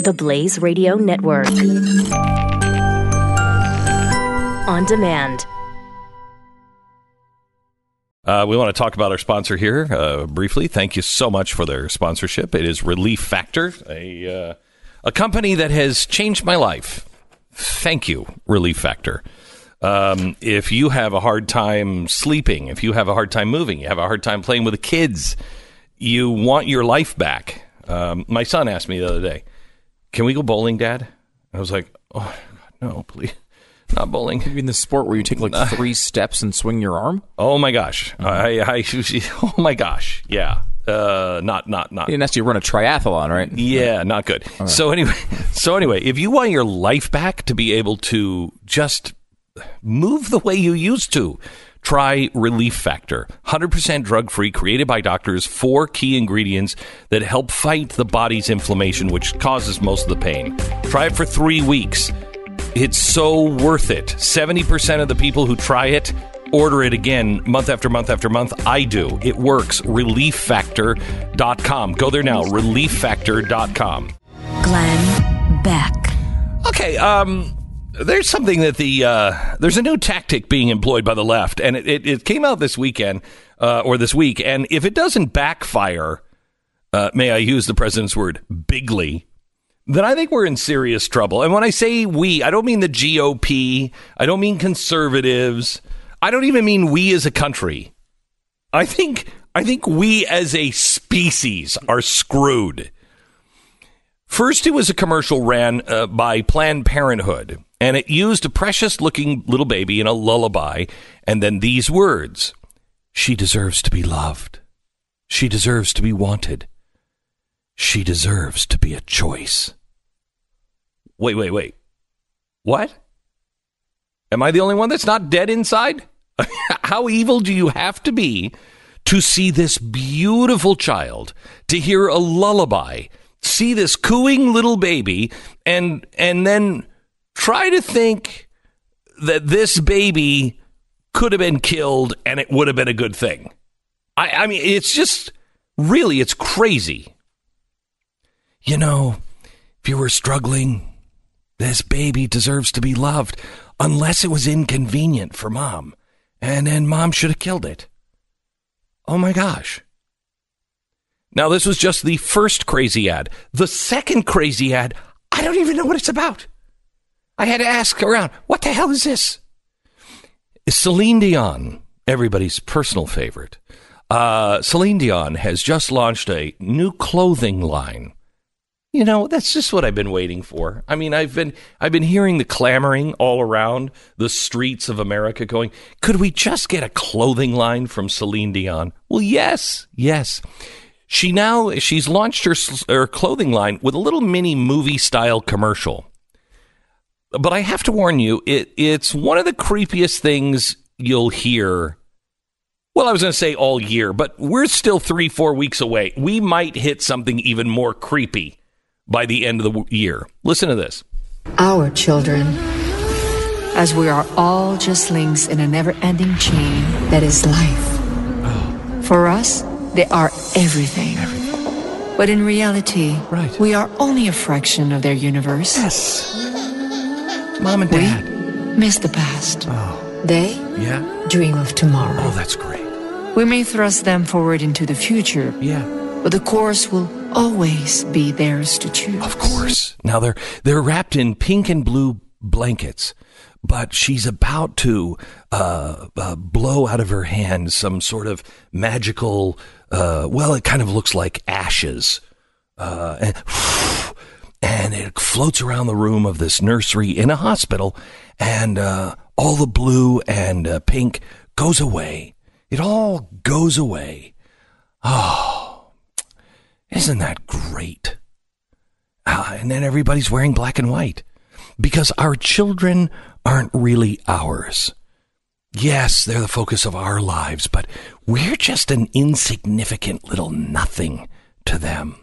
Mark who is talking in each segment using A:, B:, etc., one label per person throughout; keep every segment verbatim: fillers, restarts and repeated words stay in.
A: the Blaze Radio Network. On demand.
B: Uh, we want to talk about our sponsor here uh, briefly. Thank you so much for their sponsorship. It is Relief Factor, a uh, a company that has changed my life. Thank you, Relief Factor. Um, if you have a hard time sleeping, if you have a hard time moving, you have a hard time playing with the kids, you want your life back. Um, my son asked me the other day, can we go bowling, Dad? I was like, oh, no, please. Not bowling.
C: You mean the sport where you take like three steps and swing your arm?
B: Oh my gosh! Mm-hmm. I, I, oh my gosh! Yeah, uh, not, not, not.
C: Unless you run a triathlon, right?
B: Yeah, not good. Right. So anyway, so anyway, if you want your life back to be able to just move the way you used to, try Relief Factor. one hundred percent drug-free, created by doctors. Four key ingredients that help fight the body's inflammation, which causes most of the pain. Try it for three weeks. It's so worth it. seventy percent of the people who try it order it again month after month after month. I do. It works. relief factor dot com. Go there now. relief factor dot com.
A: Glenn Beck.
B: Okay, um, there's something that the, uh, there's a new tactic being employed by the left, and it, it, it came out this weekend, uh, or this week, and if it doesn't backfire, uh, may I use the president's word, bigly, then I think we're in serious trouble. And when I say we, I don't mean the G O P. I don't mean conservatives. I don't even mean we as a country. I think I think we as a species are screwed. First, it was a commercial ran uh, by Planned Parenthood, and it used a precious-looking little baby in a lullaby, and then these words: she deserves to be loved. She deserves to be wanted. She deserves to be a choice. Wait, wait, wait. What? Am I the only one that's not dead inside? How evil do you have to be to see this beautiful child, to hear a lullaby, see this cooing little baby, and and then try to think that this baby could have been killed and it would have been a good thing? I, I mean, it's just, really, it's crazy. You know, if you were struggling, this baby deserves to be loved, unless it was inconvenient for mom, and then mom should have killed it. Oh my gosh. Now, this was just the first crazy ad. The second crazy ad, I don't even know what it's about. I had to ask around, what the hell is this? Celine Dion, everybody's personal favorite. Uh, Celine Dion has just launched a new clothing line. You know, that's just what I've been waiting for. I mean, I've been I've been hearing the clamoring all around the streets of America going, could we just get a clothing line from Celine Dion? Well, yes, yes. She now, she's launched her, her clothing line with a little mini movie-style commercial. But I have to warn you, it it's one of the creepiest things you'll hear. Well, I was going to say all year, but we're still three, four weeks away. We might hit something even more creepy by the end of the year. Listen to this.
D: Our children, as we are all just links in a never-ending chain that is life. For us, they are everything. everything. But in reality, right. we are only a fraction of their universe.
B: Yes. Mom and Dad.
D: We miss the past.
B: Oh.
D: They
B: yeah.
D: dream of tomorrow.
B: Oh, that's great.
D: We may thrust them forward into the future.
B: Yeah.
D: But the course will always be theirs to choose.
B: Of course. Now, they're they're wrapped in pink and blue blankets, but she's about to uh, uh, blow out of her hand some sort of magical, uh, well, it kind of looks like ashes. Uh, and, and it floats around the room of this nursery in a hospital, and uh, all the blue and uh, pink goes away. It all goes away. Oh, isn't that great? Uh, and then everybody's wearing black and white because our children aren't really ours. Yes, they're the focus of our lives, but we're just an insignificant little nothing to them.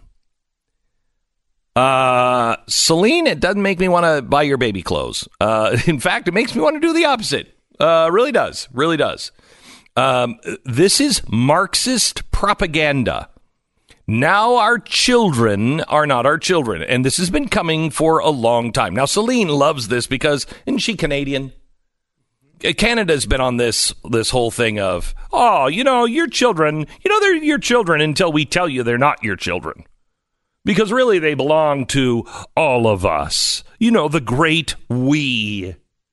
B: Uh, Celine, it doesn't make me want to buy your baby clothes. Uh, in fact, it makes me want to do the opposite. Uh, really does. Really does. Um, this is Marxist propaganda. Now our children are not our children. And this has been coming for a long time. Now, Celine loves this because, isn't she Canadian? Canada's been on this this whole thing of, oh, you know, your children, you know, they're your children until we tell you they're not your children. Because really they belong to all of us. You know, the great we.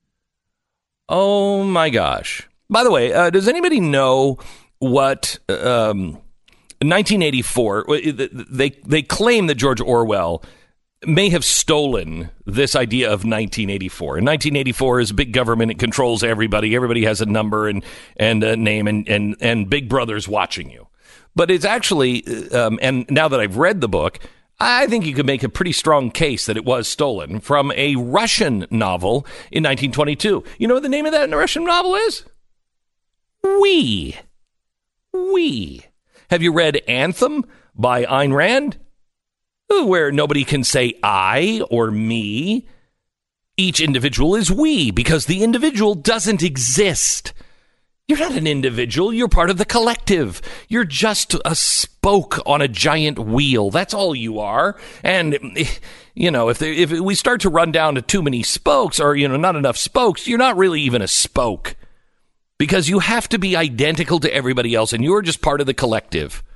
B: Oh, my gosh. By the way, uh, does anybody know what um, nineteen eighty-four, they, they claim that George Orwell may have stolen this idea of nineteen eighty-four. In nineteen eighty-four is big government. It controls everybody. Everybody has a number and, and a name and, and, and Big Brother's watching you. But it's actually, um, and now that I've read the book, I think you could make a pretty strong case that it was stolen from a Russian novel in nineteen twenty-two. You know what the name of that Russian novel is? We. We. Have you read Anthem by Ayn Rand? Where nobody can say I or me. Each individual is we because the individual doesn't exist. You're not an individual. You're part of the collective. You're just a spoke on a giant wheel. That's all you are. And, you know, if, there, if we start to run down to too many spokes or, you know, not enough spokes, you're not really even a spoke because you have to be identical to everybody else and you're just part of the collective.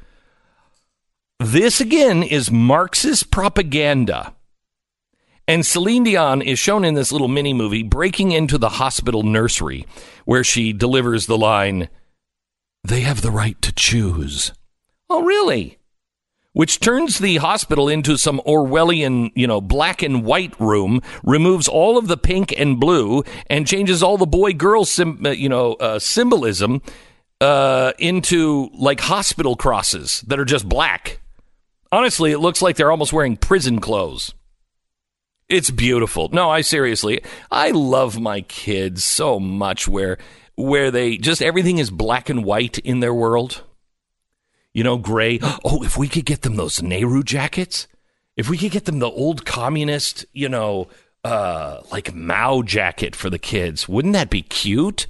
B: This, again, is Marxist propaganda. And Celine Dion is shown in this little mini-movie breaking into the hospital nursery where she delivers the line, "They have the right to choose." Oh, really? Which turns the hospital into some Orwellian, you know, black and white room, removes all of the pink and blue, and changes all the boy-girl, sim- you know, uh, symbolism uh, into, like, hospital crosses that are just black. Honestly, it looks like they're almost wearing prison clothes. It's beautiful. No, I seriously, I love my kids so much where where they just everything is black and white in their world. You know, gray. Oh, if we could get them those Nehru jackets, if we could get them the old communist, you know, uh, like Mao jacket for the kids, wouldn't that be cute?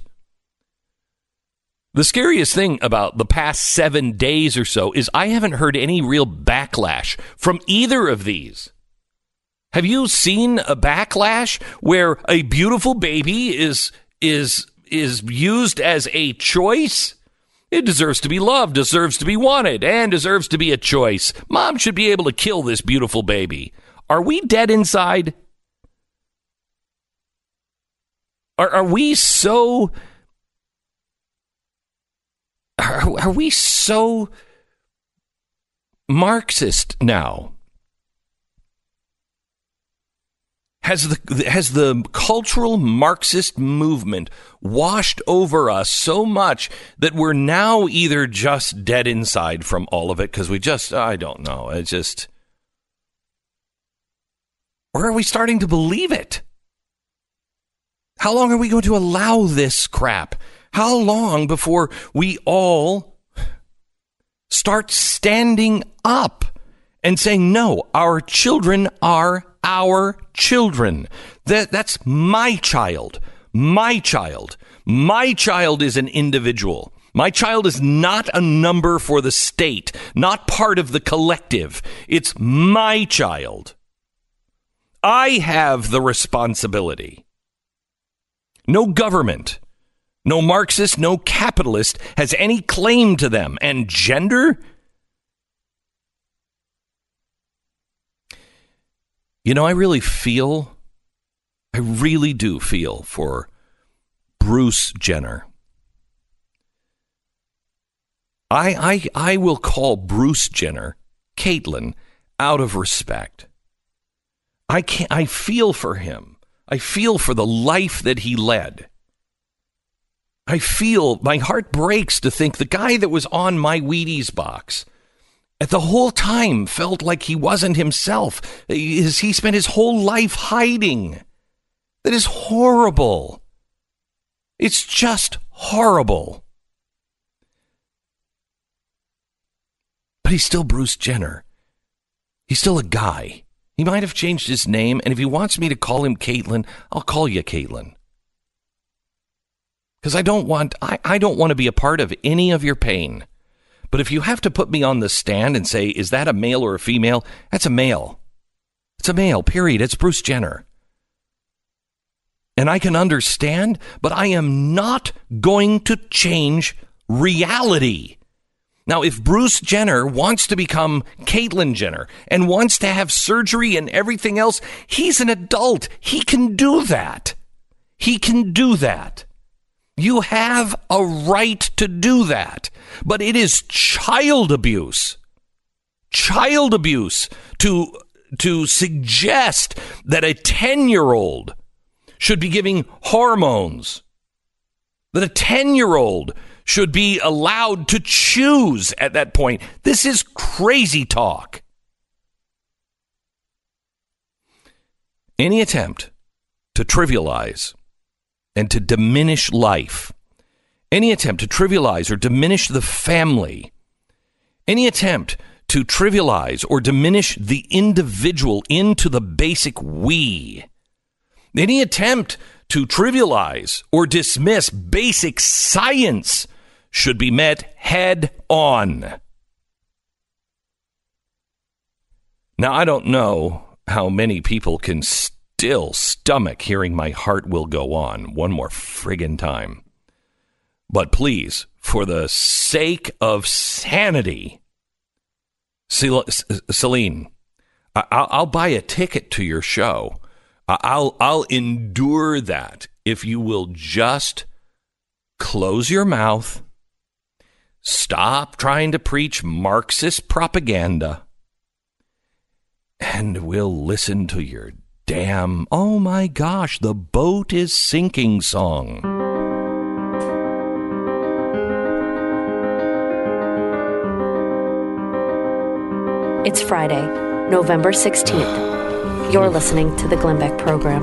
B: The scariest thing about the past seven days or so is I haven't heard any real backlash from either of these. Have you seen a backlash where a beautiful baby is is is used as a choice? It deserves to be loved, deserves to be wanted, and deserves to be a choice. Mom should be able to kill this beautiful baby. Are we dead inside? Are are we so Are, are we so Marxist now? Has the has the cultural Marxist movement washed over us so much that we're now either just dead inside from all of it because we just, I don't know, it just, or are we starting to believe it? How long are we going to allow this crap? How long before we all start standing up and saying, no, our children are our children. That, that's my child. My child. My child is an individual. My child is not a number for the state, not part of the collective. It's my child. I have the responsibility. No government, no Marxist, no capitalist has any claim to them. And gender? You know, I really feel, I really do feel for Bruce Jenner. I, I, I will call Bruce Jenner, Caitlyn, out of respect. I can't, I feel for him. I feel for the life that he led. I feel, my heart breaks to think the guy that was on my Wheaties box at the whole time felt like he wasn't himself. He spent his whole life hiding. That is horrible. It's just horrible. But he's still Bruce Jenner. He's still a guy. He might have changed his name, and if he wants me to call him Caitlyn, I'll call you Caitlyn. Because I don't want I, I don't want to be a part of any of your pain. But if you have to put me on the stand and say, is that a male or a female? That's a male. It's a male, period. It's Bruce Jenner. And I can understand, but I am not going to change reality. Now, if Bruce Jenner wants to become Caitlyn Jenner and wants to have surgery and everything else, he's an adult. He can do that. He can do that. You have a right to do that. But it is child abuse. Child abuse to, to suggest that a ten-year-old should be giving hormones. That a ten-year-old should be allowed to choose at that point. This is crazy talk. Any attempt to trivialize and to diminish life, any attempt to trivialize or diminish the family, any attempt to trivialize or diminish the individual into the basic we, any attempt to trivialize or dismiss basic science should be met head on. Now, I don't know how many people can still stomach hearing my heart will go on one more friggin' time. But please, for the sake of sanity, Celine, I'll buy a ticket to your show. I'll I'll endure that if you will just close your mouth, stop trying to preach Marxist propaganda, and we'll listen to your damn, oh my gosh, the boat is sinking song.
A: It's Friday, November sixteenth. You're listening to the Glenn Beck Program.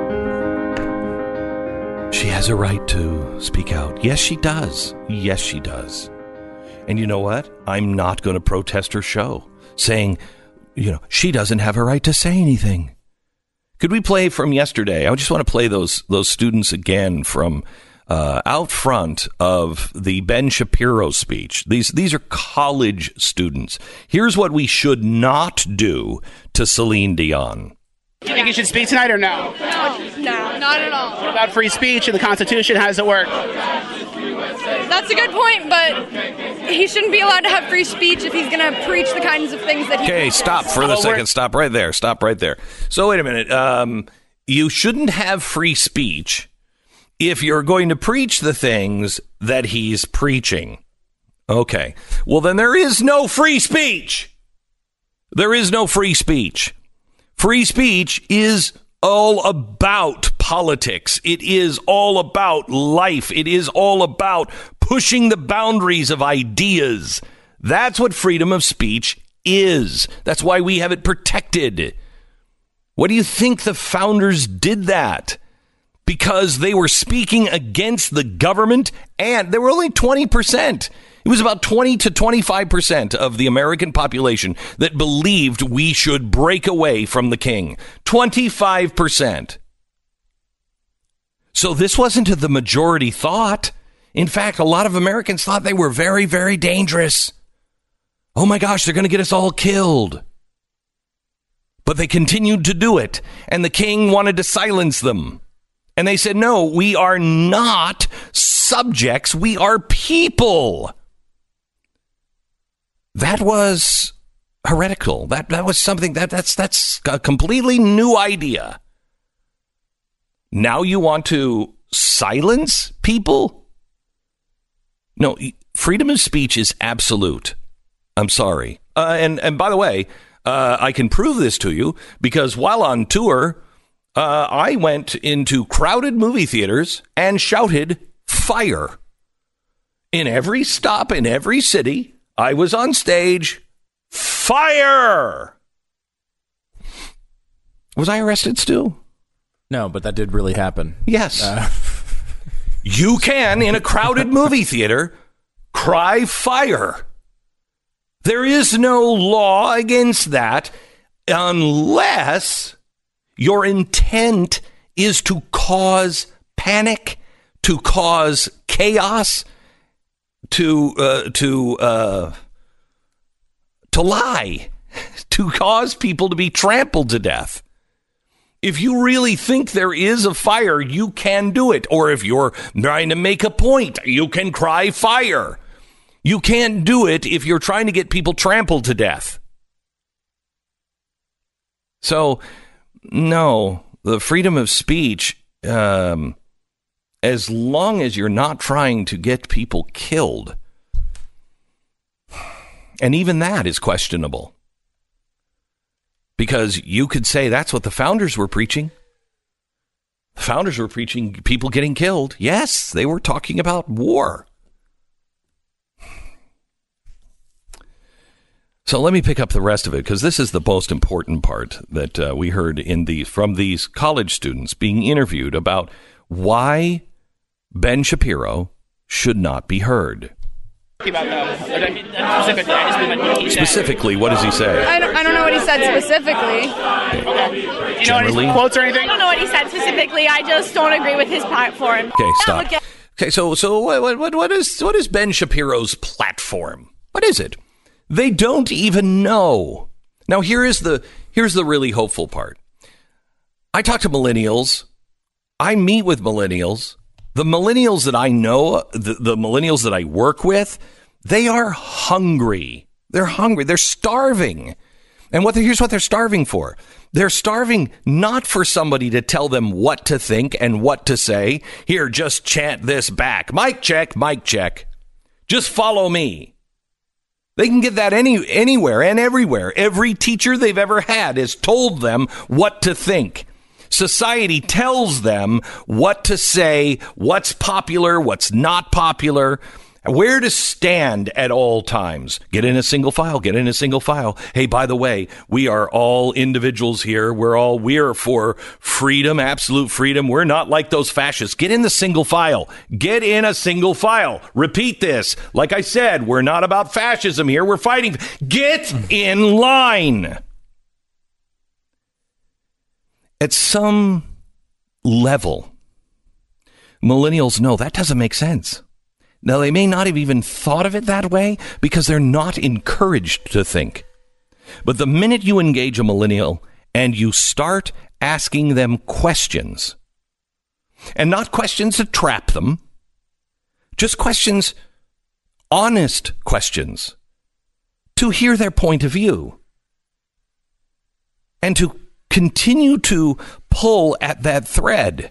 B: She has a right to speak out. Yes, she does. Yes, she does. And you know what? I'm not going to protest her show, saying, you know, she doesn't have a right to say anything. Could we play from yesterday? I just want to play those those students again from uh, out front of the Ben Shapiro speech. These these are college students. Here's what we should not do to Celine Dion.
E: Do you think he should speak tonight or no?
F: No, no, not at all.
E: What about free speech and the Constitution? How does it work?
F: That's a good point, but he shouldn't be allowed to have free speech if he's going to preach the kinds of things that he...
B: Okay, stop for the second. Stop right there. Stop right there. So wait a minute. Um, you shouldn't have free speech if you're going to preach the things that he's preaching. Okay. Well, then there is no free speech. There is no free speech. Free speech is all about politics. It is all about life. It is all about pushing the boundaries of ideas. That's what freedom of speech is. That's why we have it protected. What do you think the founders did that? Because they were speaking against the government, and they were only twenty percent. It was about twenty to twenty-five percent of the American population that believed we should break away from the king. twenty-five percent. So this wasn't the majority thought. In fact, a lot of Americans thought they were very, very dangerous. Oh my gosh, they're going to get us all killed. But they continued to do it, and the king wanted to silence them. And they said, no, we are not subjects. We are people. That was heretical. That that was something that that's that's a completely new idea. Now you want to silence people? No, freedom of speech is absolute. I'm sorry. Uh, and and by the way, uh, I can prove this to you because while on tour, uh, I went into crowded movie theaters and shouted fire. In every stop, in every city, I was on stage, fire! Was I arrested, Stu?
C: No, but that did really happen.
B: Yes.
C: Uh.
B: You can, in a crowded movie theater, cry fire. There is no law against that unless your intent is to cause panic, to cause chaos. to uh, to uh, to lie, to cause people to be trampled to death. If you really think there is a fire, you can do it. Or if you're trying to make a point, you can cry fire. You can't do it if you're trying to get people trampled to death. So, no, the freedom of speech, um, as long as you're not trying to get people killed, and even that is questionable. Because you could say that's what the founders were preaching. The founders were preaching people getting killed. Yes, they were talking about war. So let me pick up the rest of it, because this is the most important part that uh, we heard in the from these college students being interviewed about why Ben Shapiro should not be heard.
E: About them. Specifically, I just mean what he said.
B: Specifically, what does he say?
F: I don't, I don't know what he said specifically.
E: Okay. Do you know
B: Generally?
E: any quotes or anything?
G: I don't know what he said specifically. I just don't agree with his platform.
B: Okay, stop. Okay, so so what what what is what is Ben Shapiro's platform? What is it? They don't even know. Now here is the here's the really hopeful part. I talk to millennials. I meet with millennials. The millennials that I know, the, the millennials that I work with, they are hungry. They're hungry. They're starving. And what here's what they're starving for. They're starving not for somebody to tell them what to think and what to say. Here, just chant this back. Mic check, mic check. Just follow me. They can get that any anywhere and everywhere. Every teacher they've ever had has told them what to think. Society tells them what to say, what's popular, what's not popular, where to stand at all times. Get in a single file, get in a single file. Hey, by the way, we are all individuals here. We're all, we're for freedom, absolute freedom. We're not like those fascists. Get in the single file. Get in a single file. Repeat this. Like I said, we're not about fascism here. We're fighting. Get in line. At some level, millennials know that doesn't make sense. Now, they may not have even thought of it that way because they're not encouraged to think. But the minute you engage a millennial and you start asking them questions, and not questions to trap them, just questions, honest questions, to hear their point of view, and to continue to pull at that thread,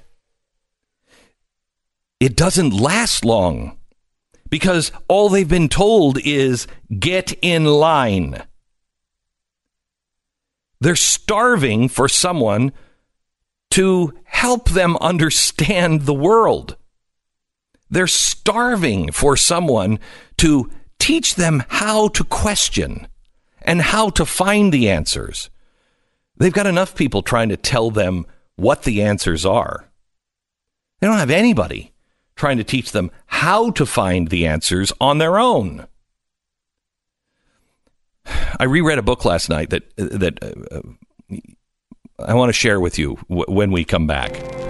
B: it doesn't last long because all they've been told is get in line. They're starving for someone to help them understand the world. They're starving for someone to teach them how to question and how to find the answers. They've got enough people trying to tell them what the answers are. They don't have anybody trying to teach them how to find the answers on their own. I reread a book last night that that uh, I want to share with you w- when we come back.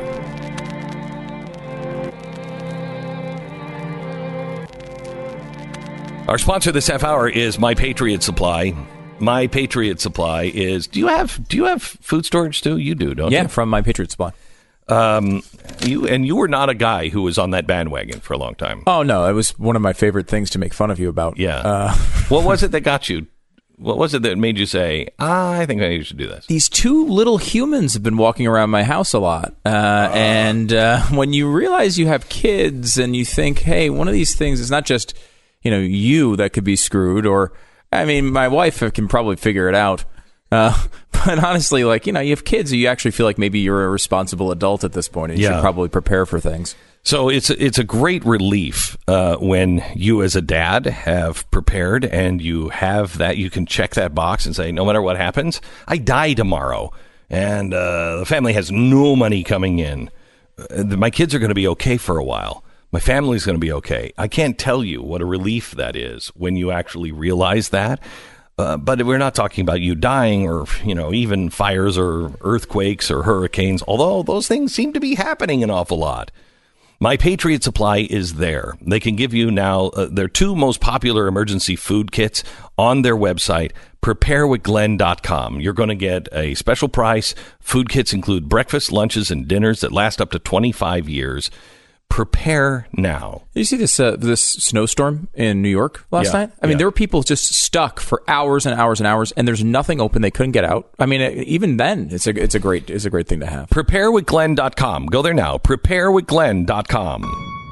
B: Our sponsor this half hour is My Patriot Supply. My Patriot Supply is. Do you have Do you have food storage too? You do, don't
C: yeah,
B: you?
C: Yeah, from My Patriot Supply.
B: Um, you and you were not a guy who was on that bandwagon for a long time.
C: Oh no, it was one of my favorite things to make fun of you about.
B: Yeah.
C: Uh,
B: what was it that got you? What was it that made you say, ah, I think I should do this?
C: These two little humans have been walking around my house a lot. Uh, uh. And uh, when you realize you have kids and you think, hey, one of these things is not just, you know, you that could be screwed, or, I mean, my wife can probably figure it out. Uh, but honestly, like, you know, you have kids, you actually feel like maybe you're a responsible adult at this point, and you yeah. should probably prepare for things.
B: So it's it's a great relief uh, when you as a dad have prepared and you have that, you can check that box and say, no matter what happens, I die tomorrow and uh, the family has no money coming in. Uh, my kids are going to be okay for a while. My family's going to be okay. I can't tell you what a relief that is when you actually realize that. Uh, but we're not talking about you dying or, you know, even fires or earthquakes or hurricanes, although those things seem to be happening an awful lot. My Patriot Supply is there. They can give you now uh, their two most popular emergency food kits on their website, prepare with glenn dot com. You're going to get a special price. Food kits include breakfast, lunches, and dinners that last up to twenty-five years. Prepare now.
C: Did you see this uh, this snowstorm in New York last
B: yeah,
C: night? I mean,
B: yeah.
C: there were people just stuck for hours and hours and hours, and there's nothing open. They couldn't get out. I mean, even then, it's a it's a great it's a great thing to have.
B: prepare with glenn dot com. Go there now. prepare with glenn dot com.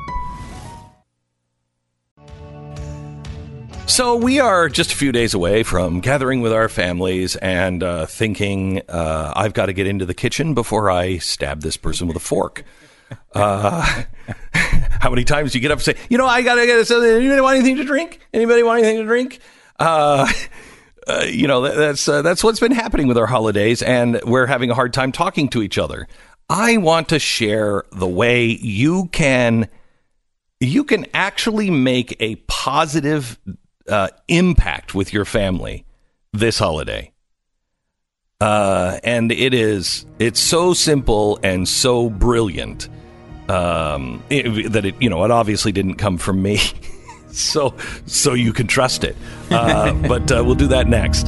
B: So we are just a few days away from gathering with our families and uh, thinking, uh, I've got to get into the kitchen before I stab this person with a fork. Uh, how many times do you get up and say, you know, I got to get something. Anybody want anything to drink? Anybody want anything to drink? Uh, uh, you know, that, that's uh, that's what's been happening with our holidays, and we're having a hard time talking to each other. I want to share the way you can you can actually make a positive uh, impact with your family this holiday. Uh, and it is, it's so simple and so brilliant, um, it, that it, you know, it obviously didn't come from me. so, so you can trust it. Uh, but, uh, we'll do that next.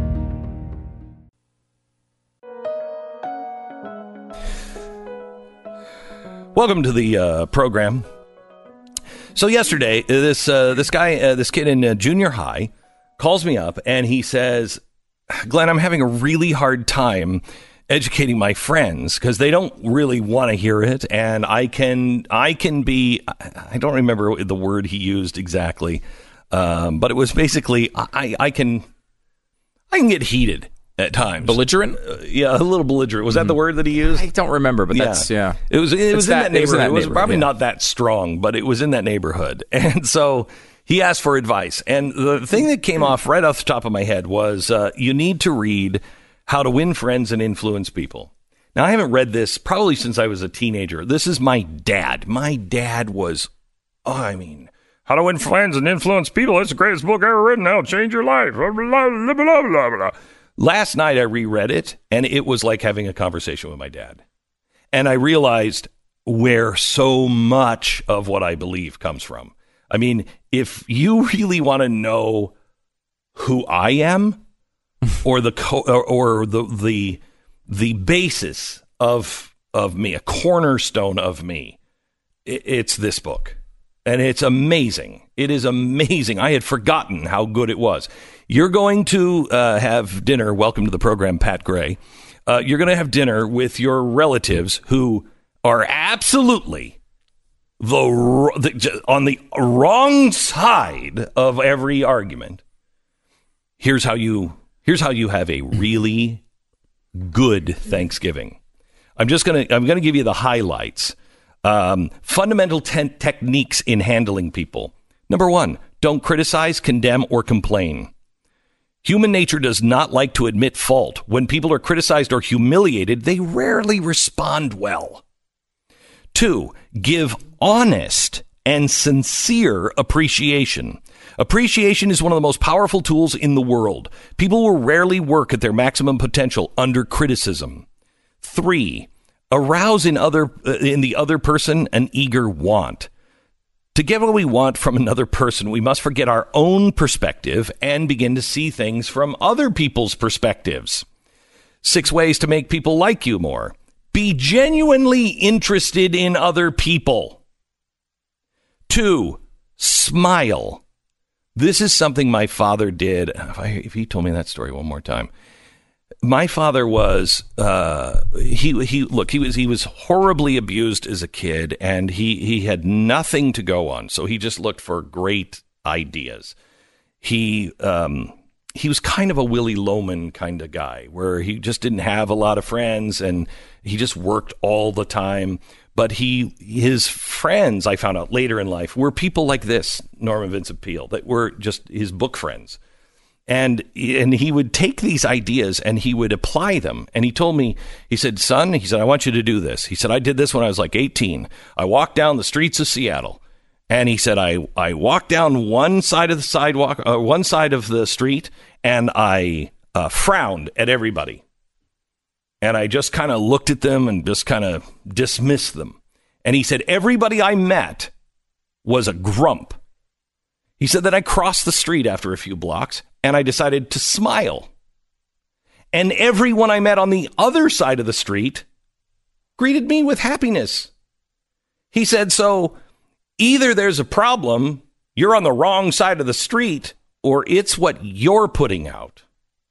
B: Welcome to the, uh, program. So yesterday, this, uh, this guy, uh, this kid in uh, junior high calls me up and he says, Glenn, I'm having a really hard time educating my friends because they don't really want to hear it. And I can I can be, I don't remember the word he used exactly, um, but it was basically, I, I can I can get heated at times.
C: Belligerent?
B: Uh, yeah, a little belligerent. Was that mm-hmm. the word that he used?
C: I don't remember, but yeah. that's, yeah.
B: It was, it was in that, that neighborhood. It was, that it was probably
C: yeah.
B: not that strong, but it was in that neighborhood. And so he asked for advice. And the thing that came off right off the top of my head was uh, you need to read How to Win Friends and Influence People. Now, I haven't read this probably since I was a teenager. This is my dad. My dad was, oh, I mean, How to Win Friends and Influence People. It's the greatest book ever written. It'll change your life. Blah, blah, blah, blah, blah, blah. Last night, I reread it, and it was like having a conversation with my dad. And I realized where so much of what I believe comes from. I mean, if you really want to know who I am, or the co- or, or the the the basis of of me, a cornerstone of me, it, it's this book, and it's amazing. It is amazing. I had forgotten how good it was. You're going to uh, have dinner. Welcome to the program, Pat Gray. Uh, you're going to have dinner with your relatives who are absolutely the, the on the wrong side of every argument. Here's how you here's how you have a really good Thanksgiving. I'm just gonna I'm gonna give you the highlights. Um, fundamental ten- techniques in handling people. Number one, don't criticize, condemn, or complain. Human nature does not like to admit fault. When people are criticized or humiliated, they rarely respond well. Two, give honest and sincere appreciation. Appreciation is one of the most powerful tools in the world. People will rarely work at their maximum potential under criticism. Three, arouse in other uh, in the other person an eager want. To get what we want from another person, we must forget our own perspective and begin to see things from other people's perspectives. Six ways to make people like you more. Be genuinely interested in other people. Two, smile. This is something my father did. If, I, if he told me that story one more time. My father was, uh, he, he, look, he was, he was horribly abused as a kid, and he, he had nothing to go on. So he just looked for great ideas. He, um, he was kind of a Willy Loman kind of guy where he just didn't have a lot of friends and he just worked all the time. But he, his friends, I found out later in life, were people like this, Norman Vincent Peale, that were just his book friends. And and he would take these ideas and he would apply them. And he told me, he said, son, he said, I want you to do this. He said, I did this when I was like eighteen. I walked down the streets of Seattle. And he said, I, I walked down one side of the sidewalk, uh, one side of the street, and I uh, frowned at everybody. And I just kind of looked at them and just kind of dismissed them. And he said, everybody I met was a grump. He said that I crossed the street after a few blocks and I decided to smile. And everyone I met on the other side of the street greeted me with happiness. He said, so either there's a problem, you're on the wrong side of the street, or it's what you're putting out.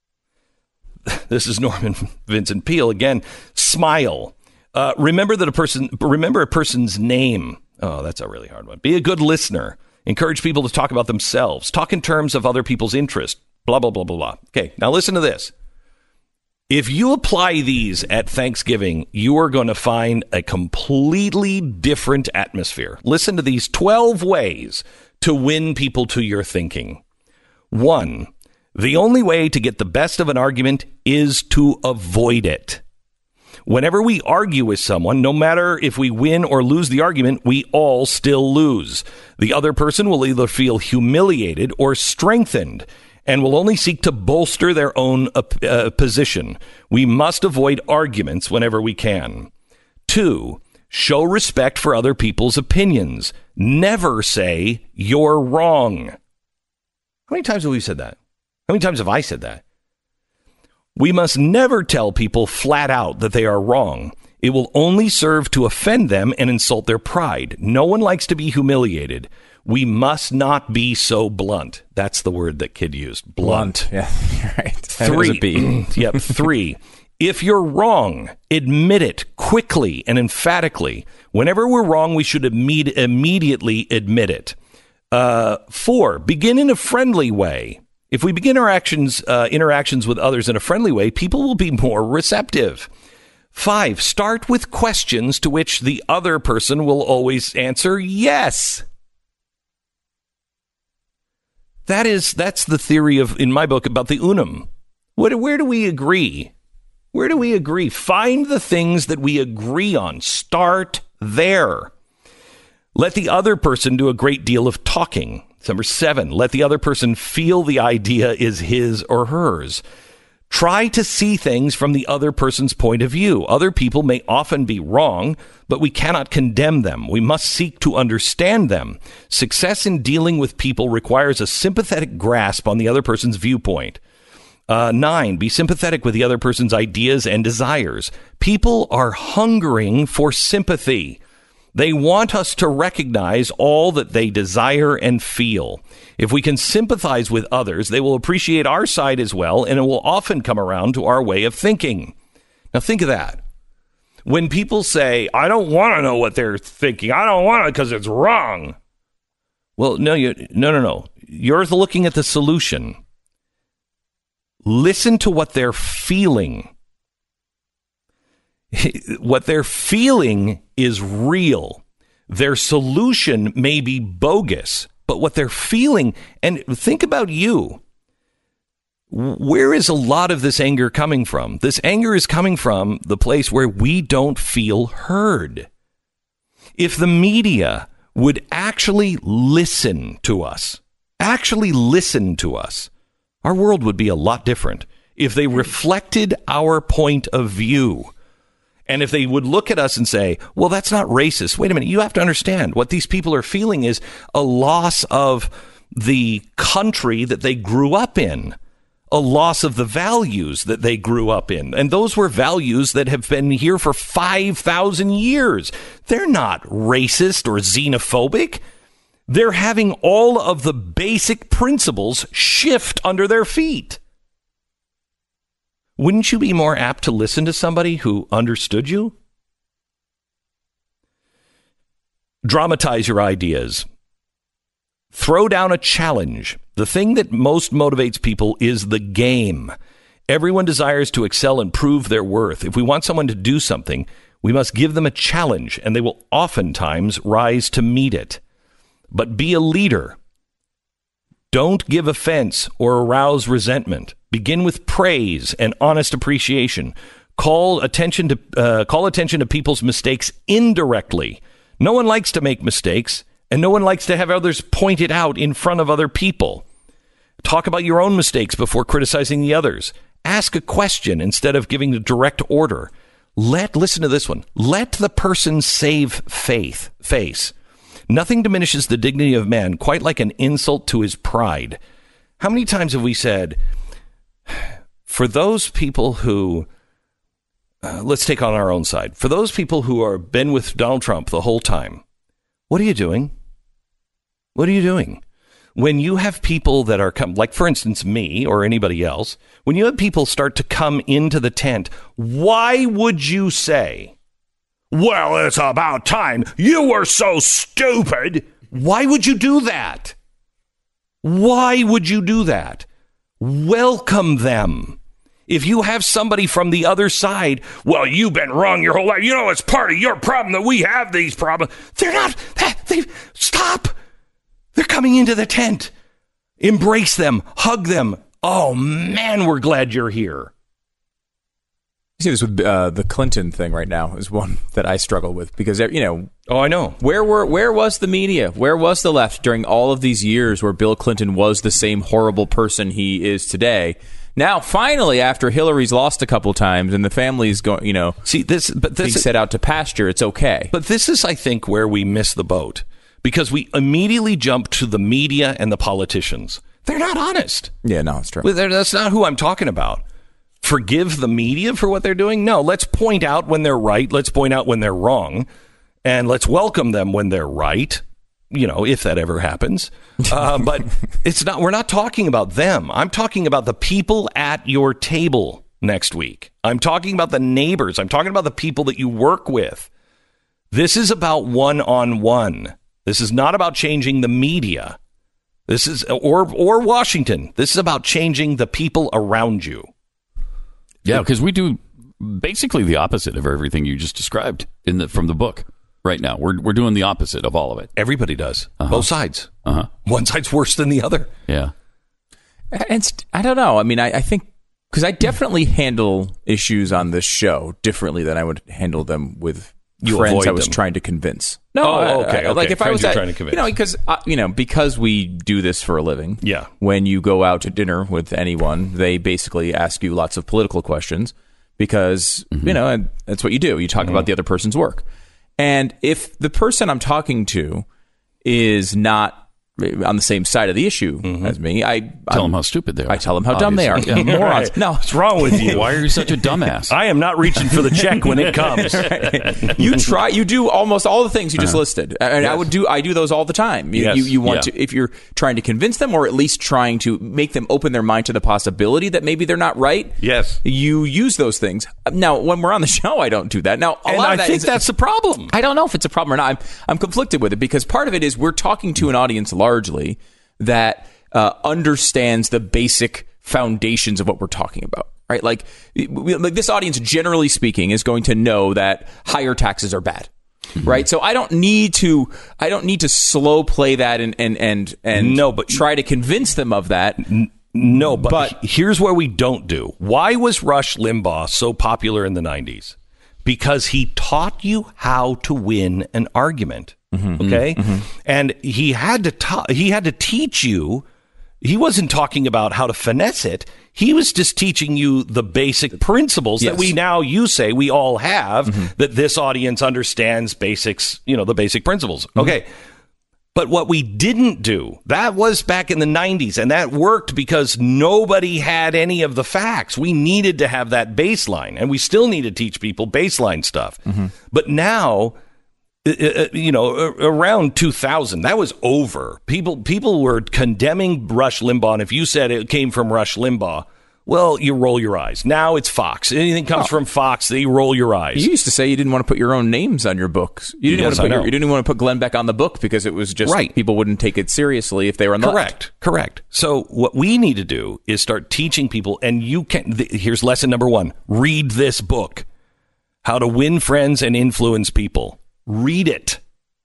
B: This is Norman Vincent Peale again. Smile. Uh, remember that a person, remember a person's name. Oh, that's a really hard one. Be a good listener. Encourage people to talk about themselves. Talk in terms of other people's interest. Blah, blah, blah, blah, blah. Okay, now listen to this. If you apply these at Thanksgiving, you are going to find a completely different atmosphere. Listen to these twelve ways to win people to your thinking. One, the only way to get the best of an argument is to avoid it. Whenever we argue with someone, no matter if we win or lose the argument, we all still lose. The other person will either feel humiliated or strengthened and will only seek to bolster their own uh, position. We must avoid arguments whenever we can. Two, show respect for other people's opinions. Never say, you're wrong. How many times have we said that? How many times have I said that? We must never tell people flat out that they are wrong. It will only serve to offend them and insult their pride. No one likes to be humiliated. We must not be so blunt. That's the word that Kid used. Blunt.
C: Blunt. Yeah, you're right.
B: Three. Yep. Three. If you're wrong, admit it quickly and emphatically. Whenever we're wrong, we should imme- immediately admit it. Uh, four. Begin in a friendly way. If we begin our actions, uh, interactions with others in a friendly way, people will be more receptive. Five, start with questions to which the other person will always answer yes. That is, that's the theory of, in my book, about the unum. What, where do we agree? Where do we agree? Find the things that we agree on. Start there. Let the other person do a great deal of talking. Number seven, let the other person feel the idea is his or hers. Try to see things from the other person's point of view. Other people may often be wrong, but we cannot condemn them. We must seek to understand them. Success in dealing with people requires a sympathetic grasp on the other person's viewpoint. Uh, nine, be sympathetic with the other person's ideas and desires. People are hungering for sympathy. They want us to recognize all that they desire and feel. If we can sympathize with others, they will appreciate our side as well, and it will often come around to our way of thinking. Now, think of that. When people say, I don't want to know what they're thinking, I don't want it because it's wrong. Well, no, you, no, no, no. You're looking at the solution. Listen to what they're feeling. What they're feeling is real. Their solution may be bogus, but what they're feeling, and think about you. Where is a lot of this anger coming from? This anger is coming from the place where we don't feel heard. If the media would actually listen to us, actually listen to us, our world would be a lot different. If they reflected our point of view, and if they would look at us and say, well, that's not racist. Wait a minute. You have to understand what these people are feeling is a loss of the country that they grew up in, a loss of the values that they grew up in. And those were values that have been here for five thousand years. They're not racist or xenophobic. They're having all of the basic principles shift under their feet. Wouldn't you be more apt to listen to somebody who understood you? Dramatize your ideas. Throw down a challenge. The thing that most motivates people is the game. Everyone desires to excel and prove their worth. If we want someone to do something, we must give them a challenge, and they will oftentimes rise to meet it. But be a leader. Don't give offense or arouse resentment. Begin with praise and honest appreciation. Call attention to uh, call attention to people's mistakes indirectly. No one likes to make mistakes, and no one likes to have others point it out in front of other people. Talk about your own mistakes before criticizing the others. Ask a question instead of giving a direct order. Let, listen to this one. Let the person save faith, face. Nothing diminishes the dignity of man quite like an insult to his pride. How many times have we said, for those people who, uh, let's take on our own side, for those people who are been with Donald Trump the whole time, what are you doing? What are you doing? When you have people that are come, like for instance, me or anybody else, when you have people start to come into the tent, why would you say, well, it's about time. You were so stupid. Why would you do that? Why would you do that? Welcome them. If you have somebody from the other side, well, you've been wrong your whole life. You know, it's part of your problem that we have these problems. They're not. They stop. They're coming into the tent. Embrace them. Hug them. Oh, man, we're glad you're here.
C: You see this with uh, the Clinton thing right now is one that I struggle with because, you know.
B: Oh, I know.
C: Where were where was the media? Where was the left during all of these years where Bill Clinton was the same horrible person he is today? Now, finally, after Hillary's lost a couple times and the family's going, you know,
B: see this, but this
C: being set out to pasture, it's okay.
B: But this is, I think, where we miss the boat because we immediately jump to the media and the politicians. They're not honest.
C: Yeah, no, it's true.
B: Well, that's not who I'm talking about. Forgive the media for what they're doing? No, let's point out when they're right. Let's point out when they're wrong. And let's welcome them when they're right, you know, if that ever happens. Uh, but it's not. We're not talking about them. I'm talking about the people at your table next week. I'm talking about the neighbors. I'm talking about the people that you work with. This is about one-on-one. This is not about changing the media. This is or or Washington. This is about changing the people around you.
H: Yeah, because we do basically the opposite of everything you just described in the from the book. Right now, we're we're doing the opposite of all of it.
B: Everybody does. Uh-huh. Both sides.
H: Uh-huh.
B: One side's worse than the other.
H: Yeah.
C: And I don't know. I mean, I, I think because I definitely handle issues on this show differently than I would handle them with you friends I was them. trying to convince.
B: No, oh, okay,
C: I,
B: okay.
C: Like if
B: friends
C: I was
B: you're
C: at,
B: trying to convince.
C: You know, because uh, you know, because we do this for a living.
B: Yeah.
C: When you go out to dinner with anyone, they basically ask you lots of political questions because mm-hmm. you know, and that's what you do. You talk mm-hmm. about the other person's work. And if the person I'm talking to is not on the same side of the issue mm-hmm. as me, I
H: tell
C: I'm,
H: them how stupid they are.
C: I tell them how Obviously. dumb they are.
H: Yeah.
C: Morons.
B: Right.
C: No,
B: what's wrong with you?
H: Why are you such a dumbass?
B: I am not reaching for the check when it comes.
C: Right. You try. You do almost all the things you just uh-huh. listed, and yes. I would do. I do those all the time. You,
B: yes.
C: you, you want
H: yeah.
C: to, if you're trying to convince them, or at least trying to make them open their mind to the possibility that maybe they're not right.
B: Yes,
C: you use those things. Now, when we're on the show, I don't do that. Now, a
B: and
C: lot
B: I
C: of that
B: think
C: is,
B: that's the problem.
C: I don't know if it's a problem or not. I'm, I'm conflicted with it because part of it is we're talking to an audience largely that uh, understands the basic foundations of what we're talking about, right? Like, we, like this audience, generally speaking, is going to know that higher taxes are bad, mm-hmm. right? So I don't need to, I don't need to slow play that and and and and
B: no, but
C: try to convince them of that.
B: N- no, but,
C: but
B: here's where we don't do. Why was Rush Limbaugh so popular in the nineties? Because he taught you how to win an argument. Mm-hmm, okay, mm-hmm. and he had to ta- he had to teach you. He wasn't talking about how to finesse it. He was just teaching you the basic principles yes. that we now you say we all have. Mm-hmm. That this audience understands basics. You know, the basic principles. Mm-hmm. Okay, but what we didn't do, that was back in the nineties, and that worked because nobody had any of the facts. We needed to have that baseline, and we still need to teach people baseline stuff. Mm-hmm. But now. Uh, you know, around two thousand, that was over. People people were condemning Rush Limbaugh, and if you said it came from Rush Limbaugh, well, you roll your eyes. Now it's Fox. Anything comes oh. from Fox, they roll your eyes.
C: You used to say you didn't want to put your own names on your books. You didn't
B: yes,
C: want to put your, you didn't want to put Glenn Beck on the book because it was just
B: right.
C: people wouldn't take it seriously if they were on the
B: correct,
C: left.
B: correct. So what we need to do is start teaching people, and you can. Th- here's lesson number one: read this book, How to Win Friends and Influence People. Read it.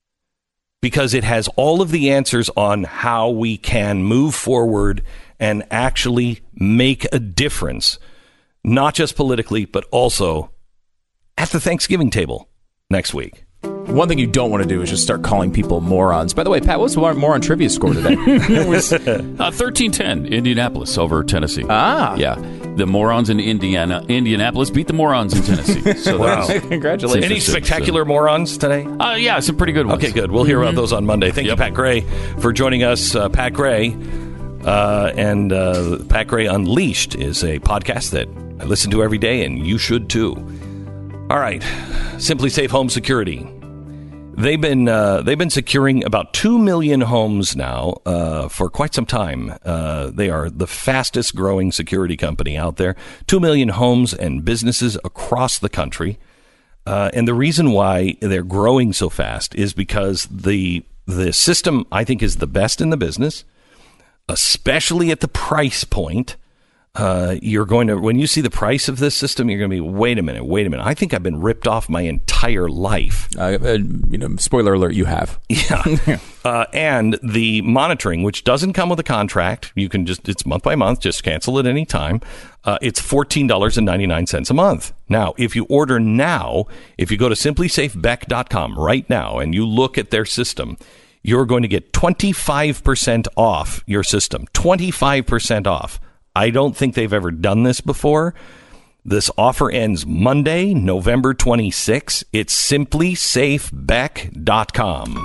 B: Because it has all of the answers on how we can move forward and actually make a difference, not just politically, but also at the Thanksgiving table next week.
C: One thing you don't want to do is just start calling people morons. By the way, Pat, what's the moron trivia score today?
H: It was uh, thirteen ten, Indianapolis over Tennessee.
C: Ah.
H: Yeah. The morons in Indiana, Indianapolis beat the morons in Tennessee. So
B: wow.
C: Congratulations.
B: Any spectacular so. morons today?
H: Uh, yeah, some pretty good ones.
B: Okay, good. We'll hear mm-hmm. about those on Monday. Thank yep. you, Pat Gray, for joining us. Uh, Pat Gray uh, and uh, Pat Gray Unleashed is a podcast that I listen to every day, and you should too. All right. Simply Safe Home Security. They've been uh, they've been securing about two million homes now uh, for quite some time. Uh, they are the fastest growing security company out there. Two million homes and businesses across the country. Uh, and the reason why they're growing so fast is because the the system, I think, is the best in the business, especially at the price point. Uh, you're going to, when you see the price of this system, you're going to be, wait a minute, wait a minute. I think I've been ripped off my entire life.
C: Uh, uh, you know, spoiler alert, you have.
B: Yeah. uh, and the monitoring, which doesn't come with a contract, you can just, it's month by month, just cancel at any time. Uh, it's fourteen dollars and ninety-nine cents a month. Now, if you order now, if you go to simply safe beck dot com right now and you look at their system, you're going to get twenty-five percent off your system. twenty-five percent off. I don't think they've ever done this before. This offer ends Monday, November twenty-sixth. It's simply safe beck dot com.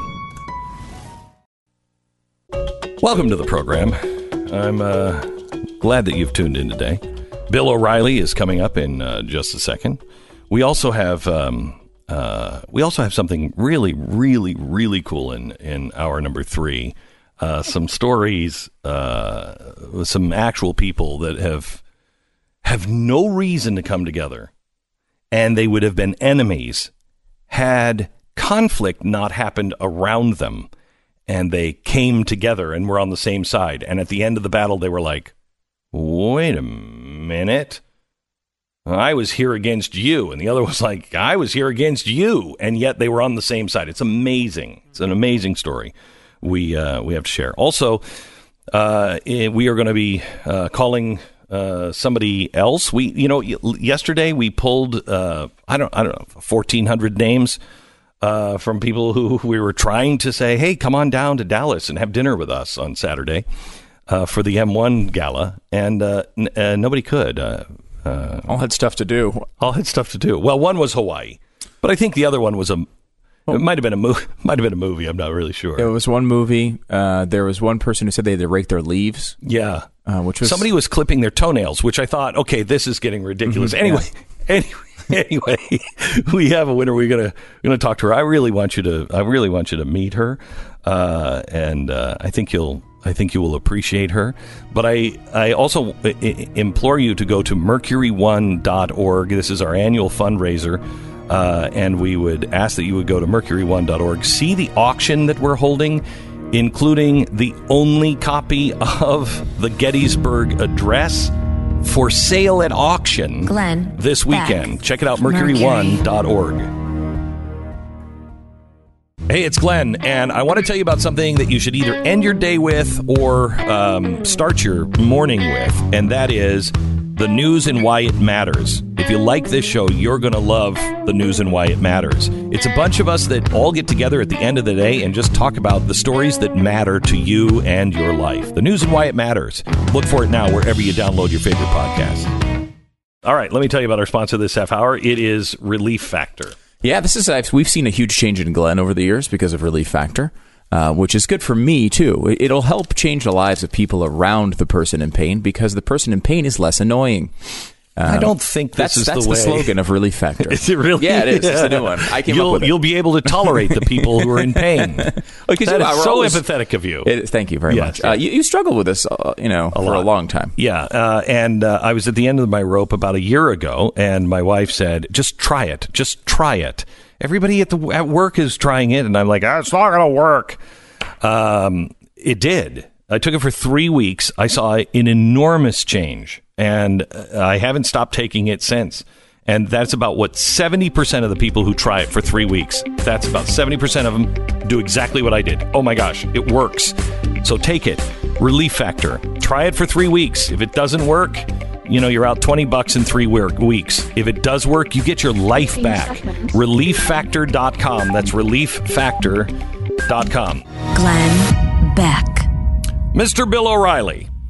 B: Welcome to the program. I'm uh, glad that you've tuned in today. Bill O'Reilly is coming up in uh, just a second. We also have um, uh, we also have something really, really, really cool in, in hour number three. Uh, some stories uh, with some actual people that have have no reason to come together, and they would have been enemies had conflict not happened around them, and they came together and were on the same side. And at the end of the battle, they were like, wait a minute. I was here against you. And the other was like, I was here against you. And yet they were on the same side. It's amazing. It's an amazing story. We uh, we have to share. Also, uh, we are going to be uh, calling uh, somebody else. We, you know, yesterday we pulled uh, I don't I don't know fourteen hundred names uh, from people who we were trying to say, hey, come on down to Dallas and have dinner with us on Saturday uh, for the M one gala, and uh, n- uh, nobody could. Uh, uh,
C: all had stuff to do.
B: All had stuff to do. Well, one was Hawaii, but I think the other one was a. It might have been a movie. Might have been a movie. I'm not really sure.
C: It was one movie. Uh, there was one person who said they had to rake their leaves.
B: Yeah,
C: uh, which was
B: somebody was clipping their toenails, which I thought, okay, this is getting ridiculous. Mm-hmm, anyway, yeah. anyway, anyway, we have a winner. We're gonna we're gonna talk to her. I really want you to. I really want you to meet her, uh, and uh, I think you'll. I think you will appreciate her. But I I also I- implore you to go to mercury one dot org. This is our annual fundraiser. Uh, and we would ask that you would go to mercury one dot org, see the auction that we're holding, including the only copy of the Gettysburg Address for sale at auction
A: Glenn,
B: this weekend. Beck, Check it out, mercury one dot org. Hey, it's Glenn, and I want to tell you about something that you should either end your day with or um, start your morning with, and that is the news and why it matters. If you like this show, you're going to love the news and why it matters. It's a bunch of us that all get together at the end of the day and just talk about the stories that matter to you and your life. The news and why it matters. Look for it now wherever you download your favorite podcast. All right, let me tell you about our sponsor this half hour. It is Relief Factor.
C: Yeah, this is we've seen a huge change in Glenn over the years because of Relief Factor. Uh, which is good for me, too. It'll help change the lives of people around the person in pain because the person in pain is less annoying.
B: Um, I don't think this
C: that's,
B: is
C: that's
B: the way.
C: That's the slogan of Relief Factor.
B: Is it really?
C: Yeah, it is. It's a new one. I came
B: you'll,
C: up with it.
B: You'll be able to tolerate the people who are in pain. That is so always, empathetic of you.
C: It, thank you very yes, much. Yes. Uh, you, you struggled with this, uh, you know, a for lot. a long time.
B: Yeah, uh, and uh, I was at the end of my rope about a year ago, and my wife said, "Just try it. Just try it." Everybody at the at work is trying it, and I'm like, ah, "It's not going to work." Um, it did. I took it for three weeks. I saw an enormous change, and I haven't stopped taking it since. And that's about what seventy percent of the people who try it for three weeks, that's about seventy percent of them do exactly what I did. Oh my gosh, it works. So take it. Relief Factor. Try it for three weeks. If it doesn't work, you know, you're out twenty bucks in three weeks. If it does work, you get your life back. relief factor dot com. That's relief factor dot com.
A: Glenn Beck.
B: Mister Bill O'Reilly,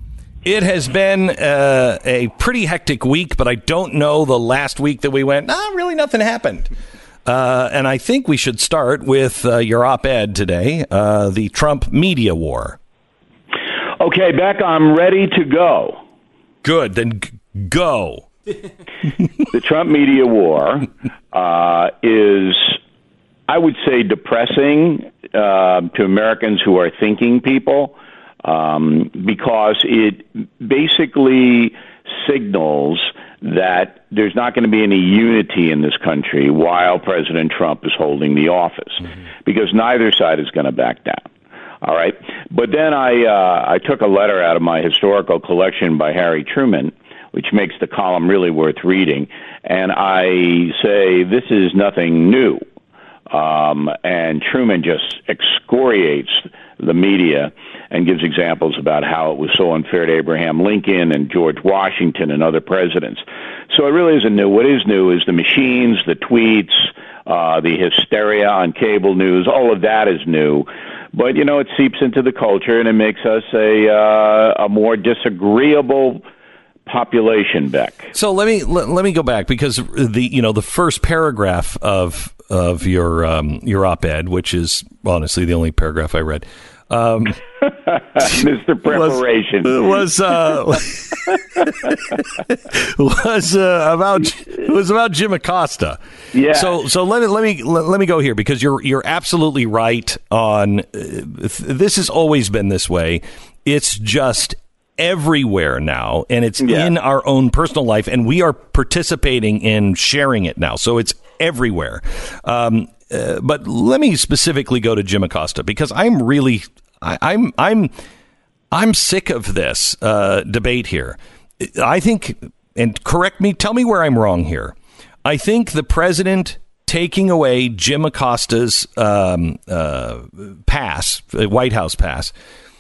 B: It has been uh, a pretty hectic week, but I don't know the last week that we went, nah, really nothing happened. Uh, and I think we should start with uh, your op-ed today, uh, the Trump media war.
I: Okay, Beck, I'm ready to go.
B: Good, then g- go.
I: The Trump media war uh, is, I would say, depressing uh, to Americans who are thinking people. Um, because it basically signals that there's not going to be any unity in this country while President Trump is holding the office, mm-hmm. because neither side is going to back down. All right. But then I uh, I took a letter out of my historical collection by Harry Truman, which makes the column really worth reading, and I say this is nothing new. Um, and Truman just excoriates the media and gives examples about how it was so unfair to Abraham Lincoln and George Washington and other presidents. So it really isn't new. What is new is the machines, the tweets, uh, the hysteria on cable news. All of that is new. But, you know, it seeps into the culture and it makes us a, uh, a more disagreeable population, Beck.
B: So let me let, let me go back, because the you know the first paragraph of of your um, your op-ed, which is honestly the only paragraph I read, um,
I: Mister Preparation,
B: was was, uh, was uh, about was about Jim Acosta.
I: Yeah.
B: So so let me let me let, let me go here, because you're you're absolutely right on. Uh, this has always been this way. It's just everywhere now, and it's yeah. in our own personal life, and we are participating in sharing it now. So it's everywhere. Um, uh, but let me specifically go to Jim Acosta, because I'm really, I, I'm, I'm, I'm sick of this uh, debate here. I think, and correct me, tell me where I'm wrong here. I think the president taking away Jim Acosta's um, uh, pass, White House pass,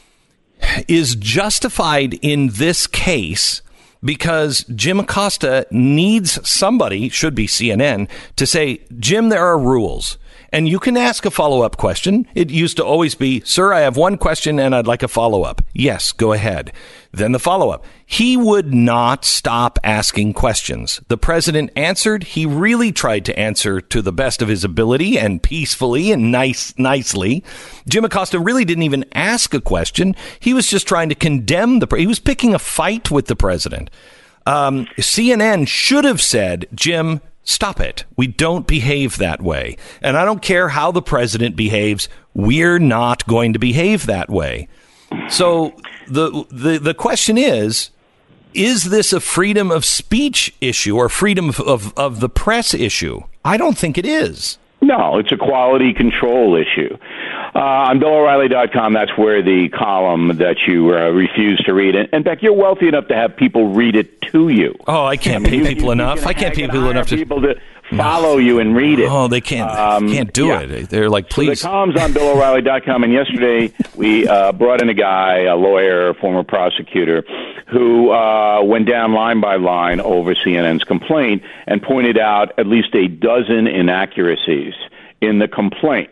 B: is justified in this case because Jim Acosta needs somebody, should be C N N, to say, Jim, there are rules. And you can ask a follow-up question. It used to always be, sir, I have one question and I'd like a follow-up. Yes, go ahead. Then the follow-up. He would not stop asking questions. The president answered. He really tried to answer to the best of his ability and peacefully and nice, nicely. Jim Acosta really didn't even ask a question. He was just trying to condemn the pre- he was picking a fight with the president. Um, C N N should have said, Jim, stop it. We don't behave that way. And I don't care how the president behaves. We're not going to behave that way. So the the the question is, is this a freedom of speech issue or freedom of, of, of the press issue? I don't think it is.
I: No, it's a quality control issue. Uh, on Bill O'Reilly dot com, that's where the column that you uh, refuse to read. And, in fact, you're wealthy enough to have people read it to you.
B: Oh, I can't
I: I mean,
B: pay
I: you,
B: people
I: you,
B: enough.
I: You
B: I can't pay people enough to...
I: people to follow you and read it.
B: Oh, they can't um, can't do yeah. it. They're like, please.
I: So the column's on Bill O'Reilly dot com, and yesterday we uh, brought in a guy, a lawyer, a former prosecutor, who uh, went down line by line over C N N's complaint and pointed out at least a dozen inaccuracies in the complaint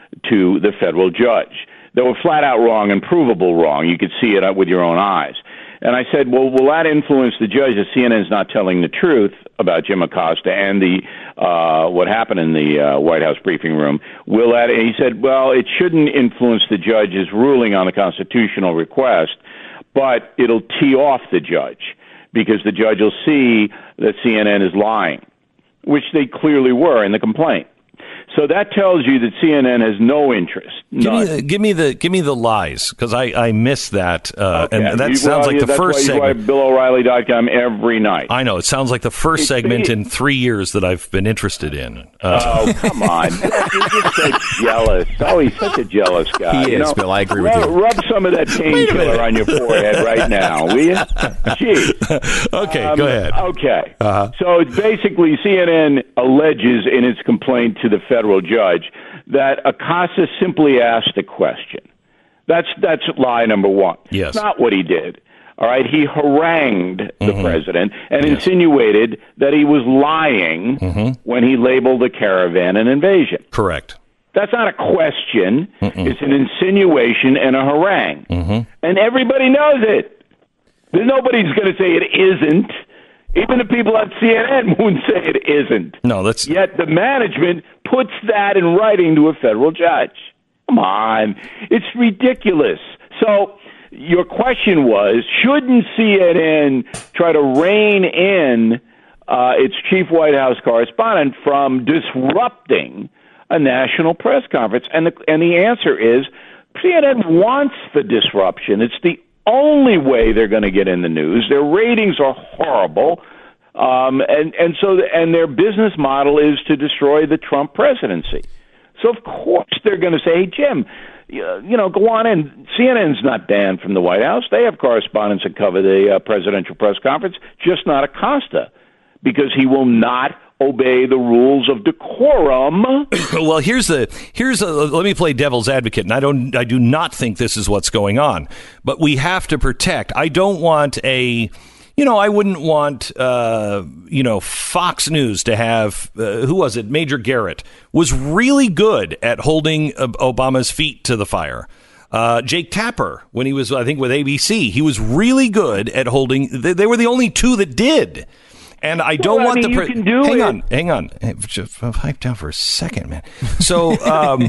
I: to the federal judge that were flat out wrong and provable wrong. You could see it with your own eyes. And I said, well, will that influence the judge that C N N is not telling the truth about Jim Acosta and the uh, what happened in the uh, White House briefing room? Will that? And he said, well, it shouldn't influence the judge's ruling on the constitutional request, but it'll tee off the judge because the judge will see that C N N is lying, which they clearly were in the complaint. So that tells you that C N N has no interest.
B: Give me, the, give me the give me the lies, because I, I missed that, uh,
I: okay.
B: and that
I: you,
B: sounds
I: well,
B: like
I: yeah,
B: the first
I: segment. That's why you Bill O'Reilly dot com every night.
B: I know, it sounds like the first
I: it's,
B: segment
I: it,
B: in three years that I've been interested in. Uh,
I: oh, come on. You're just so jealous. Oh, he's such a jealous guy.
C: He
I: you
C: is,
I: know,
C: Bill. I agree
I: rub,
C: with you.
I: Rub some of that painkiller on your forehead right now, will you? Gee.
B: Okay,
I: um,
B: go ahead.
I: Okay.
B: Uh-huh.
I: So it's basically C N N alleges in its complaint to the federal judge that Acosta simply asked a question. That's that's lie number one.
B: Yes.
I: It's not what he did. All right, he harangued the
B: mm-hmm. president
I: and
B: yes.
I: insinuated that he was lying mm-hmm. when he labeled the caravan an invasion.
B: Correct.
I: That's not a question.
B: Mm-mm.
I: It's an insinuation and a harangue.
B: Mm-hmm.
I: And everybody knows it. Nobody's going to say it isn't. Even the people on C N N wouldn't say it isn't.
B: No, that's
I: yet the management puts that in writing to a federal judge. Come on, it's ridiculous. So your question was, shouldn't C N N try to rein in uh, its chief White House correspondent from disrupting a national press conference? And the, and the answer is C N N wants the disruption. It's the only way they're going to get in the news. Their ratings are horrible. Um, and, and so and their business model is to destroy the Trump presidency. So, of course, they're going to say, hey, Jim, you know, go on in. C N N's not banned from the White House. They have correspondents that cover the uh, presidential press conference, just not Acosta, because he will not obey the rules of decorum.
B: Well, here's the here's a, let me play devil's advocate, and I don't I do not think this is what's going on, but we have to protect. I don't want a You know, I wouldn't want, uh, you know, Fox News to have, uh, who was it? Major Garrett was really good at holding uh, Obama's feet to the fire. Uh, Jake Tapper, when he was, I think, with A B C, he was really good at holding. They, they were the only two that did. And I don't
I: well,
B: want
I: I mean,
B: the. Pre-
I: you can do
B: hang
I: it.
B: on, hang on. Just pipe down for a second, man. So, um,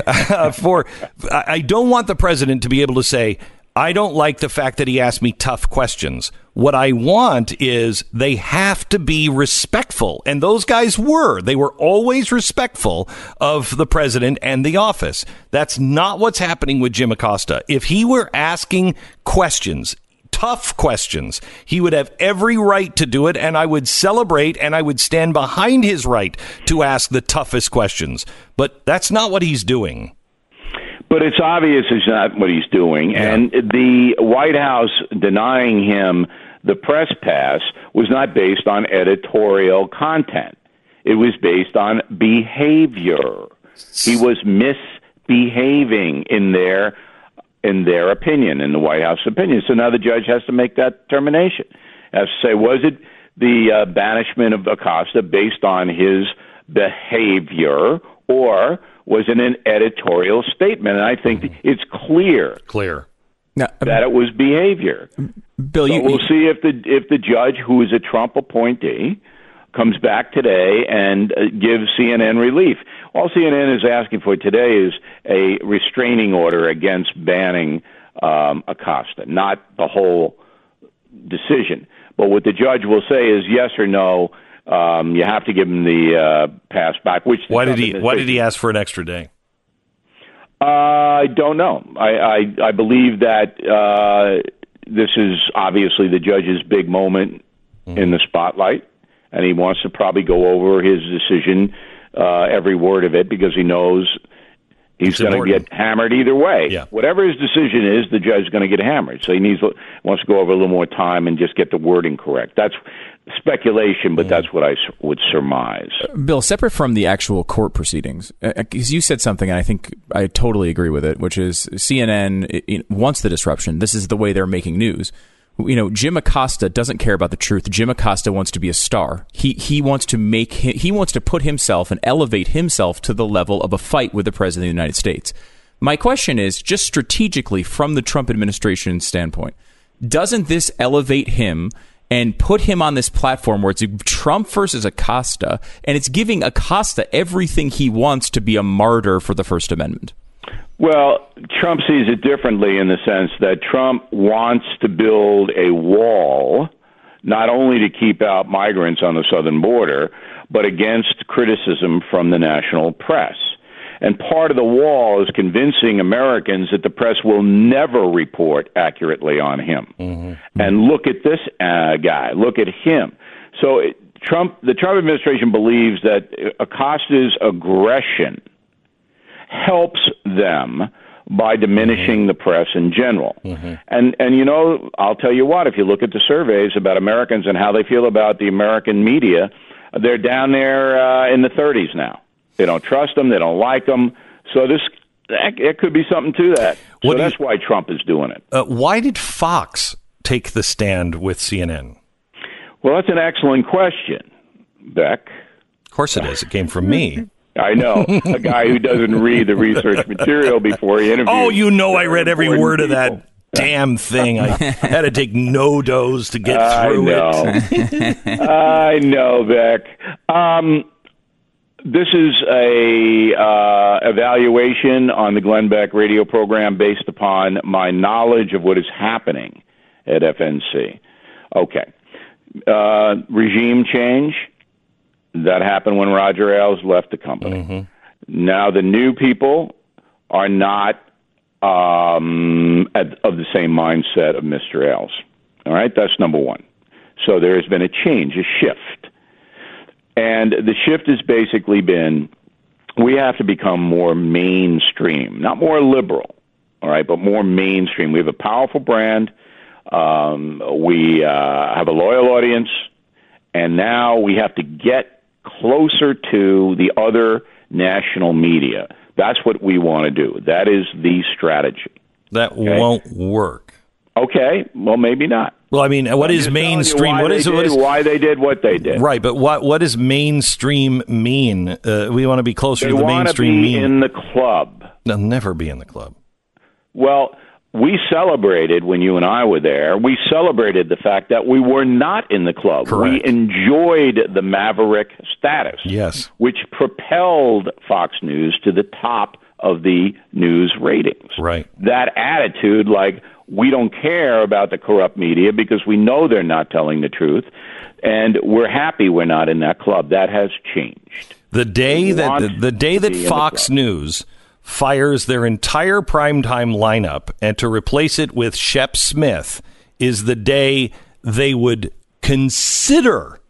B: for I don't want the president to be able to say, I don't like the fact that he asked me tough questions. What I want is they have to be respectful. And those guys were. They were always respectful of the president and the office. That's not what's happening with Jim Acosta. If he were asking questions, tough questions, he would have every right to do it. And I would celebrate and I would stand behind his right to ask the toughest questions. But that's not what he's doing.
I: But it's obvious it's not what he's doing. Yeah. And the White House denying him the press pass was not based on editorial content. It was based on behavior. He was misbehaving in their in their opinion, in the White House opinion. So now the judge has to make that determination. Has to say, was it the uh, banishment of Acosta based on his behavior, or was it an editorial statement? And I think it's clear,
B: clear
C: now, um,
I: that it was behavior.
C: Bill,
I: so
C: you,
I: we'll see if the if the judge, who is a Trump appointee, comes back today and uh, gives C N N relief. All C N N is asking for today is a restraining order against banning um, Acosta, not the whole decision. But what the judge will say is yes or no. Um, you have to give him the uh, pass back. Which
B: why did he? Why did he ask for an extra day?
I: Uh, I don't know. I I, I believe that uh, this is obviously the judge's big moment mm-hmm. in the spotlight, and he wants to probably go over his decision, uh, every word of it, because he knows he's going to get hammered either way.
B: Yeah.
I: Whatever his decision is, the judge is going to get hammered. So he needs wants to go over a little more time and just get the wording correct. That's speculation, but that's what I would surmise.
C: Bill, separate from the actual court proceedings, because you said something, and I think I totally agree with it, which is C N N it wants the disruption. This is the way they're making news. You know, Jim Acosta doesn't care about the truth. Jim Acosta wants to be a star. He he wants to make he wants to put himself and elevate himself to the level of a fight with the president of the United States. My question is, just strategically from the Trump administration standpoint, doesn't this elevate him and put him on this platform where it's Trump versus Acosta, and it's giving Acosta everything he wants to be a martyr for the First Amendment?
I: Well, Trump sees it differently in the sense that Trump wants to build a wall, not only to keep out migrants on the southern border, but against criticism from the national press. And part of the wall is convincing Americans that the press will never report accurately on him. Mm-hmm. And look at this uh, guy. Look at him. So it, Trump, the Trump administration believes that Acosta's aggression helps them by diminishing mm-hmm. the press in general. Mm-hmm. And, and, you know, I'll tell you what, if you look at the surveys about Americans and how they feel about the American media, they're down there uh, in the thirties now. They don't trust them. They don't like them. So this, it could be something to that. So what that's you, why Trump is doing it.
B: Uh, why did Fox take the stand with C N N?
I: Well, that's an excellent question, Beck.
B: Of course it is. It came from me.
I: I know. A guy who doesn't read the research material before he interviews.
B: Oh, you know I read every word people. of that damn thing. I had to take no dose to get
I: I
B: through
I: know.
B: it.
I: I know, Vic. Um, this is a uh, evaluation on the Glenn Beck radio program based upon my knowledge of what is happening at F N C. Okay. Uh, regime change. That happened when Roger Ailes left the company.
B: Mm-hmm.
I: Now the new people are not um, at, of the same mindset of Mister Ailes. All right, that's number one. So there has been a change, a shift. And the shift has basically been we have to become more mainstream, not more liberal, all right, but more mainstream. We have a powerful brand. Um, we uh, have a loyal audience. And now we have to get closer to the other national media. That's what we want to do. That is the strategy.
B: That
I: okay?
B: won't work.
I: Okay, well, maybe not.
B: Well, I mean, what
I: I'm
B: is
I: just telling you
B: mainstream?
I: why
B: What
I: they
B: is
I: did,
B: what is
I: why they did what they did?
B: right? But what what does mainstream mean? Uh, we want to be closer
I: They
B: to the
I: want to
B: mainstream.
I: be
B: mean.
I: in the club.
B: They'll never be in the club.
I: Well, we celebrated when you and I were there. We celebrated the fact that we were not in the club.
B: Correct.
I: We enjoyed the maverick status,
B: Yes.
I: which propelled Fox News to the top of the news ratings.
B: Right.
I: That attitude, like, we don't care about the corrupt media because we know they're not telling the truth, and we're happy we're not in that club. That has changed.
B: The day
I: We
B: that
I: want
B: the, the day
I: to
B: that
I: be in the
B: Fox
I: club.
B: News fires their entire primetime lineup and to replace it with Shep Smith is the day they would consider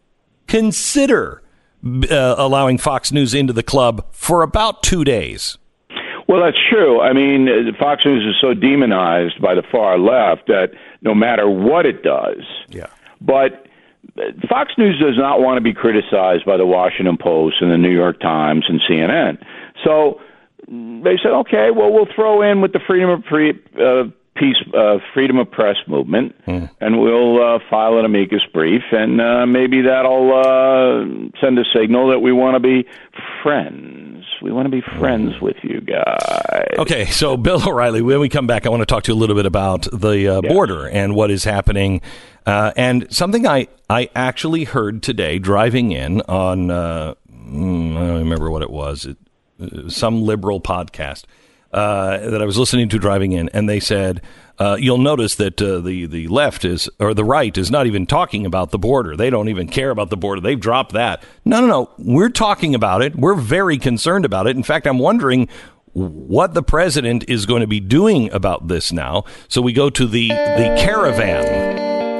B: consider uh, allowing Fox News into the club for about two days.
I: Well, that's true. I mean, uh, Fox News is so demonized by the far left that no matter what it does,
B: Yeah.
I: but uh, Fox News does not want to be criticized by the Washington Post and the New York Times and C N N. So they said, okay, well, we'll throw in with the freedom of pre, uh, peace, uh, freedom of press movement,
B: Mm.
I: and we'll uh, file an amicus brief, and uh, maybe that'll uh, send a signal that we want to be friends. We want to be friends with you guys.
B: Okay, so Bill O'Reilly, when we come back, I want to talk to you a little bit about the uh,
I: Yes.
B: border and what is happening. Uh, and something I, I actually heard today driving in on, uh, mm, I don't remember what it was, it, uh, some liberal podcast uh, that I was listening to driving in, and they said, uh, you'll notice that uh, the, the left is, or the right is not even talking about the border. They don't even care about the border. They've dropped that. No, no, no. We're talking about it. We're very concerned about it. In fact, I'm wondering what the president is going to be doing about this now. So we go to the, the caravan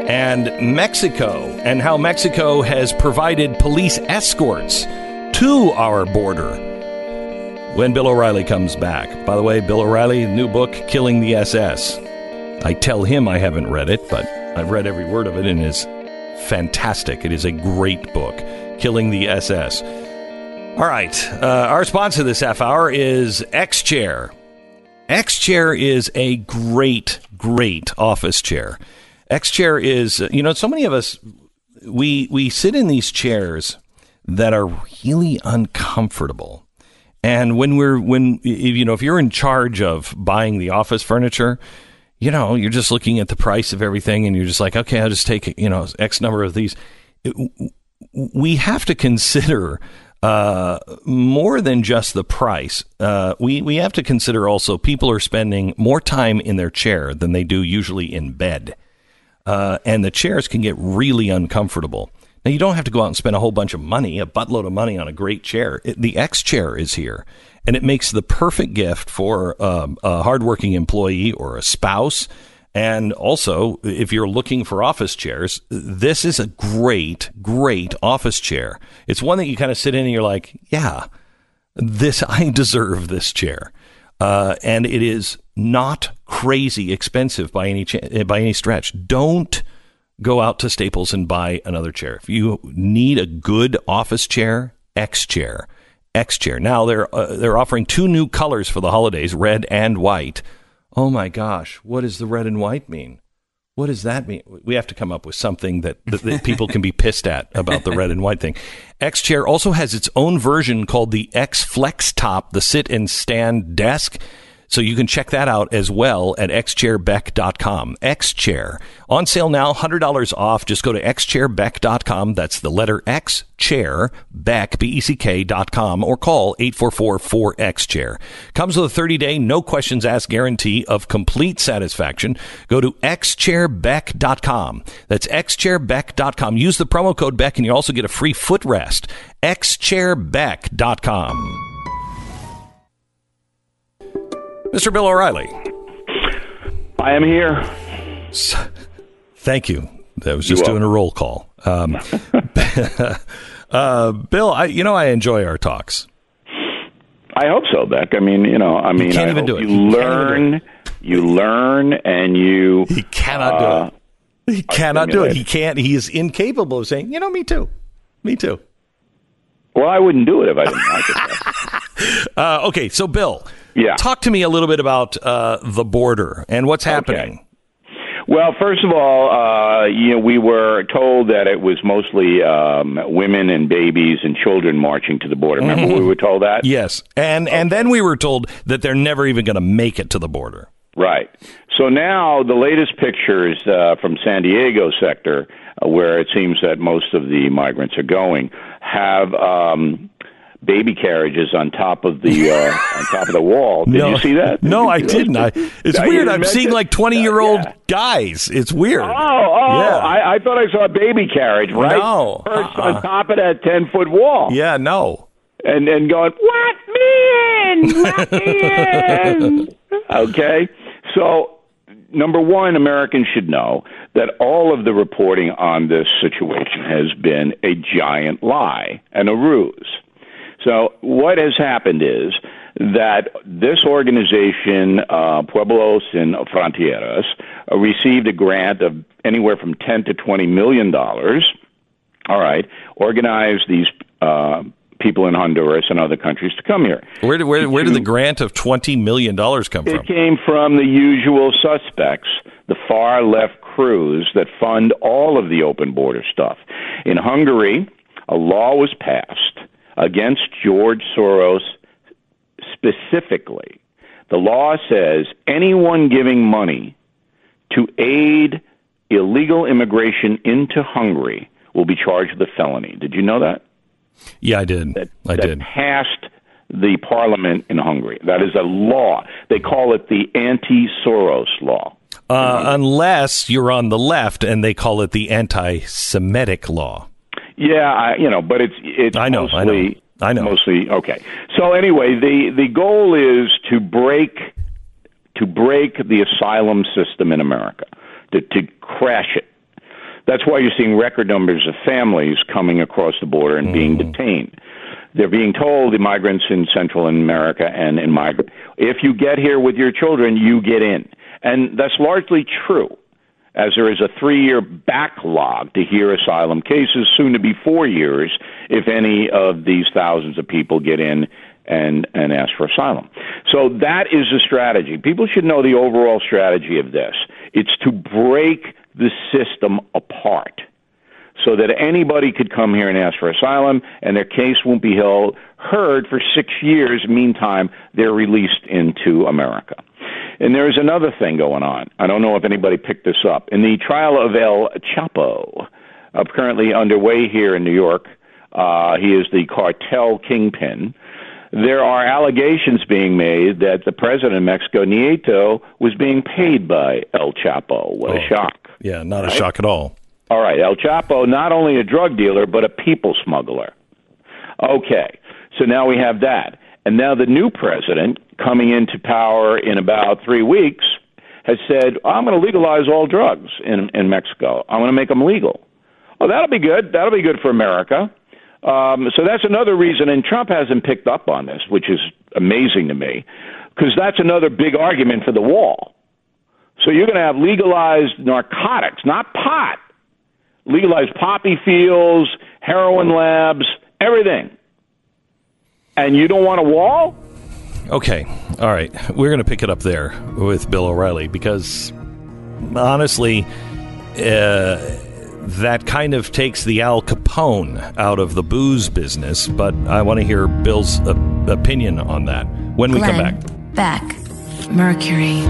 B: and Mexico and how Mexico has provided police escorts to our border when Bill O'Reilly comes back. By the way, Bill O'Reilly, new book, Killing the S S. I tell him I haven't read it, but I've read every word of it and it is fantastic. It is a great book, Killing the S S. All right. Uh, our sponsor this half hour is X-Chair. X-Chair is a great, great office chair. X-Chair is, you know, so many of us, we we sit in these chairs that are really uncomfortable. And when we're, when, you know, if you're in charge of buying the office furniture, you know, you're just looking at the price of everything and you're just like, okay, I'll just take, you know, X number of these. It, we have to consider uh, more than just the price. Uh, we, we have to consider also people are spending more time in their chair than they do usually in bed. Uh, and the chairs can get really uncomfortable. Now, you don't have to go out and spend a whole bunch of money, a buttload of money on a great chair. It, the X-Chair is here, and it makes the perfect gift for um, a hardworking employee or a spouse. And also, if you're looking for office chairs, this is a great, great office chair. It's one that you kind of sit in and you're like, yeah, this, I deserve this chair. Uh, and it is not crazy expensive by any ch- by any stretch. Don't go out to Staples and buy another chair. If you need a good office chair, X-Chair. X-Chair. Now, they're uh, they're offering two new colors for the holidays, red and white. Oh, my gosh. What does the red and white mean? What does that mean? We have to come up with something that, that, that people can be pissed at about the red and white thing. X-Chair also has its own version called the X-Flex Top, the sit and stand desk. So you can check that out as well at x chair beck dot com. X-Chair. On sale now, one hundred dollars off. Just go to x chair beck dot com. That's the letter X, chair, Beck, B E C K dot com, or call eight four four, four X chair. Comes with a thirty-day, no questions asked guarantee of complete satisfaction. Go to x chair beck dot com. That's x chair beck dot com. Use the promo code Beck, and you also get a free footrest. x chair beck dot com. Mister Bill O'Reilly.
I: I am here.
B: Thank you. I was just doing a roll call. Um, uh, Bill, I, you know, I enjoy our talks.
I: I hope so, Beck. I mean, you know, I mean,
B: you can't
I: I
B: even
I: hope
B: do it.
I: You,
B: you
I: learn, you learn, and you.
B: He cannot uh, do it. He cannot do it. He can't. He is incapable of saying, you know, me too. Me too.
I: Well, I wouldn't do it if I didn't like it.
B: uh, okay, so Bill,
I: yeah.
B: talk to me a little bit about uh, the border and what's happening.
I: Okay. Well, first of all, uh, you know, we were told that it was mostly um, women and babies and children marching to the border. Remember mm-hmm. we were told that?
B: Yes, and okay. and then we were told that they're never even going to make it to the border.
I: Right. So now the latest pictures uh, from San Diego sector, uh, where it seems that most of the migrants are going, have um, baby carriages on top of the uh, on top of the wall. Did
B: no,
I: you see that? Did
B: no, I
I: those?
B: didn't. I, it's
I: no,
B: weird. I'm seeing
I: it?
B: like twenty-year-old
I: uh, yeah.
B: guys. It's weird.
I: Oh, oh!
B: Yeah.
I: I, I thought I saw a baby carriage right
B: no.
I: perched
B: uh-uh.
I: on top of that ten-foot wall.
B: Yeah, no.
I: And and going, let me in, let me in. Okay, so. Number one, Americans should know that all of the reporting on this situation has been a giant lie and a ruse. So what has happened is that this organization, uh, Pueblos Sin Fronteras, uh, received a grant of anywhere from ten to twenty million dollars. All right, organized these uh, people in Honduras and other countries to come here.
B: Where did where, where did the grant of twenty million dollars come from?
I: It came from the usual suspects, the far left crews that fund all of the open border stuff. In Hungary, a law was passed against George Soros specifically. The law says anyone giving money to aid illegal immigration into Hungary will be charged with a felony. Did you know that?
B: Yeah, I did.
I: That,
B: I
I: that
B: did.
I: passed the parliament in Hungary. That is a law. They call it the anti-Soros law.
B: Uh, unless you're on the left and they call it the anti-Semitic law.
I: Yeah, I, you know, but it's it's
B: I know,
I: mostly
B: I know. I know.
I: mostly okay. So anyway, the the goal is to break to break the asylum system in America, to to crash it. That's why you're seeing record numbers of families coming across the border and being mm-hmm. detained. They're being told, the migrants in Central America and in migrant, if you get here with your children, you get in. And that's largely true, as there is a three-year backlog to hear asylum cases, soon to be four years, if any of these thousands of people get in and, and ask for asylum. So that is the strategy. People should know the overall strategy of this. It's to break the system apart so that anybody could come here and ask for asylum and their case won't be held, heard for six years. Meantime, they're released into America. And there is another thing going on. I don't know if anybody picked this up. In the trial of El Chapo, uh, currently underway here in New York, uh, he is the cartel kingpin. There are allegations being made that the president of Mexico, Nieto, was being paid by El Chapo. What
B: oh,
I: a shock.
B: Yeah, not
I: right?
B: a shock at all.
I: All right, El Chapo, not only a drug dealer, but a people smuggler. Okay, so now we have that. And now the new president, coming into power in about three weeks, has said, I'm going to legalize all drugs in, in Mexico. I'm going to make them legal. Oh, that'll be good. That'll be good for America. Um, so that's another reason, and Trump hasn't picked up on this, which is amazing to me, because that's another big argument for the wall. So you're going to have legalized narcotics, not pot, legalized poppy fields, heroin labs, everything. And you don't want a wall?
B: Okay, all right. We're going to pick it up there with Bill O'Reilly, because honestly, uh, that kind of takes the Al Capone out of the booze business, but I want to hear Bill's uh, opinion on that when we
J: Glenn
B: come back.
J: Beck.
D: of mercury.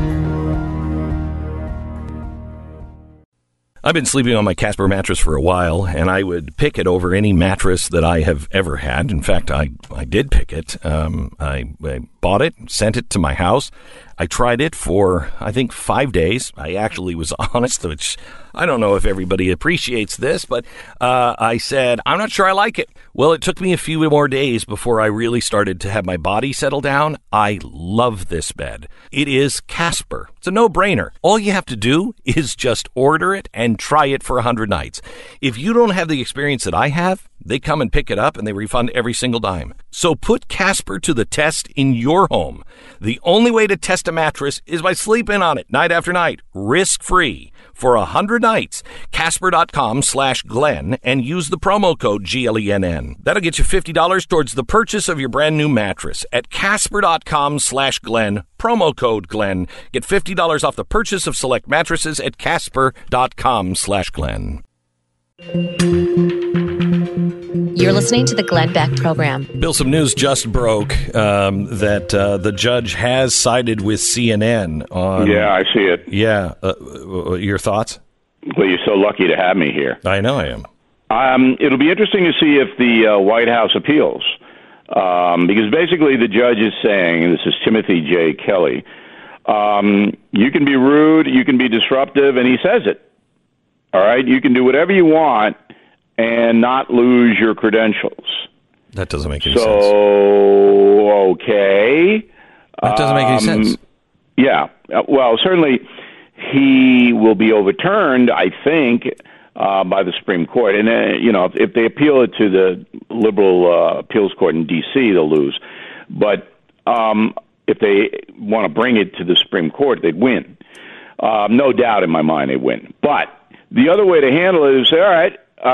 B: I've been sleeping on my Casper mattress for a while, and I would pick it over any mattress that I have ever had. In fact, I, I did pick it. Um, I, I bought it, sent it to my house. I tried it for, I think, five days. I actually was honest, which I don't know if everybody appreciates this, but uh, I said, I'm not sure I like it. Well, it took me a few more days before I really started to have my body settle down. I love this bed. It is Casper. It's a no-brainer. All you have to do is just order it and try it for one hundred nights. If you don't have the experience that I have, they come and pick it up and they refund every single dime. So put Casper to the test in your home. The only way to test a mattress is by sleeping on it night after night, risk-free. For one hundred nights, Casper.com slash Glenn and use the promo code G L E N N. That'll get you fifty dollars towards the purchase of your brand new mattress at Casper.com slash Glenn, promo code Glenn. Get fifty dollars off the purchase of select mattresses at Casper.com slash Glenn.
A: You're listening to the Glenn Beck Program.
B: Bill, some news just broke um, that uh, the judge has sided with C N N on...
I: Yeah, I see it.
B: Yeah. Uh, your thoughts?
I: Well, you're so lucky to have me here.
B: I know I am.
I: Um, it'll be interesting to see if the uh, White House appeals, um, because basically the judge is saying, and this is Timothy J. Kelly, um, you can be rude, you can be disruptive, and he says it. All right? You can do whatever you want and not lose your credentials.
B: That doesn't make any
I: so,
B: sense.
I: So, okay.
B: That doesn't make any
I: um,
B: sense.
I: Yeah. Well, certainly he will be overturned, I think, uh, by the Supreme Court. And, uh, you know, if, if they appeal it to the liberal uh, appeals court in D C, they'll lose. But um, if they want to bring it to the Supreme Court, they'd win. Um, no doubt in my mind they win. But the other way to handle it is say, all right,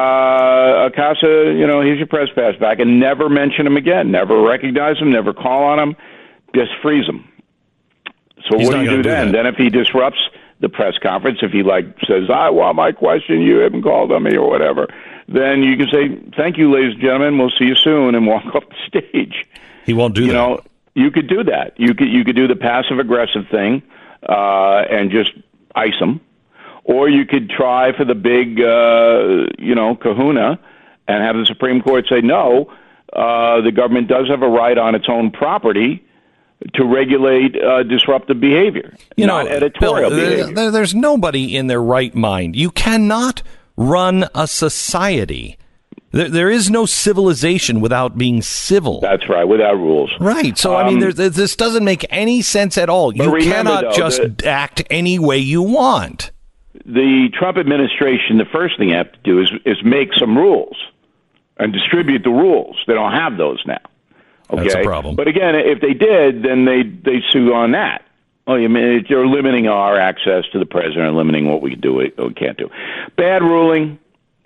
I: uh, Acasa, you know, here's your press pass back, and never mention him again. Never recognize him, never call on him, just freeze him. So
B: He's
I: what do you do, do then?
B: that.
I: Then if he disrupts the press conference, if he, like, says, I want my question, you haven't called on me or whatever, then you can say, thank you, ladies and gentlemen, we'll see you soon, and walk off the stage.
B: He won't do
I: you
B: that.
I: You know, you could do that. You could, you could do the passive-aggressive thing uh, and just ice him. Or you could try for the big, uh, you know, kahuna and have the Supreme Court say, no, uh, the government does have a right on its own property to regulate uh, disruptive behavior,
B: you
I: not
B: know,
I: editorial
B: Bill,
I: behavior.
B: There, there's nobody in their right mind. You cannot run a society. There, there is no civilization without being civil.
I: That's right, without rules.
B: Right. So,
I: um,
B: I mean, there's, this doesn't make any sense at all. You
I: remember,
B: cannot
I: though,
B: just
I: that-
B: act any way you want.
I: The Trump administration, the first thing you have to do is is make some rules and distribute the rules. They don't have those now. Okay?
B: That's a problem.
I: But again, if they did, then they they sue on that. Oh, you mean you're limiting our access to the president, limiting what we can do or can't do. Bad ruling.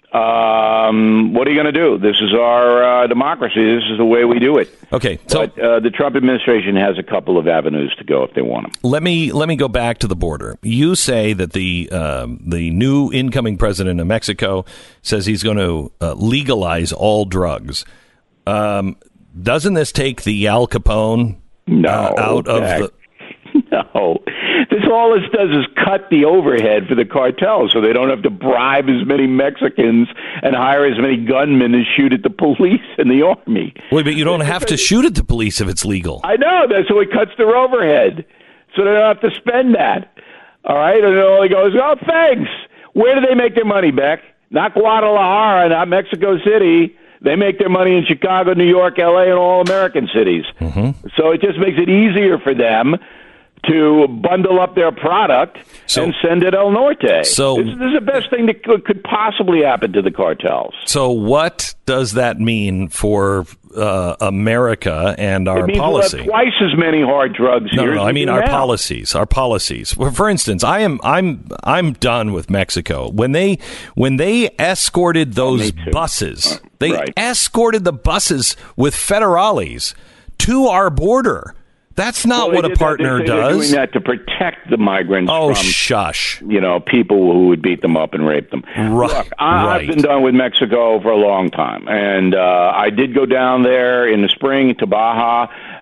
I: Um, what are you going to do? This is our uh, democracy. This is the way we do it.
B: Okay, so
I: but uh, the Trump administration has a couple of avenues to go if they want them.
B: let me let me go back to the border. You say that the um, the new incoming president of Mexico says he's going to uh, legalize all drugs. Um, doesn't this take the Al Capone
I: no,
B: uh, out of
I: Jack.
B: the?
I: No. This all this does is cut the overhead for the cartels so they don't have to bribe as many Mexicans and hire as many gunmen and shoot at the police and the army.
B: Wait, but you don't have to shoot at the police if it's legal.
I: I know. That's so it cuts their overhead. So they don't have to spend that. All right? And it only goes, oh, thanks. Where do they make their money, Beck? Not Guadalajara, not Mexico City. They make their money in Chicago, New York, L A, and all American cities.
B: Mm-hmm.
I: So it just makes it easier for them to bundle up their product
B: so,
I: and send it El Norte.
B: So,
I: this, this is the best thing that could, could possibly happen to the cartels.
B: So what does that mean for uh, America and our
I: it means
B: policy?
I: We'll have twice as many hard drugs
B: no,
I: here.
B: No, no,
I: as
B: I
I: we
B: mean
I: do
B: our
I: now.
B: policies. Our policies. Well, for instance, I am I'm I'm done with Mexico. When they when they escorted those
I: oh,
B: buses,
I: uh,
B: they
I: right.
B: escorted the buses with federales to our border. That's not
I: well,
B: what a
I: did
B: partner
I: that. They say
B: does.
I: They're doing that to protect the migrants
B: oh,
I: from,
B: shush.
I: you know, people who would beat them up and rape them.
B: Right.
I: Look, I,
B: right.
I: I've been done with Mexico for a long time, and uh, I did go down there in the spring to Baja.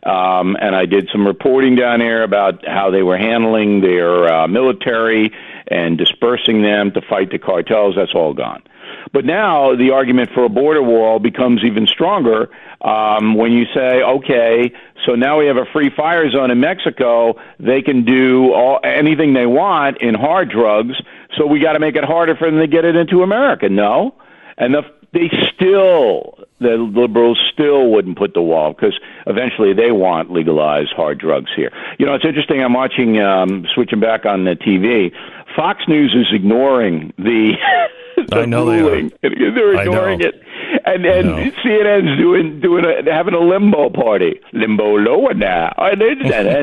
I: Um, and I did some reporting down there about how they were handling their uh, military and dispersing them to fight the cartels. That's all gone. But now the argument for a border wall becomes even stronger um, when you say, okay, so now we have a free fire zone in Mexico. They can do all, anything they want in hard drugs, so we got to make it harder for them to get it into America. No. And the, they still, the liberals still wouldn't put the wall because eventually they want legalized hard drugs here. You know, it's interesting. I'm watching, um, switching back on the T V. Fox News is ignoring the...
B: I know ruling.
I: They are. They're ignoring it, and and C N N's doing doing a, having a limbo party, limbo lower now. This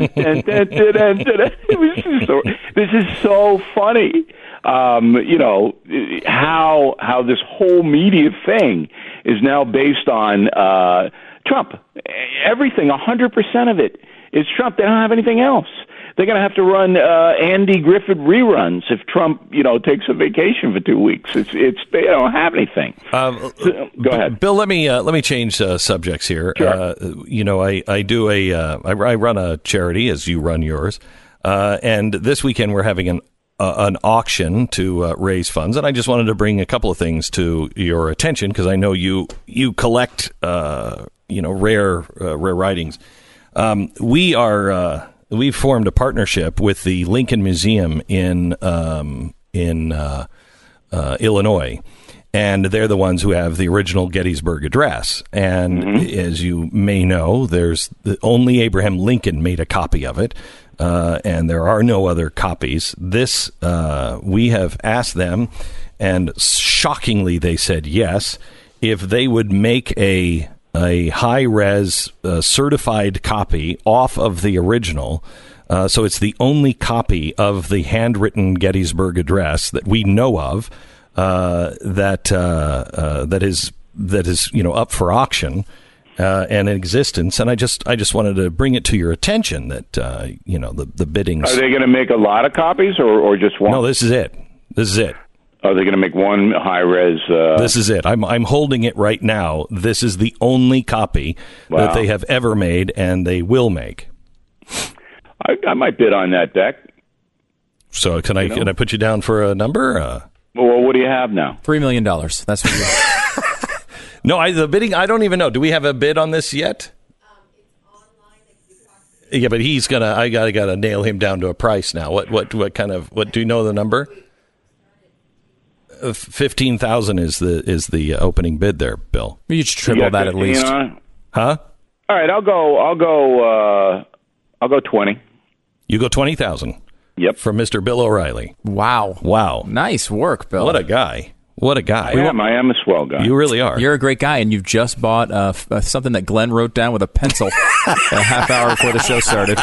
I: is so, this is so funny. Um, you know how how this whole media thing is now based on uh, Trump. Everything, a hundred percent of it is Trump. They don't have anything else. They're going to have to run uh, Andy Griffith reruns if Trump, you know, takes a vacation for two weeks. It's it's they don't have anything. Um, so, go ahead,
B: Bill. Let me uh, let me change uh, subjects here.
I: Sure.
B: Uh, you know, I I do a uh, I, I run a charity as you run yours, uh, and this weekend we're having an uh, an auction to uh, raise funds, and I just wanted to bring a couple of things to your attention because I know you you collect uh, you know rare uh, rare writings. Um, we are. Uh, We've formed a partnership with the Lincoln Museum in um, in uh, uh, Illinois, and they're the ones who have the original Gettysburg Address. And mm-hmm. as you may know, there's the, only Abraham Lincoln made a copy of it, uh, and there are no other copies. This uh, we have asked them, and shockingly, they said yes if they would make a a high-res uh, certified copy off of the original. Uh, so it's the only copy of the handwritten Gettysburg Address that we know of uh, that uh, uh, that is that is you know up for auction uh, and in existence. And I just I just wanted to bring it to your attention that uh, you know the the biddings.
I: Are they going to make a lot of copies or, or just one?
B: No, this is it. This is it.
I: Are they going to make one high-res? Uh...
B: This is it. I'm I'm holding it right now. This is the only copy wow. that they have ever made, and they will make.
I: I, I might bid on that, deck.
B: So can I you know? can I put you down for a number? Uh,
I: well, what do you have now?
C: Three million dollars. That's what you have.
B: No, I, the bidding. I don't even know. Do we have a bid on this yet? Um, it's online. Yeah, but he's gonna. I gotta gotta nail him down to a price now. What what what kind of what? Do you know the number? Fifteen thousand is the is the opening bid there, Bill.
C: You should triple that at least,
B: huh?
I: All right, I'll go. I'll go. Uh, I'll go twenty.
B: You go twenty thousand.
I: Yep,
B: from Mister Bill O'Reilly.
C: Wow,
B: wow,
C: nice work, Bill.
B: What a guy! What a guy!
I: I am. I am a swell guy.
B: You really are.
C: You're a great guy, and you've just bought uh, f- uh, something that Glenn wrote down with a pencil a half hour before the show started.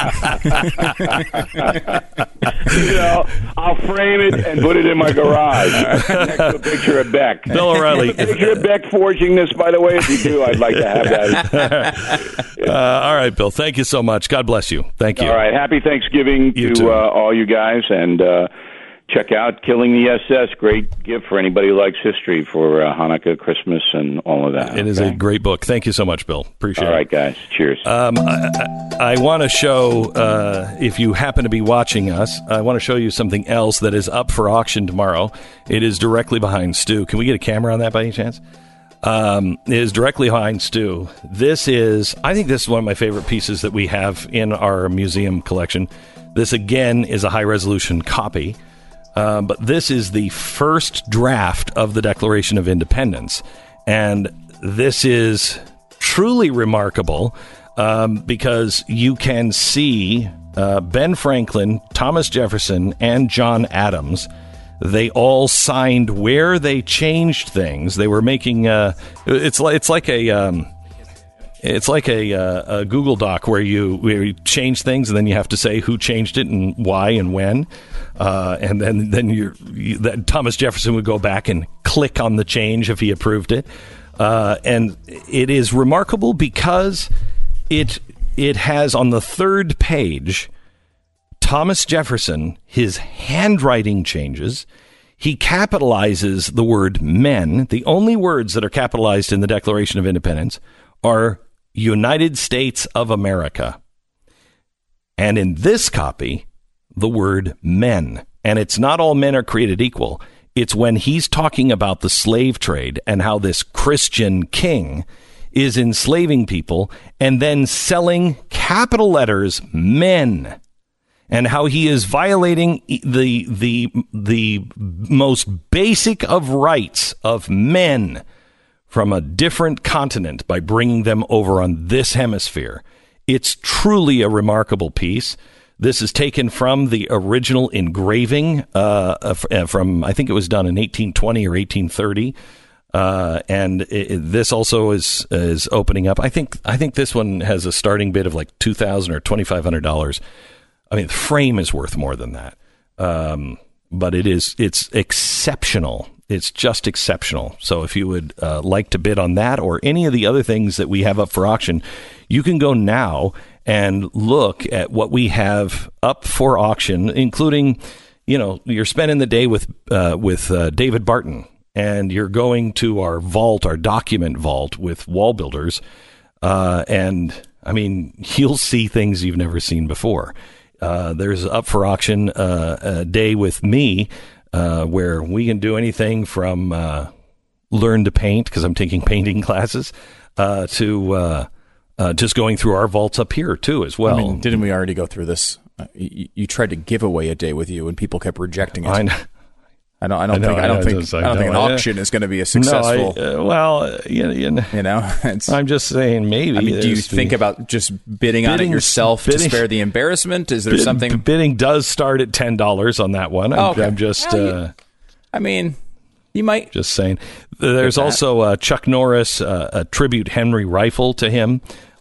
I: You know, I'll frame it and put it in my garage next to a picture of Beck.
B: Bill O'Reilly.
I: A picture of Beck forging this, by the way. If you do, I'd like to have that.
B: uh, all right, Bill. Thank you so much. God bless you. Thank you.
I: All right. Happy Thanksgiving
B: you
I: to uh, all you guys, and uh, check out Killing the S S. Great gift for anybody who likes history for uh, Hanukkah, Christmas, and all of that.
B: It is
I: okay?
B: a great book. Thank you so much, Bill. Appreciate it.
I: All right, guys. Cheers.
B: Um, I, I, I want to show, uh, if you happen to be watching us, I want to show you something else that is up for auction tomorrow. It is directly behind Stu. Can we get a camera on that by any chance? Um, it is directly behind Stu. This is, I think this is one of my favorite pieces that we have in our museum collection. This, again, is a high-resolution copy. Uh, but this is the first draft of the Declaration of Independence. And this is truly remarkable um, because you can see uh, Ben Franklin, Thomas Jefferson, and John Adams. They all signed where they changed things. They were making uh, it's like it's like a um, it's like a, uh, a Google Doc where you where you change things and then you have to say who changed it and why and when. Uh, and then, then you're, you, that Thomas Jefferson would go back and click on the change if he approved it. Uh, and it is remarkable because it it has on the third page Thomas Jefferson, his handwriting changes. He capitalizes the word men. The only words that are capitalized in the Declaration of Independence are United States of America. And in this copy, the word men. And it's not all men are created equal. It's when he's talking about the slave trade and how this Christian king is enslaving people and then selling, capital letters, men, and how he is violating the the the most basic of rights of men from a different continent by bringing them over on this hemisphere. It's truly a remarkable piece. This is taken from the original engraving uh, from, I think it was done in eighteen twenty or eighteen thirty. Uh, and it, it, this also is is opening up. I think I think this one has a starting bid of like two thousand dollars or twenty-five hundred dollars. I mean, the frame is worth more than that. Um, but it is it's exceptional. It's just exceptional. So if you would uh, like to bid on that or any of the other things that we have up for auction, you can go now and look at what we have up for auction, including, you know, you're spending the day with uh, with uh, David Barton, and you're going to our vault, our document vault with Wall Builders. Uh, and I mean, you'll see things you've never seen before. Uh, there's up for auction uh, a day with me uh, where we can do anything from uh, learn to paint, because I'm taking painting classes, uh, to uh, uh, just going through our vaults up here, too, as well.
C: I mean, didn't we already go through this? Uh, you, you tried to give away a day with you, and people kept rejecting it.
B: I know.
C: I don't. I don't
B: I know,
C: think. I,
B: I
C: don't
B: know,
C: think.
B: just,
C: I
B: I
C: don't think an
B: know,
C: auction is going to be a successful.
B: No, I, uh, well, uh, you, you know,
C: you know it's,
B: I'm just saying maybe.
C: I mean, do you
B: the,
C: think about just bidding, bidding on it yourself bidding, to spare the embarrassment? Is there
B: bid,
C: something?
B: Bidding does start at ten dollars on that one. I'm,
C: oh, okay.
B: I'm just.
C: Well,
B: uh,
C: you, I mean, you might.
B: Just saying. There's also uh, Chuck Norris, uh, a tribute Henry rifle to him.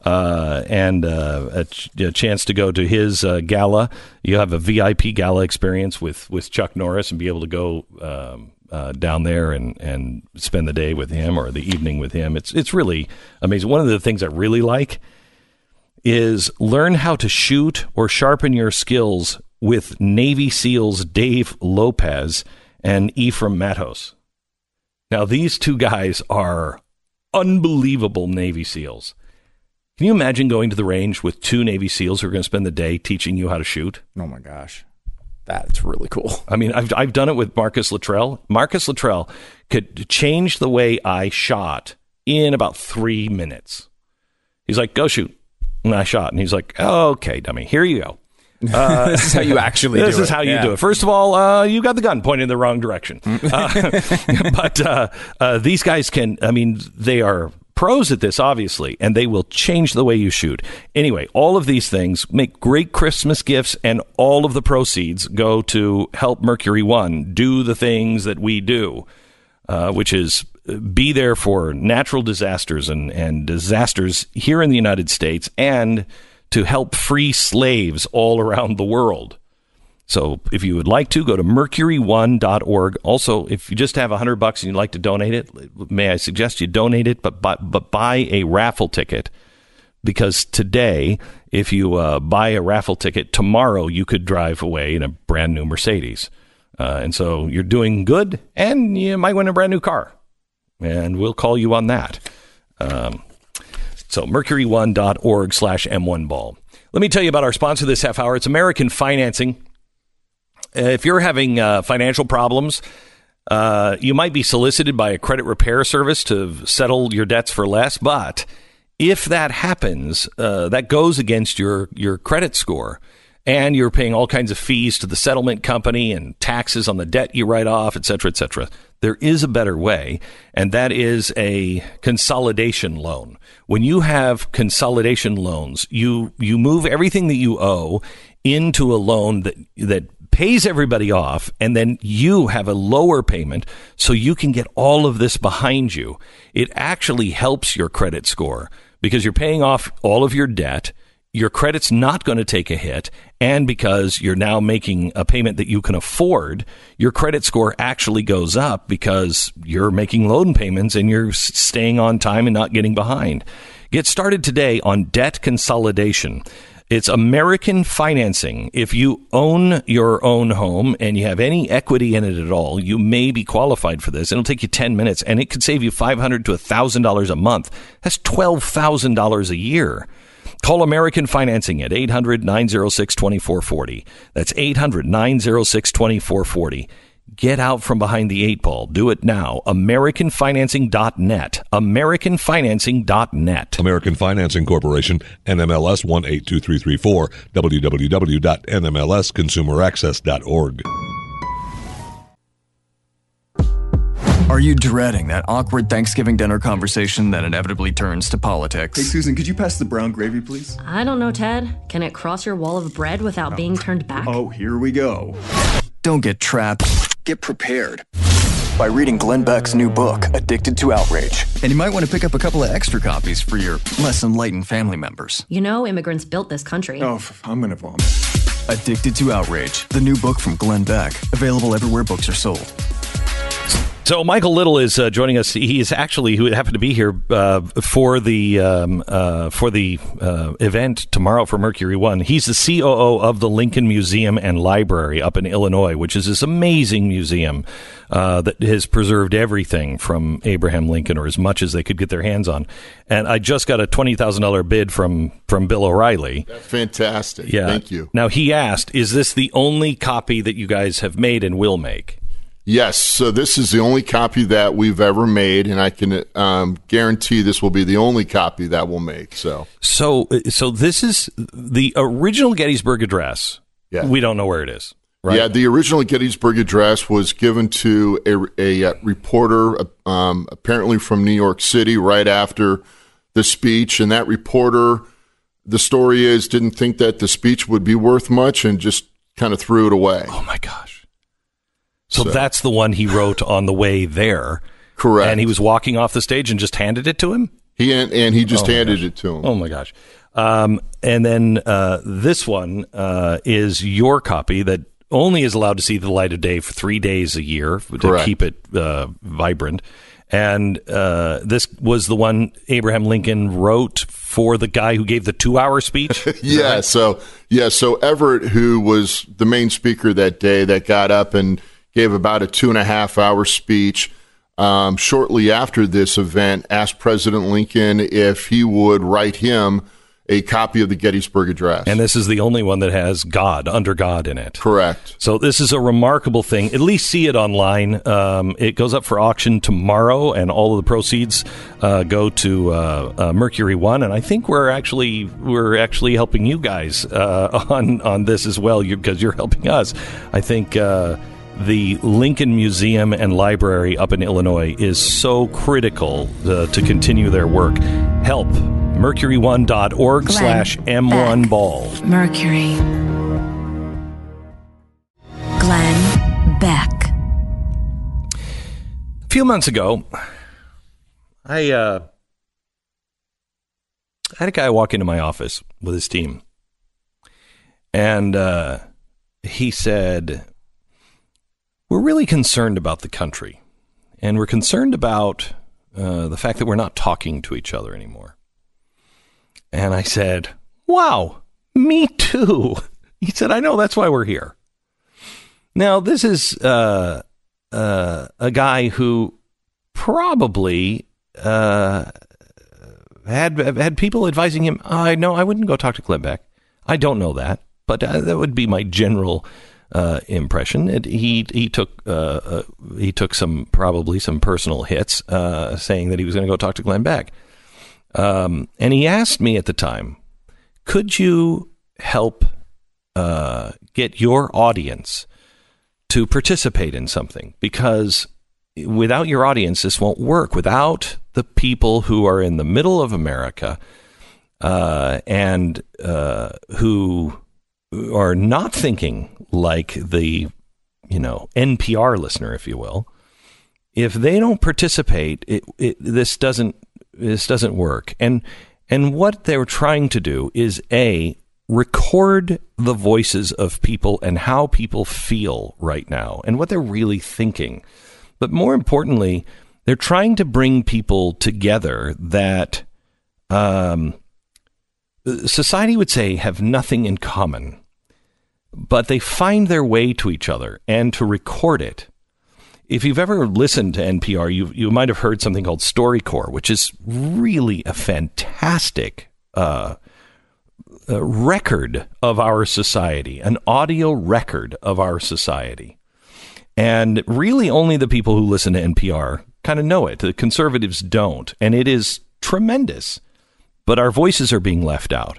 B: Uh, and uh, a, ch- a chance to go to his uh, gala. You have a V I P gala experience with, with Chuck Norris and be able to go um, uh, down there and, and spend the day with him or the evening with him. It's it's really amazing. One of the things I really like is learn how to shoot or sharpen your skills with Navy SEALs Dave Lopez and Ephraim Matos. Now, these two guys are unbelievable Navy SEALs. Can you imagine going to the range with two Navy SEALs who are going to spend the day teaching you how to shoot?
C: Oh, my gosh. That's really cool.
B: I mean, I've I've done it with Marcus Luttrell. Marcus Luttrell could change the way I shot in about three minutes. He's like, go shoot. And I shot. And he's like, oh, okay, dummy, here you go.
C: Uh, this is how you actually do it.
B: This is how you
C: yeah.
B: do it. First of all, uh, you got the gun pointed in the wrong direction. uh, but uh, uh, these guys can, I mean, they are pros at this, obviously, and they will change the way you shoot. Anyway, all of these things make great Christmas gifts, and all of the proceeds go to help Mercury One do the things that we do, uh, which is be there for natural disasters and, and disasters here in the United States, and to help free slaves all around the world. So if you would like to, go to mercury one dot org. Also, if you just have a hundred bucks and you'd like to donate it, may I suggest you donate it, but buy, but buy a raffle ticket, because today, if you uh, buy a raffle ticket, tomorrow you could drive away in a brand new Mercedes. Uh, and so you're doing good, and you might win a brand new car. And we'll call you on that. Um, so mercury one dot org slash M one ball. Let me tell you about our sponsor this half hour. It's American Financing. If you're having uh, financial problems, uh, you might be solicited by a credit repair service to settle your debts for less. But if that happens, uh, that goes against your, your credit score. And you're paying all kinds of fees to the settlement company and taxes on the debt you write off, et cetera, et cetera. There is a better way, and that is a consolidation loan. When you have consolidation loans, you you move everything that you owe into a loan that that pays everybody off, and then you have a lower payment so you can get all of this behind you. It actually helps your credit score because you're paying off all of your debt. Your credit's not going to take a hit, and because you're now making a payment that you can afford, your credit score actually goes up because you're making loan payments and you're staying on time and not getting behind. Get started today on debt consolidation. It's American Financing. If you own your own home and you have any equity in it at all, you may be qualified for this. It'll take you ten minutes, and it could save you five hundred dollars to one thousand dollars a month. That's twelve thousand dollars a year. Call American Financing at eight hundred, nine oh six, two four four oh. That's eight hundred, nine oh six, two four four oh. Get out from behind the eight ball. Do it now. American Financing dot net. American Financing dot net.
J: American Financing Corporation, N M L S one eight two three three four, w w w dot n m l s consumer access dot org.
K: Are you dreading that awkward Thanksgiving dinner conversation that inevitably turns to politics?
L: Hey, Susan, could you pass the brown gravy, please?
A: I don't know, Ted. Can it cross your wall of bread without
L: oh.
A: being turned back?
L: Oh, here we go.
K: Don't get trapped. Get prepared by reading Glenn Beck's new book, Addicted to Outrage. And you might want to pick up a couple of extra copies for your less enlightened family members.
A: You know, immigrants built this country.
L: Oh, I'm gonna vomit.
K: Addicted to Outrage, the new book from Glenn Beck, available everywhere books are sold.
B: So Michael Little is uh, joining us. He is actually who happened to be here uh, for the um, uh, for the uh, event tomorrow for Mercury One. He's the C O O of the Lincoln Museum and Library up in Illinois, which is this amazing museum uh, that has preserved everything from Abraham Lincoln, or as much as they could get their hands on. And I just got a twenty thousand dollars bid from from Bill O'Reilly.
M: That's fantastic.
B: Yeah.
M: Thank you.
B: Now, he asked, is this the only copy that you guys have made and will make?
M: Yes, so this is the only copy that we've ever made, and I can um, guarantee this will be the only copy that we'll make. So,
B: so, so this is the original Gettysburg Address.
M: Yeah.
B: We don't know where it is, right?
M: Yeah, the original Gettysburg Address was given to a, a, a reporter, um, apparently from New York City, right after the speech, and that reporter, the story is, didn't think that the speech would be worth much and just kind of threw it away.
B: Oh, my gosh. So, so that's the one he wrote on the way there.
M: Correct.
B: And he was walking off the stage and just handed it to him?
M: He and, and he just
B: oh
M: handed it to him.
B: Oh, my gosh. Um, and then uh, this one uh, is your copy that only is allowed to see the light of day for three days a year to
M: Correct.
B: keep it uh, vibrant. And uh, this was the one Abraham Lincoln wrote for the guy who gave the two-hour speech?
M: yeah,
B: right?
M: so yeah, so Everett, who was the main speaker that day, that got up and gave about a two and a half hour speech um, shortly after this event, asked President Lincoln if he would write him a copy of the Gettysburg Address.
B: And this is the only one that has God, under God in it.
M: Correct.
B: So this is a remarkable thing. At least see it online. Um, it goes up for auction tomorrow, and all of the proceeds uh, go to uh, uh, Mercury One. And I think we're actually we're actually helping you guys uh, on on this as well, because you're helping us. I think. Uh, The Lincoln Museum and Library up in Illinois is so critical uh, to continue their work. Help. mercury one dot org slash M one ball.
D: Mercury. Glenn Beck.
B: A few months ago, I, uh, I had a guy walk into my office with his team. And uh, he said, we're really concerned about the country, and we're concerned about uh, the fact that we're not talking to each other anymore. And I said, wow, me too. He said, I know, that's why we're here. Now, this is uh, uh, a guy who probably uh, had had people advising him, I know I wouldn't go talk to Glenn Beck. I don't know that, but uh, that would be my general Uh, impression. It, he he took uh, uh, he took some probably some personal hits, uh, saying that he was going to go talk to Glenn Beck. Um, and he asked me at the time, could you help uh, get your audience to participate in something? Because without your audience, this won't work. Without the people who are in the middle of America uh, and uh, who are not thinking like the, you know, N P R listener, if you will, if they don't participate, it, it, this doesn't this doesn't work. And and what they're trying to do is a record the voices of people and how people feel right now and what they're really thinking. But more importantly, they're trying to bring people together that um, society would say have nothing in common, but they find their way to each other and to record it. If you've ever listened to N P R, you you might have heard something called StoryCorps, which is really a fantastic uh, uh, record of our society, an audio record of our society. And really only the people who listen to N P R kind of know it. The conservatives don't. And it is tremendous. But our voices are being left out.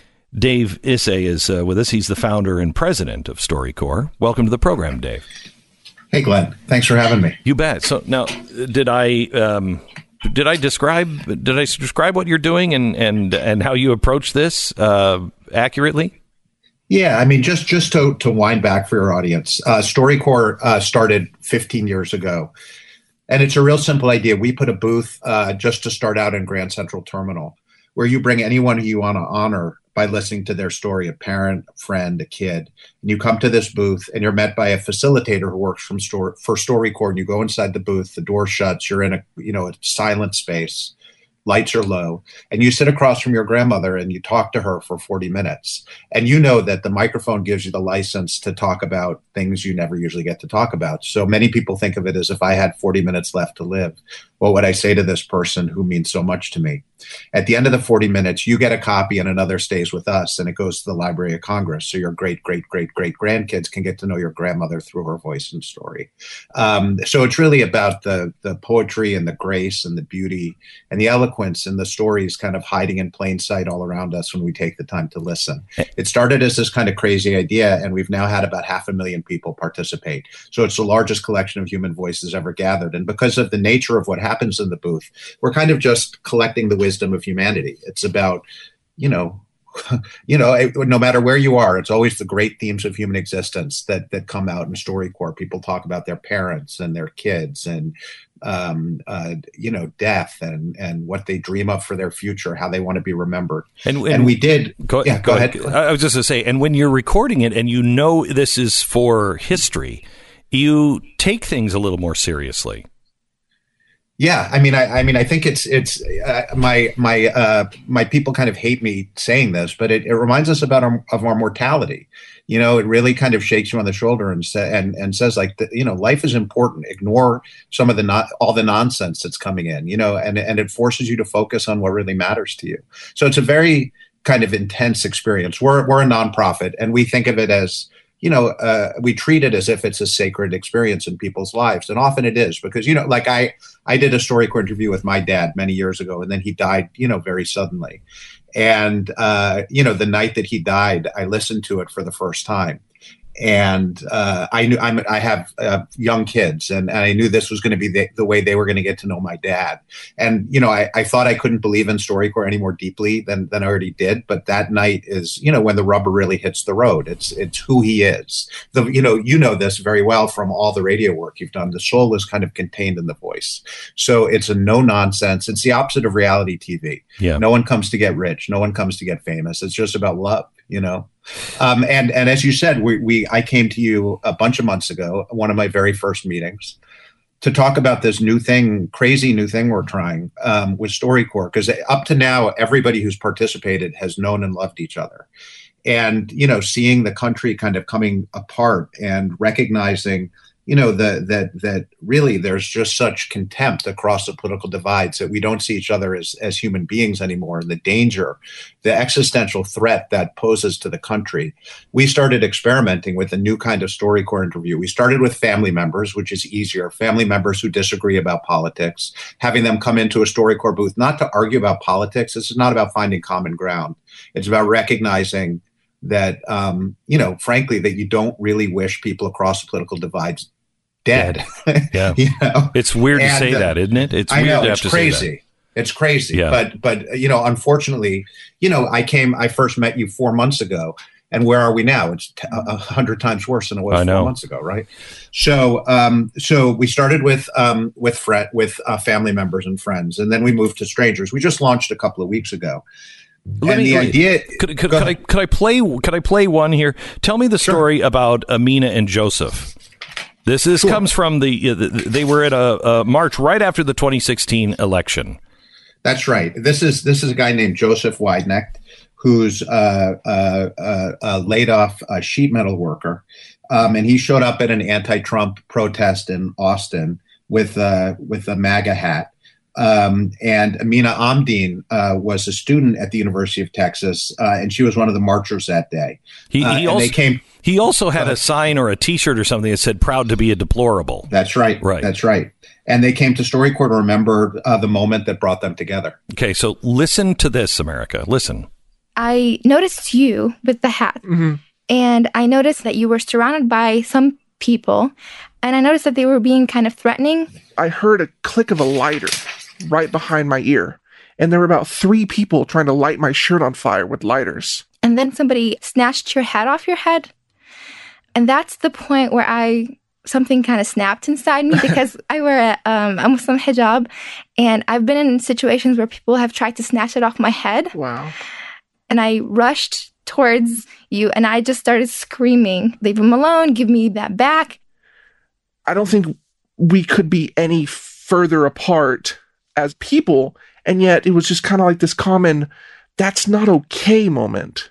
B: Dave Isay is uh, with us. He's the founder and president of StoryCorps. Welcome to the program, Dave.
N: Hey, Glenn. Thanks for having me.
B: You bet. So now, did I um, did I describe did I describe what you're doing and and, and how you approach this uh, accurately?
N: Yeah, I mean, just just to to wind back for your audience, uh, StoryCorps uh, started fifteen years ago, and it's a real simple idea. We put a booth uh, just to start out in Grand Central Terminal, where you bring anyone who you want to honor by listening to their story, a parent, a friend, a kid. And you come to this booth and you're met by a facilitator who works from store for StoryCorps. And you go inside the booth, the door shuts, you're in a, you know, a silent space. Lights are low, and you sit across from your grandmother and you talk to her for forty minutes. And you know that the microphone gives you the license to talk about things you never usually get to talk about. So many people think of it as, if I had forty minutes left to live, what would I say to this person who means so much to me? At the end of the forty minutes, you get a copy and another stays with us, and it goes to the Library of Congress. So your great, great, great, great grandkids can get to know your grandmother through her voice and story. Um, so it's really about the the poetry and the grace and the beauty and the eloquence and the stories kind of hiding in plain sight all around us when we take the time to listen. It started as this kind of crazy idea, and we've now had about half a million people participate. So it's the largest collection of human voices ever gathered. And because of the nature of what happens in the booth, we're kind of just collecting the wisdom of humanity. It's about, you know, you know, no matter where you are, it's always the great themes of human existence that that come out in StoryCorps. People talk about their parents and their kids and, um, uh, you know, death and, and what they dream of for their future, how they want to be remembered. And, and, and we did.
B: Go,
N: yeah, go, go ahead.
B: ahead. I was just going to say, and when you're recording it and you know this is for history, you take things a little more seriously.
N: Yeah, I mean, I, I mean, I think it's it's uh, my my uh, my people kind of hate me saying this, but it, it reminds us about our, of our mortality. You know, it really kind of shakes you on the shoulder and sa- and and says, like, the, you know, life is important. Ignore some of the not all the nonsense that's coming in. You know, and and it forces you to focus on what really matters to you. So it's a very kind of intense experience. We're we're a nonprofit, and we think of it as, you know, uh, we treat it as if it's a sacred experience in people's lives. And often it is, because, you know, like I, I did a StoryCorps interview with my dad many years ago, and then he died, you know, very suddenly. And, uh, you know, the night that he died, I listened to it for the first time. And uh, I knew I'm, I have uh, young kids, and, and I knew this was going to be the, the way they were going to get to know my dad. And, you know, I, I thought I couldn't believe in StoryCorps any more deeply than, than I already did. But that night is, you know, when the rubber really hits the road. It's it's who he is. The, you know, you know this very well from all the radio work you've done. The soul is kind of contained in the voice. So it's a no nonsense. It's the opposite of reality T V.
B: Yeah.
N: No one comes to get rich. No one comes to get famous. It's just about love. You know, um, and and as you said, we, we I came to you a bunch of months ago, one of my very first meetings, to talk about this new thing, crazy new thing we're trying um, with StoryCorps, because up to now, everybody who's participated has known and loved each other. And, you know, seeing the country kind of coming apart and recognizing, you know, the, that that really there's just such contempt across the political divides that we don't see each other as, as human beings anymore. And the danger, the existential threat that poses to the country. We started experimenting with a new kind of StoryCorps interview. We started with family members, which is easier. Family members who disagree about politics, having them come into a StoryCorps booth, not to argue about politics. This is not about finding common ground. It's about recognizing that, um, you know, frankly, that you don't really wish people across the political divides dead.
B: Yeah.
N: You know?
B: It's weird
N: and,
B: to say
N: uh,
B: that, isn't it? It's
N: I
B: weird
N: know,
B: to have
N: it's
B: to
N: crazy.
B: say that.
N: It's crazy.
B: Yeah.
N: But, but, you know, unfortunately, you know, I came, I first met you four months ago, and where are we now? It's t- a hundred times worse than it was
B: I know.
N: four months ago. Right. So, um, so we started with, um, with Fred, with uh, family members and friends, and then we moved to strangers. We just launched a couple of weeks ago.
B: Let
N: and
B: me,
N: the idea,
B: could, could, could I could I play could I play one here? Tell me the story sure. about Amina and Joseph. This this sure. comes from the they were at a, a march right after the twenty sixteen election.
N: That's right. This is this is a guy named Joseph Weidknecht, who's uh, uh, uh, a laid off uh, sheet metal worker. Um, and he showed up at an anti-Trump protest in Austin with, uh, with a MAGA hat. Um, and Amina Amdeen uh, was a student at the University of Texas, uh, and she was one of the marchers that day.
B: He,
N: uh,
B: he,
N: and
B: also,
N: they came,
B: he also had uh, a sign or a T-shirt or something that said, "Proud to be a deplorable."
N: That's right.
B: Right.
N: That's right. And they came to StoryCorps to remember uh, the moment that brought them together.
B: Okay, so listen to this, America. Listen.
O: I noticed you with the hat, mm-hmm. and I noticed that you were surrounded by some people, and I noticed that they were being kind of threatening.
P: I heard a click of a lighter right behind my ear, and there were about three people trying to light my shirt on fire with lighters.
O: And then somebody snatched your hat off your head, and that's the point where I something kind of snapped inside me because I wear a, um, a Muslim hijab, and I've been in situations where people have tried to snatch it off my head.
P: Wow.
O: And I rushed towards you, and I just started screaming, "Leave him alone, give me that back."
P: I don't think we could be any further apart as people, and yet it was just kind of like this common, "that's not okay" moment.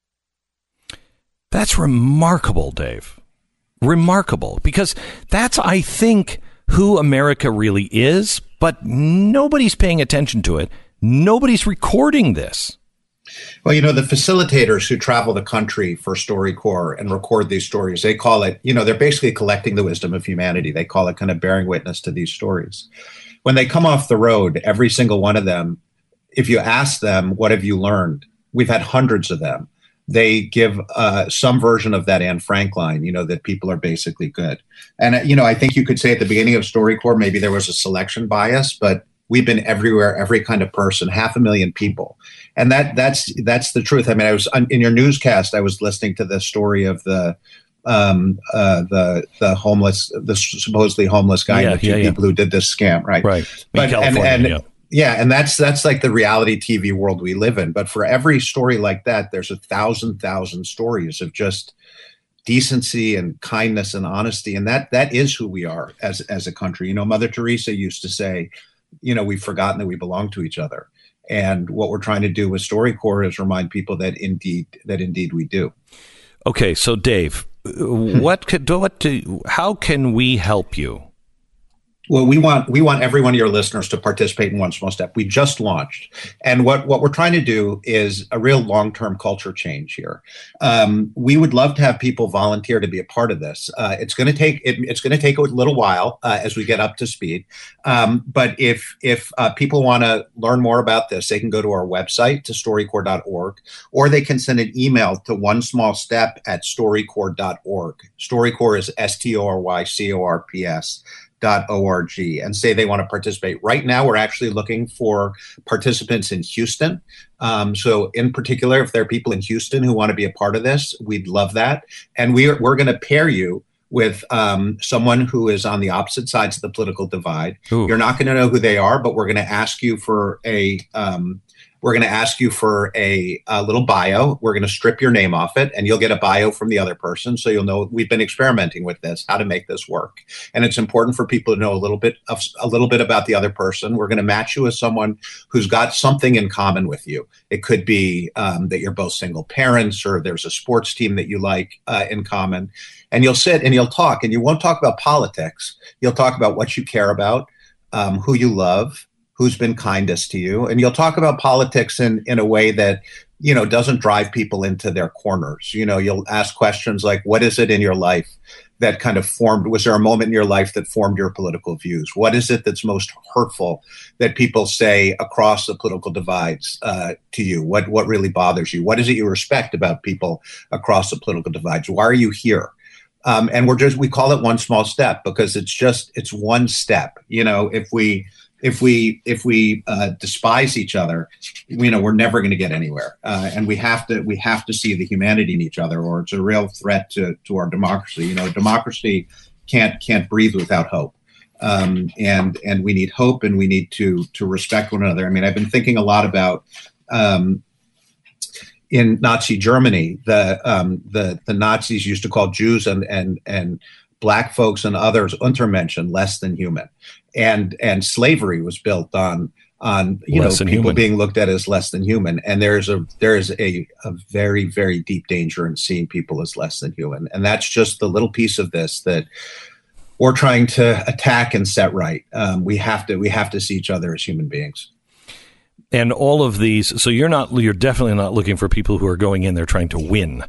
B: That's remarkable, Dave. Remarkable. Because that's, I think, who America really is, but nobody's paying attention to it. Nobody's recording this.
N: Well, you know, the facilitators who travel the country for StoryCorps and record these stories, they call it, you know, they're basically collecting the wisdom of humanity. They call it kind of bearing witness to these stories. When they come off the road, every single one of them, if you ask them, what have you learned? We've had hundreds of them. They give uh, some version of that Anne Frank line, you know, that people are basically good. And, uh, you know, I think you could say at the beginning of StoryCorps, maybe there was a selection bias, but we've been everywhere, every kind of person, half a million people. And that that's that's the truth. I mean, I was in your newscast, I was listening to the story of the um, uh, the the homeless, the supposedly homeless guy,
B: yeah,
N: and the two
B: yeah,
N: people
B: yeah.
N: who did this scam, right?
B: Right.
N: But,
B: in California,
N: and, and,
B: yeah.
N: Yeah, and that's that's like the reality T V world we live in. But for every story like that, there's a thousand, thousand stories of just decency and kindness and honesty. And that that is who we are as as a country. You know, Mother Teresa used to say, you know, we've forgotten that we belong to each other. And what we're trying to do with StoryCorps is remind people that indeed that indeed we do.
B: Okay, so Dave, what could what do, how can we help you?
N: Well, we want we want every one of your listeners to participate in One Small Step. We just launched, and what what we're trying to do is a real long term culture change here. Um, we would love to have people volunteer to be a part of this. Uh, it's going to take it, it's going to take a little while uh, as we get up to speed. Um, but if if uh, people want to learn more about this, they can go to our website to storycorps dot org, or they can send an email to one small step at storycorps dot org. StoryCorps is S T O R Y C O R P S. Dot org and say they want to participate. Right now, we're actually looking for participants in Houston. Um, so in particular, if there are people in Houston who want to be a part of this, we'd love that. And we are, we're going to pair you with um, someone who is on the opposite sides of the political divide. Ooh. You're not going to know who they are, but we're going to ask you for a um, We're going to ask you for a, a little bio. We're going to strip your name off it, and you'll get a bio from the other person. So you'll know we've been experimenting with this, how to make this work. And it's important for people to know a little bit of a little bit about the other person. We're going to match you with someone who's got something in common with you. It could be um, that you're both single parents, or there's a sports team that you like uh, in common. And you'll sit and you'll talk, and you won't talk about politics. You'll talk about what you care about, um, who you love, who's been kindest to you. And you'll talk about politics in, in a way that, you know, doesn't drive people into their corners. You know, you'll ask questions like, what is it in your life that kind of formed, was there a moment in your life that formed your political views? What is it that's most hurtful that people say across the political divides uh, to you? What, what really bothers you? What is it you respect about people across the political divides? Why are you here? Um, and we're just, we call it One Small Step because it's just, it's one step. You know, if we, If we if we uh, despise each other, you know, we're never going to get anywhere, uh, and we have to we have to see the humanity in each other, or it's a real threat to to our democracy. You know, democracy can't can't breathe without hope, um, and and we need hope, and we need to to respect one another. I mean, I've been thinking a lot about um, in Nazi Germany, the um, the the Nazis used to call Jews and and and Black folks and others Untermenschen, less than human. And and slavery was built on on you
B: Less
N: know
B: than
N: people
B: human.
N: being looked at as less than human, and there's a there is a, a very very deep danger in seeing people as less than human, and that's just the little piece of this that we're trying to attack and set right. Um, we have to we have to see each other as human beings.
B: And all of these, so you're not you're definitely not looking for people who are going in there trying to win.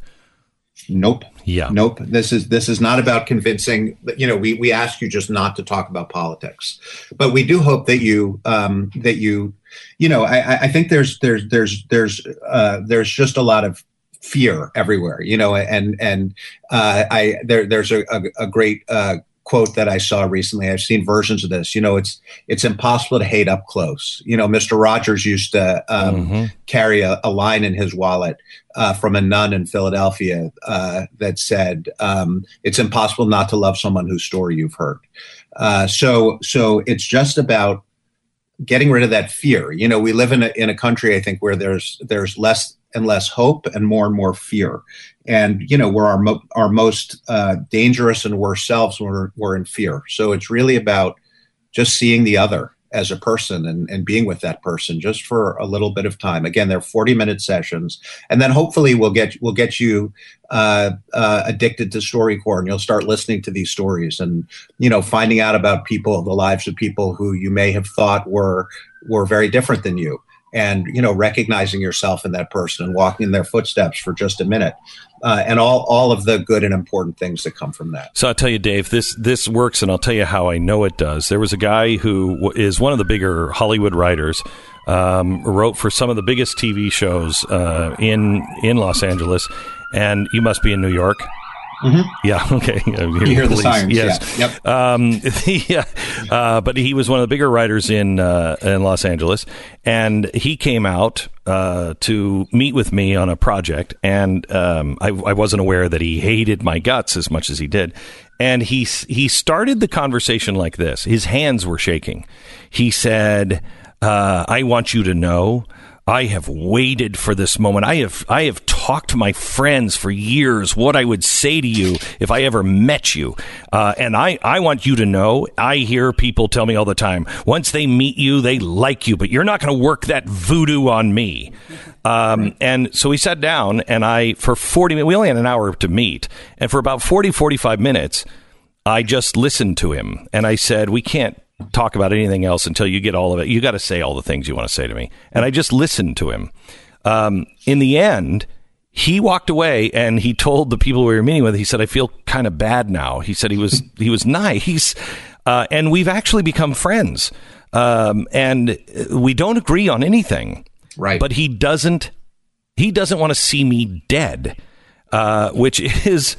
N: Nope.
B: Yeah.
N: Nope. This is this is not about convincing. You know, we we ask you just not to talk about politics, but we do hope that you um, that you, you know, I, I think there's there's there's there's uh, there's just a lot of fear everywhere. You know, and and uh, I there there's a, a, a great uh, quote that I saw recently. I've seen versions of this. You know, it's it's impossible to hate up close. You know, Mister Rogers used to um,
B: Mm-hmm.
N: carry a, a line in his wallet uh, from a nun in Philadelphia uh, that said, um, "It's impossible not to love someone whose story you've heard." Uh, so, so it's just about getting rid of that fear. You know, we live in a in a country, I think, where there's there's less and less hope and more and more fear. And, you know, we're our, mo- our most uh, dangerous and worst selves when we're, we're in fear. So it's really about just seeing the other as a person and, and being with that person just for a little bit of time. Again, they're forty minute sessions. And then hopefully we'll get, we'll get you uh, uh, addicted to StoryCorps, and you'll start listening to these stories and, you know, finding out about people, the lives of people who you may have thought were, were very different than you. And, you know, recognizing yourself in that person and walking in their footsteps for just a minute, uh, and all, all of the good and important things that come from that.
B: So I'll tell you, Dave, this this works, and I'll tell you how I know it does. There was a guy who w- is one of the bigger Hollywood writers, um, wrote for some of the biggest T V shows uh, in in Los Angeles, and you must be in New York.
N: Mm-hmm.
B: Yeah. Okay.
N: You hear the sirens.
B: Yes.
N: Yeah. Yep.
B: Um, yeah. Uh, but he was one of the bigger writers in uh, in Los Angeles, and he came out uh, to meet with me on a project, and um, I, I wasn't aware that he hated my guts as much as he did. And he he started the conversation like this. His hands were shaking. He said, uh, "I want you to know, I have waited for this moment. I have I have talked to my friends for years what I would say to you if I ever met you. Uh, and I, I want you to know, I hear people tell me all the time, once they meet you, they like you, but you're not going to work that voodoo on me." Um, and so we sat down, and I, for forty minutes, we only had an hour to meet. And for about forty, forty-five minutes, I just listened to him. And I said, we can't talk about anything else until you get all of it. You got to say all the things you want to say to me. And I just listened to him. Um, in the end, he walked away, and he told the people we were meeting with, he said, "I feel kind of bad now." He said he was, he was nice. Uh, and we've actually become friends. Um, and we don't agree on anything.
N: Right.
B: But he doesn't, he doesn't want to see me dead, uh, which is,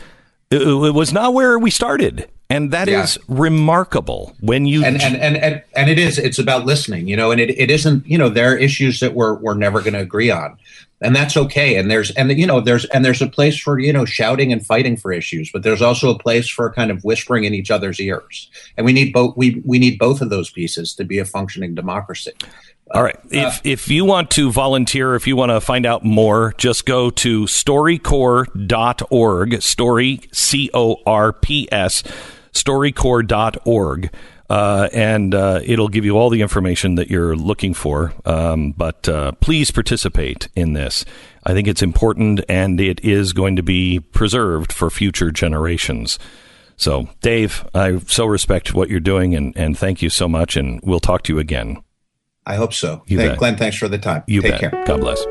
B: it was not where we started. And that
N: Yeah.
B: is remarkable when you
N: and, and and and and it is it's about listening, you know, and it, it isn't, you know, there are issues that we're we're never going to agree on, and that's okay. And there's and you know there's and there's a place for, you know, shouting and fighting for issues, but there's also a place for kind of whispering in each other's ears, and we need both we we need both of those pieces to be a functioning democracy.
B: All right. If if you want to volunteer, if you want to find out more, just go to story corps dot org, story, C O R P S, story corps dot org, uh, and uh, it'll give you all the information that you're looking for. Um, but uh, please participate in this. I think it's important, and it is going to be preserved for future generations. So, Dave, I so respect what you're doing, and, and thank you so much, and we'll talk to you again.
N: I hope so.
B: You
N: Thank,
B: bet.
N: Glenn, thanks for the time.
B: You
N: Take
B: bet.
N: care.
B: God bless.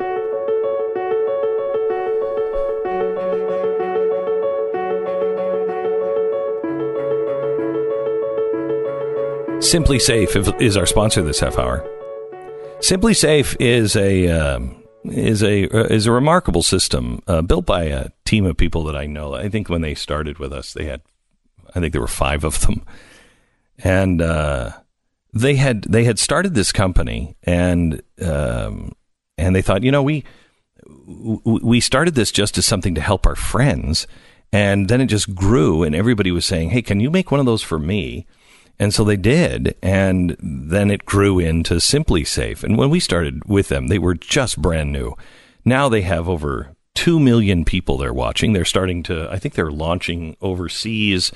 B: Simply Safe is our sponsor this half hour. Simply Safe is a um, is a uh, is a remarkable system uh, built by a team of people that I know. I think when they started with us, they had, I think there were five of them, and uh, they had they had started this company, and um, and they thought, you know, we we started this just as something to help our friends, and then it just grew, and everybody was saying, "Hey, can you make one of those for me?" And so they did, and then it grew into Simply Safe. And when we started with them, they were just brand new. Now they have over two million people they're watching. They're starting to, I think they're launching overseas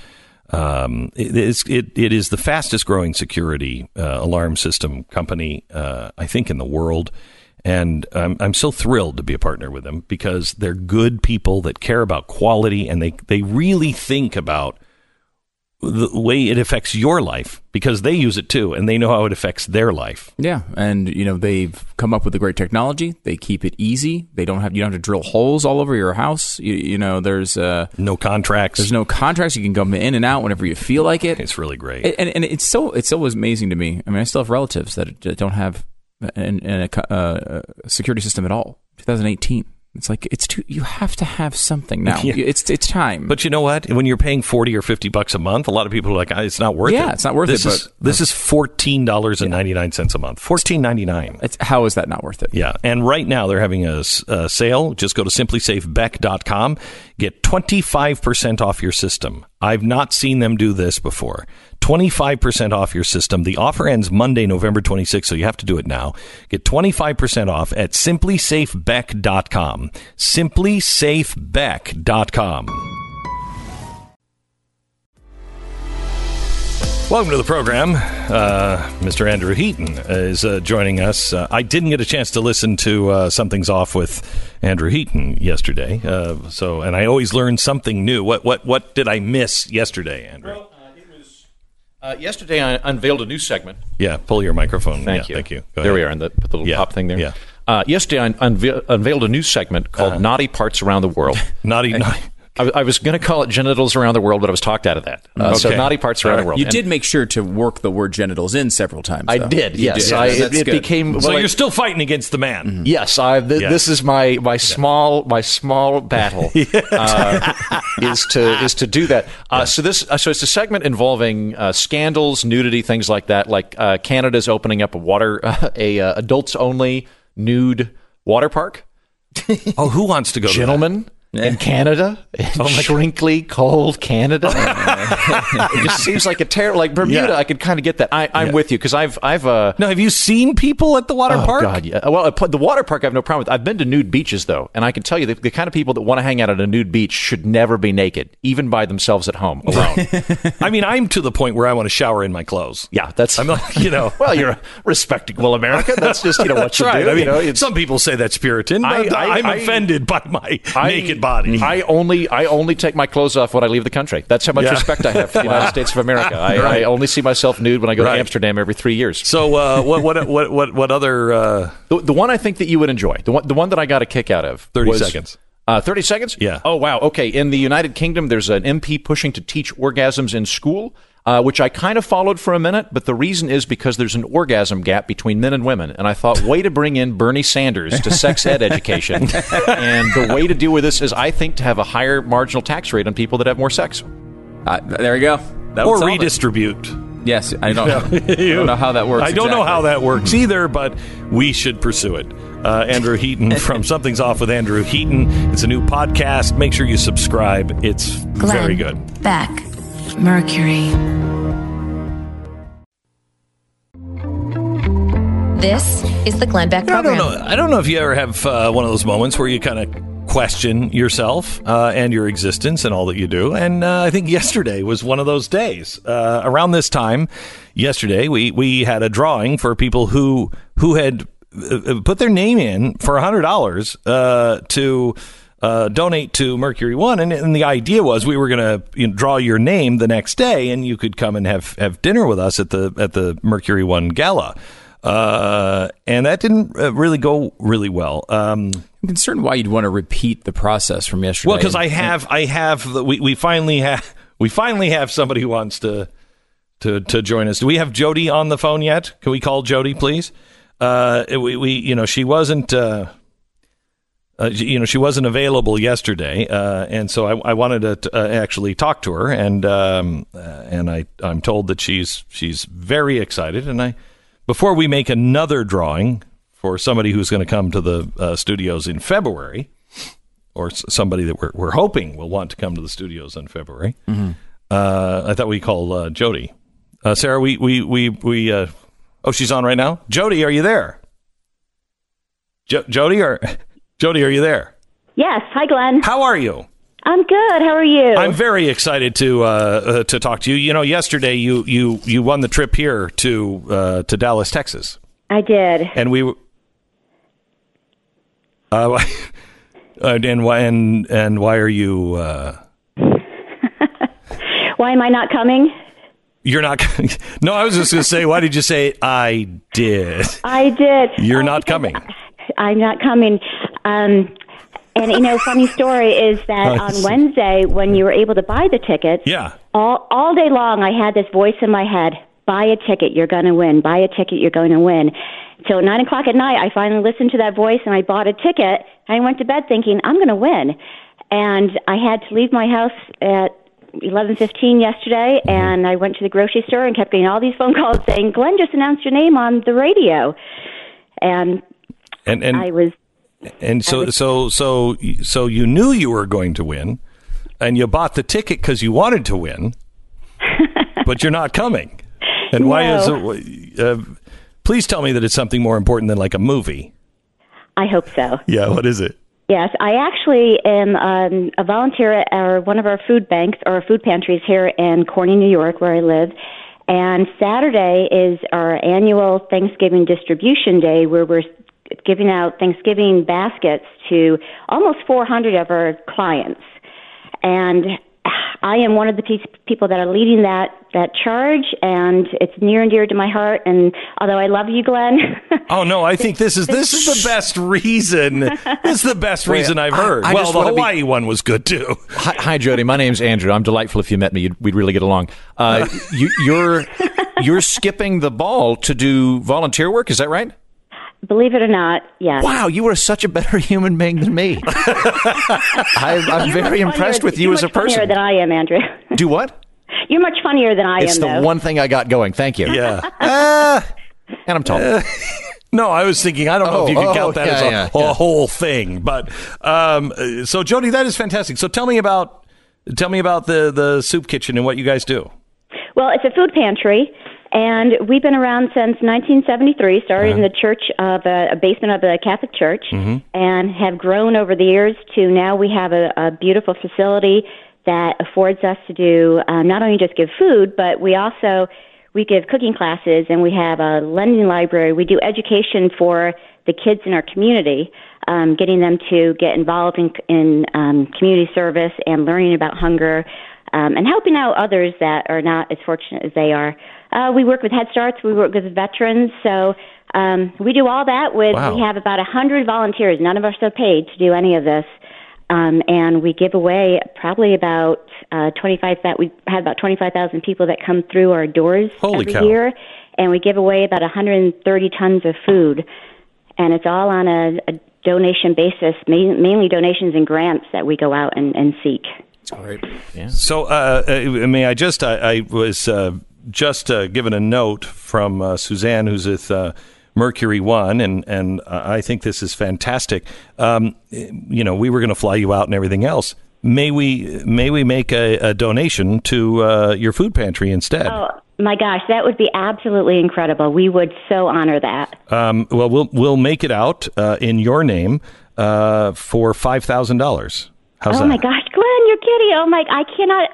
B: Um, it, is, it, it is the fastest growing security uh, alarm system company, uh, I think, in the world. And um, I'm so thrilled to be a partner with them because they're good people that care about quality, and they, they really think about the way it affects your life because they use it too, and they know how it affects their life.
C: Yeah, and you know they've come up with the great technology. They keep it easy. They don't have you don't have to drill holes all over your house. You, you know, there's uh,
B: no contracts.
C: There's no contracts. You can come in and out whenever you feel like it.
B: It's really great,
C: and, and, and it's so it's always amazing to me. I mean, I still have relatives that don't have an, an, a, uh, a security system at all. twenty eighteen. It's like it's too. You have to have something now.
B: Yeah.
C: It's it's time.
B: But you know what? When you're paying forty or fifty bucks a month, a lot of people are like, oh, "It's not worth
C: yeah,
B: it."
C: Yeah, it's not worth
B: this
C: it.
B: Is,
C: but
B: this is fourteen dollars and ninety nine cents a month. Fourteen ninety nine.
C: It's how is that not worth it?
B: Yeah, and right now they're having a, a sale. Just go to simply safe beck dot com. Get twenty five percent off your system. I've not seen them do this before. twenty-five percent off your system. The offer ends Monday, November twenty-sixth, so you have to do it now. Get twenty-five percent off at simply safe beck dot com. simply safe beck dot com. Welcome to the program. Uh, Mister Andrew Heaton is uh, joining us. Uh, I didn't get a chance to listen to uh, Something's Off with Andrew Heaton yesterday, uh, so and I always learn something new. What what what did I miss yesterday, Andrew?
Q: Well, uh, it was uh, yesterday. I unveiled a new segment.
B: Yeah, pull your microphone.
Q: Thank
B: yeah,
Q: you.
B: Thank you. Go
Q: there
B: ahead.
Q: we are, and the, put the little
B: yeah.
Q: pop thing there.
B: Yeah.
Q: Uh, yesterday, I unve- unveiled a new segment called
B: uh-huh.
Q: Naughty Parts Around the World.
B: naughty.
Q: And,
B: naughty.
Q: I, I was going to call it genitals around the world, but I was talked out of that. Uh,
B: okay.
Q: So naughty parts around
B: right.
Q: the world.
C: You
Q: and
C: did make sure to work the word genitals in several times.
Q: I
C: though.
Q: did.
C: You
Q: Yes,
C: did.
Q: I,
C: Yeah,
Q: it, it became. Well,
B: so
Q: I,
B: you're still fighting against the man.
C: Mm-hmm.
Q: Yes, I. Th-
B: yeah.
Q: This is my my small my small battle uh, is to is to do that. Uh,
B: yeah.
Q: So this uh, so it's a segment involving uh, scandals, nudity, things like that. Like uh, Canada's opening up a water uh, a uh, adults only nude water park.
B: Oh, who wants to go?
Q: Gentlemen.
B: To that?
Q: In Canada, in oh shrinkly, cold Canada, it just seems like a terrible. Like Bermuda, yeah. I could kind of get that. I, I'm yeah. with you because I've, I've. Uh,
B: now, have you seen people at the water
Q: oh
B: park?
Q: God, yeah. Well, the water park, I have no problem with. I've been to nude beaches though, and I can tell you the, the kind of people that want to hang out at a nude beach should never be naked, even by themselves at home alone.
B: I mean, I'm to the point where I want to shower in my clothes.
Q: Yeah, that's.
B: I'm like, you know,
Q: well, you're a respectable American. That's just you know what you
B: right.
Q: do.
B: I mean,
Q: you know,
B: some people say that's Puritan, but I, I, I'm I, offended by my I, naked body.
Q: I only I only take my clothes off when I leave the country. That's how much yeah. respect I have for the United States of America. I, right. I only see myself nude when I go right. to Amsterdam every three years.
B: So uh, what what what what what other uh...
Q: the, the one I think that you would enjoy, the one the one that I got a kick out of,
B: thirty
Q: was,
B: seconds.
Q: Uh, thirty seconds?
B: Yeah.
Q: Oh wow. Okay. In the United Kingdom, there's an M P pushing to teach orgasms in school. Uh, which I kind of followed for a minute, but the reason is because there's an orgasm gap between men and women. And I thought, way to bring in Bernie Sanders to sex ed education. And the way to deal with this is, I think, to have a higher marginal tax rate on people that have more sex.
C: Uh, there you go. That
B: or redistribute.
C: It. Yes, I don't, I don't know how that works.
B: I don't
C: exactly.
B: know how that works either, but we should pursue it. Uh, Andrew Heaton from Something's Off with Andrew Heaton. It's a new podcast. Make sure you subscribe. It's
A: Glenn
B: very good.
A: Beck. Mercury. This is the Glenn Beck program.
B: I don't know. I don't know if you ever have uh, one of those moments where you kind of question yourself uh, and your existence and all that you do. And uh, I think yesterday was one of those days. Uh, around this time, yesterday, we we had a drawing for people who who had uh, put their name in for a hundred dollars uh, to. Uh, donate to Mercury One, and, and the idea was we were going to you know, draw your name the next day, and you could come and have, have dinner with us at the at the Mercury One gala. Uh, and that didn't uh, really go really well. Um,
C: I'm concerned why you'd want to repeat the process from yesterday.
B: Well, because I have I have the, we we finally have we finally have somebody who wants to to to join us. Do we have Jody on the phone yet? Can we call Jody, please? Uh, we, we you know she wasn't. Uh, Uh, you know, she wasn't available yesterday, uh, and so I, I wanted to t- uh, actually talk to her, and um, uh, and I I'm told that she's she's very excited, and I before we make another drawing for somebody who's going to come to the uh, studios in February, or s- somebody that we're we're hoping will want to come to the studios in February,
C: mm-hmm.
B: uh, I thought we'd call uh, Jody. Uh, Sarah, we we we we uh, oh, she's on right now. Jody, are you there? Jo- Jody, or Jody, are you there?
R: Yes. Hi, Glenn.
B: How are you?
R: I'm good. How are you?
B: I'm very excited to uh, uh, to talk to you. You know, yesterday you you, you won the trip here to uh, to Dallas, Texas.
R: I did.
B: And we. Uh, and why and and why are you? Uh,
R: why am I not coming?
B: You're not. No, I was just going to say. Why did you say I did?
R: I did.
B: You're
R: oh,
B: not coming.
R: I'm not coming. Um, and you know, funny story is that on Wednesday when you were able to buy the tickets,
B: yeah,
R: all all day long I had this voice in my head: buy a ticket, you're going to win. Buy a ticket, you're going to win. So at nine o'clock at night, I finally listened to that voice and I bought a ticket. I went to bed thinking I'm going to win, and I had to leave my house at eleven fifteen yesterday, mm-hmm. and I went to the grocery store and kept getting all these phone calls saying, Glenn just announced your name on the radio. And,
B: and, and
R: I was...
B: And so,
R: was,
B: so, so, so you knew you were going to win, and you bought the ticket because you wanted to win, but you're not coming. And
R: no.
B: why is it... Uh, please tell me that it's something more important than like a movie.
R: I hope so.
B: Yeah, what is it?
R: Yes, I actually am um, a volunteer at our, one of our food banks or food pantries here in Corning, New York, where I live. And Saturday is our annual Thanksgiving distribution day, where we're giving out Thanksgiving baskets to almost four hundred of our clients. And I am one of the pe- people that are leading that, that charge, and it's near and dear to my heart. And although I love you, Glenn.
B: Oh no, I think this is this is the best reason. This is the best reason I've heard.
Q: I, I
B: well, the Hawaii
Q: be...
B: one was good too.
Q: Hi, hi, Jody. My name's Andrew. I'm delightful. If you met me, you'd, we'd really get along. Uh, you, you're you're skipping the ball to do volunteer work. Is that right?
R: Believe it or not, yes.
Q: Wow, you are such a better human being than me. I, I'm very impressed with you as a person.
R: You're much funnier than I am, Andrew.
Q: Do what?
R: You're much funnier than I
Q: it's
R: am,
Q: the
R: though.
Q: one thing I got going. Thank you.
B: Yeah. Uh,
Q: and I'm tall. Uh,
B: no, I was thinking, I don't know
Q: oh,
B: if you can
Q: oh,
B: count that
Q: yeah,
B: as a,
Q: yeah,
B: a
Q: yeah.
B: whole thing. But um, so, Jody, that is fantastic. So tell me about tell me about the, the soup kitchen and what you guys do.
R: Well, it's a food pantry. And we've been around since nineteen seventy-three, started uh-huh. in the church of a, a basement of the Catholic Church, mm-hmm. and have grown over the years to now we have a, a beautiful facility that affords us to do um, not only just give food, but we also we give cooking classes, and we have a lending library. We do education for the kids in our community, um, getting them to get involved in, in um, community service and learning about hunger, um, and helping out others that are not as fortunate as they are. Uh, we work with Head Starts. We work with veterans. So um, we do all that with, wow. we have about one hundred volunteers. None of us are paid to do any of this. Um, and we give away probably about uh, twenty-five, we had about twenty-five thousand people that come through our doors
B: Holy
R: every
B: cow.
R: year. And we give away about one hundred thirty tons of food. And it's all on a, a donation basis, mainly donations and grants that we go out and, and seek.
Q: All right. Yeah.
B: So, uh, uh, may I just, I, I was... Uh, just uh, given a note from uh, Suzanne, who's with uh, Mercury One, and and uh, I think this is fantastic. Um, you know, we were going to fly you out and everything else. May we may we make a, a donation to uh, your food pantry instead?
R: Oh my gosh, that would be absolutely incredible. We would so honor that.
B: Um, well, we'll we'll make it out uh, in your name uh, for five thousand dollars. How's
R: oh
B: that?
R: my gosh, Glenn, you're kidding. Oh my, I cannot,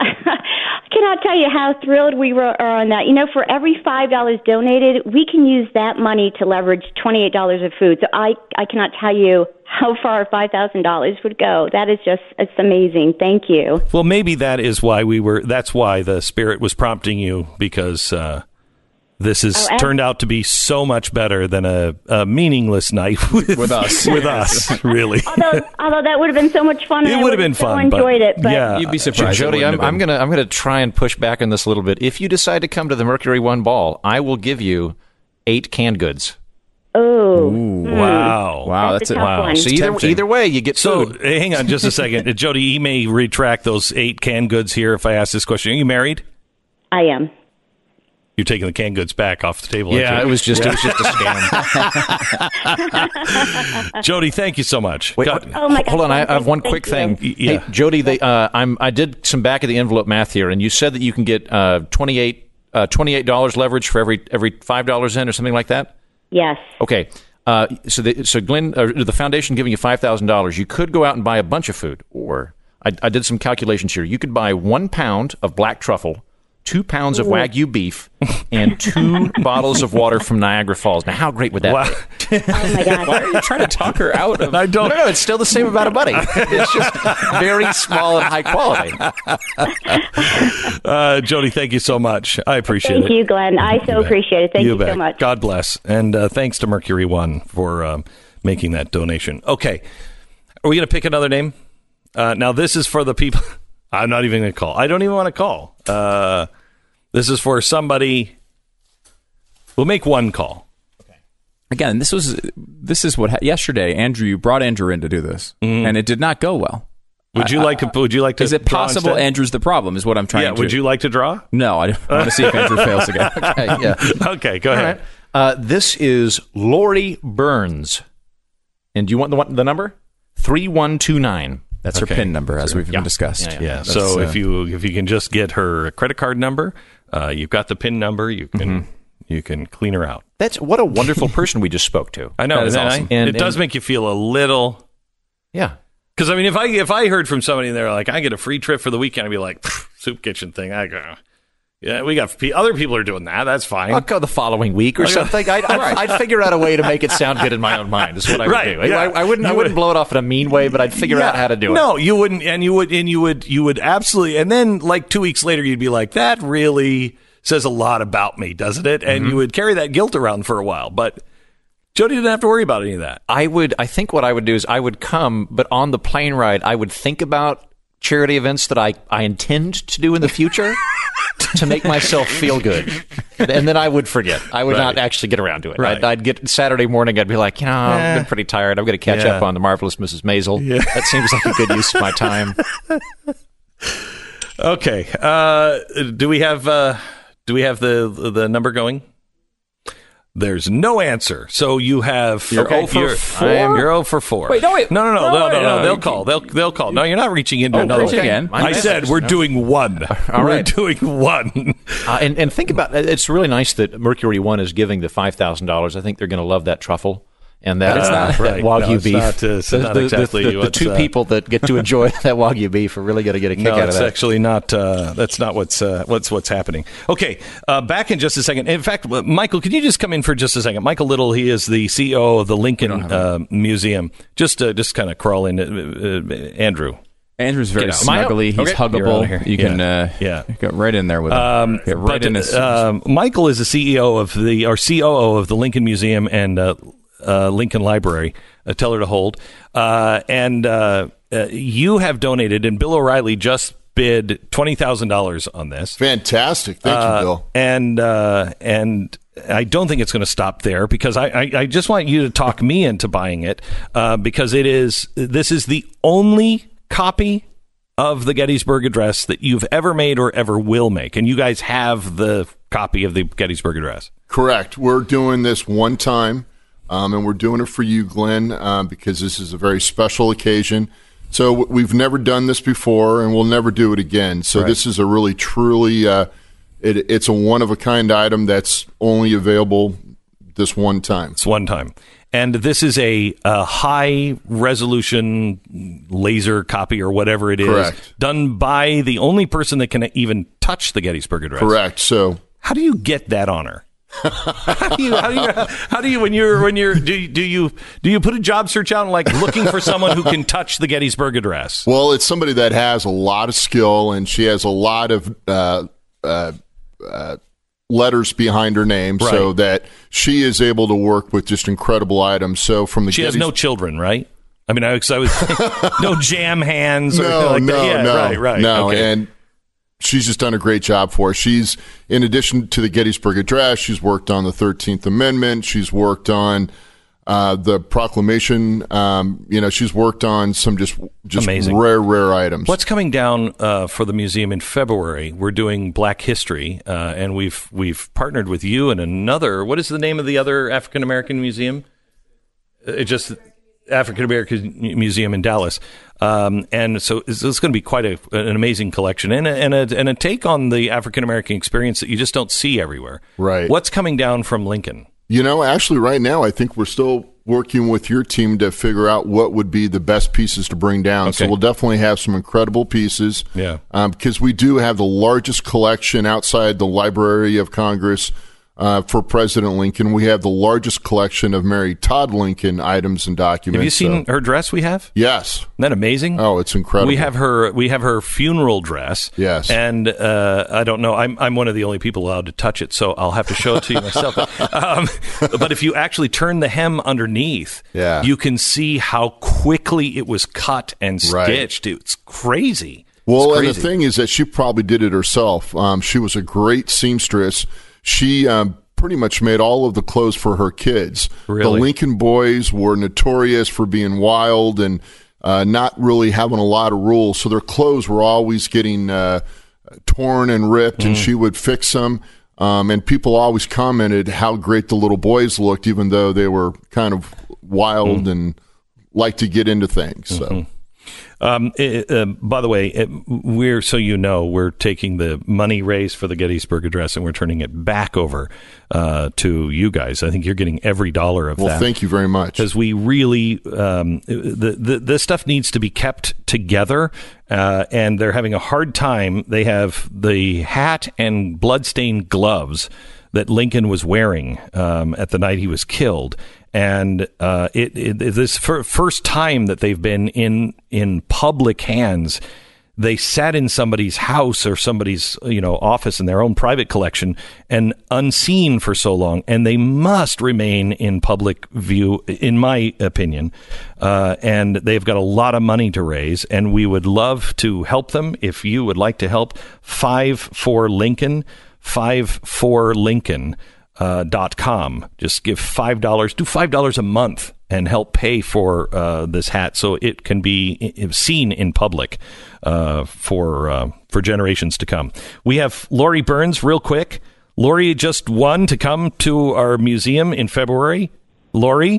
R: I cannot tell you how thrilled we were are on that. You know, for every five dollars donated, we can use that money to leverage twenty-eight dollars of food. So I, I cannot tell you how far five thousand dollars would go. That is just, it's amazing. Thank you.
B: Well, maybe that is why we were, that's why the Spirit was prompting you, because, uh, this has oh, turned out to be so much better than a, a meaningless night with,
C: with us.
B: With us, really.
R: Although, although that would have been so much fun.
B: It would have been
R: so
B: fun.
R: Enjoyed
B: but,
R: it, but
B: yeah,
C: you'd be surprised.
Q: Jody, I'm, I'm gonna I'm gonna try and push back on this a little bit. If you decide to come to the Mercury One Ball, I will give you eight canned goods.
R: Oh,
B: mm. wow!
C: Wow, that's,
R: that's
C: it.
R: Wow.
Q: So either either way, you get
B: so.
Q: Food.
B: Hang on, just a second, Jody. You may retract those eight canned goods here if I ask this question. Are you married?
R: I am.
B: You're taking the canned goods back off the table.
Q: Yeah, it was just
B: yeah.
Q: it was just a scam.
B: Jody, thank you so much.
Q: Wait,
B: God.
R: Oh my God,
Q: hold on, I have one
R: thank
Q: quick
R: you.
Q: thing.
B: Yeah.
Q: Hey, Jody, they, uh, I'm I did some back of the envelope math here, and you said that you can get uh, twenty-eight dollars leverage for every every five dollars in, or something like that.
R: Yes.
Q: Okay. Uh, so, the, so Glenn, uh, the foundation giving you five thousand dollars. You could go out and buy a bunch of food, or I, I did some calculations here. You could buy one pound of black truffle, two pounds of Wagyu beef, and two bottles of water from Niagara Falls. Now, how great would that
B: Wow.
Q: be?
R: Oh my God.
C: Why are you trying to talk her out of?
B: I don't.
Q: No, no, it's still the same amount of money. It's just very small and high quality.
B: Uh, Jody, thank you so much. I appreciate
R: Thank
B: it.
R: you, Glenn. I so
B: bet.
R: appreciate it. Thank you,
B: bet.
R: so much.
B: God bless. And uh, thanks to Mercury One for um, making that donation. Okay. Are we going to pick another name? Uh, now, this is for the people. I'm not even going to call. I don't even want to call. Uh, this is for somebody. We'll make one call.
C: Again, this was this is what ha- yesterday. Andrew, you brought Andrew in to do this,
B: Mm-hmm.
C: and it did not go well.
B: Would you like to? Would you like to?
C: Is it
B: draw
C: possible
B: instead?
C: Andrew's the problem? Is what I'm trying
B: Yeah.
C: to.
B: Would you like to draw?
C: No, I, I want to see if Andrew fails again.
Q: Okay, yeah.
B: Okay. Go
Q: All
B: ahead.
Q: right. Uh, this is Lori Burns. And do you want the, the number? three one two nine.
C: That's
B: Okay.
C: her PIN number, as we've
Q: Yeah.
C: discussed.
Q: Yeah,
B: Yeah.
C: That's,
B: So
C: uh,
B: if you if you can just get her credit card number, uh, you've got the PIN number. You can
C: Mm-hmm.
B: you can clean her out.
Q: That's what a wonderful person we just spoke to.
B: I know.
C: That is
B: and I-
C: awesome.
Q: And-
B: it does
Q: and-
B: make you feel a little.
Q: Yeah.
B: Because I mean, if I if I heard from somebody and they're like, I get a free trip for the weekend, I'd be like, soup kitchen thing. I go, yeah, we got pe- other people are doing that. That's fine.
Q: I'll go the following week or
B: Okay.
Q: something. I'd, I'd, I'd figure out a way to make it sound good in my own mind. Is what I would
B: Right,
Q: do.
B: yeah.
Q: I, I wouldn't. I
B: You
Q: wouldn't
B: would-
Q: blow it off in a mean way, but I'd figure
B: Yeah.
Q: out how to do it.
B: No, you wouldn't, and you would, and you would, you would absolutely, and then like two weeks later, you'd be like, that really says a lot about me, doesn't it? And
Q: Mm-hmm.
B: you would carry that guilt around for a while. But Jody didn't have to worry about any of that.
Q: I would. I think what I would do is I would come, but on the plane ride, I would think about charity events that I, I intend to do in the future to make myself feel good, and then I would forget. I would
B: Right.
Q: not actually get around to it.
B: Right.
Q: I'd, I'd get Saturday morning. I'd be like, you know, I've
B: Eh.
Q: been pretty tired. I'm going to catch
B: Yeah.
Q: up on the Marvelous Missus Maisel.
B: Yeah.
Q: That seems like a good use of my time.
B: Okay. Uh, do we have uh, do we have the the number going? There's no answer. So you have
C: You're
B: okay,
C: oh for
B: you're,
C: four?
B: You're zero for four.
C: Wait, no, wait.
B: no, no, no,
C: No,
B: no, no,
C: wait,
B: no.
C: no.
B: They'll call. They'll they'll call. No, you're not reaching into
C: Oh,
B: another
C: reach
B: one.
C: again.
B: I said we're doing one.
Q: All
B: we're
Q: right.
B: doing one.
Q: Uh, and, and think about it. It's really nice that Mercury One is giving the five thousand dollars. I think they're going to love that truffle and that,
B: It's
Q: uh,
B: not-
Q: that
B: right.
Q: Wagyu
B: No, it's
Q: beef.
B: not, uh, it's
Q: the,
B: not
Q: the- the-
B: exactly
Q: the, the
B: what's,
Q: two
B: uh,
Q: people that get to enjoy that Wagyu beef are really going to get a kick
B: No,
Q: out of
B: it's
Q: that.
B: actually not. Uh, that's not what's uh, what's what's happening. Okay, uh, back in just a second. In fact, uh, Michael, could you just come in for just a second? Michael Little, he is the C E O of the Lincoln uh, Museum. Just uh, just kind of crawl in, uh, uh, Andrew.
C: Andrew's very
B: Get out. Am I out?
C: snuggly. He's
B: Okay. You're out
C: huggable.
B: of here.
C: You can uh,
B: Yeah.
C: get right in there with him.
B: Um,
C: Get right
B: but,
C: in his.
B: um, Michael is the C E O of the or C O O of the Lincoln Museum and uh, uh, Lincoln Library, a teller to hold. Uh, and uh, uh, you have donated, and Bill O'Reilly just bid twenty thousand dollars on this.
M: Fantastic. Thank
B: Uh,
M: you, Bill.
B: And uh, and I don't think it's going to stop there because I, I, I just want you to talk me into buying it uh, because it is this is the only copy of the Gettysburg Address that you've ever made or ever will make, and you guys have the copy of the Gettysburg Address.
M: Correct. We're doing this one time, um, and we're doing it for you, Glenn, uh, because this is a very special occasion. So w- we've never done this before, and we'll never do it again. So
B: Right.
M: this is a really, truly, uh, it, it's a one-of-a-kind item that's only available this one time.
B: It's one time. And this is a, a high resolution laser copy or whatever it is,
M: Correct.
B: done by the only person that can even touch the Gettysburg Address.
M: Correct. So
B: How do you get that honor? how do you how do you how do you when you're when you're do you, do you do you put a job search out and like looking for someone who can touch the Gettysburg Address?
M: Well, it's somebody that has a lot of skill, and she has a lot of uh, uh, uh, letters behind her name, so
B: Right.
M: that she is able to work with just incredible items. So from the
B: She has
M: Gettys-
B: no children, right? I mean, I, 'cause I was no jam hands or
M: no,
B: anything like
M: no,
B: that. Yeah,
M: no,
B: right, right.
M: no,
B: okay.
M: and she's just done a great job for us. She's, in addition to the Gettysburg Address, she's worked on the thirteenth Amendment. She's worked on uh, the Proclamation. Um, you know, she's worked on some just just
B: Amazing.
M: rare, rare items.
B: What's coming down uh, for the museum in February? We're doing Black History, uh, and we've we've partnered with you and another. What is the name of the other African American museum? Uh, It just African American Museum in Dallas, um, and so it's, it's going to be quite a, an amazing collection and a, and a and a take on the African American experience that you just don't see everywhere.
M: Right.
B: What's coming down from Lincoln?
M: You know, actually, right now, I think we're still working with your team to figure out what would be the best pieces to bring down.
B: Okay.
M: So we'll definitely have some incredible pieces.
B: Yeah.
M: Um, because we do have the largest collection outside the Library of Congress uh, for President Lincoln. We have the largest collection of Mary Todd Lincoln items and documents.
B: Have you seen
M: so.
B: her dress we have?
M: Yes.
B: Isn't that amazing?
M: Oh, it's incredible.
B: We have her. We have her funeral dress.
M: Yes.
B: And uh, I don't know. I'm I'm one of the only people allowed to touch it, so I'll have to show it to you myself. um, but if you actually turn the hem underneath,
M: yeah.
B: you can see how quickly it was cut and stitched. Right. It's crazy.
M: Well,
B: it's
M: and
B: crazy.
M: the thing is that she probably did it herself. Um, she was a great seamstress. She um, pretty much made all of the clothes for her kids.
B: Really?
M: The Lincoln boys were notorious for being wild and uh, not really having a lot of rules, so their clothes were always getting uh, torn and ripped, mm. and she would fix them. Um, and people always commented how great the little boys looked, even though they were kind of wild mm. and liked to get into things. So.
B: Mm-hmm. Um, it, uh, by the way, it, we're so you know we're taking the money raised for the Gettysburg Address and we're turning it back over uh, to you guys. I think you're getting every dollar of
M: well,
B: that.
M: Well, thank you very much.
B: Because we really um, the, the this stuff needs to be kept together, uh, and they're having a hard time. They have the hat and bloodstained gloves that Lincoln was wearing um, at the night he was killed. And uh, it, it this fir- first time that they've been in in public hands, they sat in somebody's house or somebody's you know office in their own private collection and unseen for so long, and they must remain in public view, in my opinion. Uh, and they've got a lot of money to raise, and we would love to help them. If you would like to help, five four Lincoln, five four Lincoln. Uh, dot com. Just give five dollars, do five dollars a month and help pay for uh, this hat so it can be I- seen in public uh, for uh, for generations to come. We have Lori Burns real quick. Lori just won to come to our museum in February. Lori?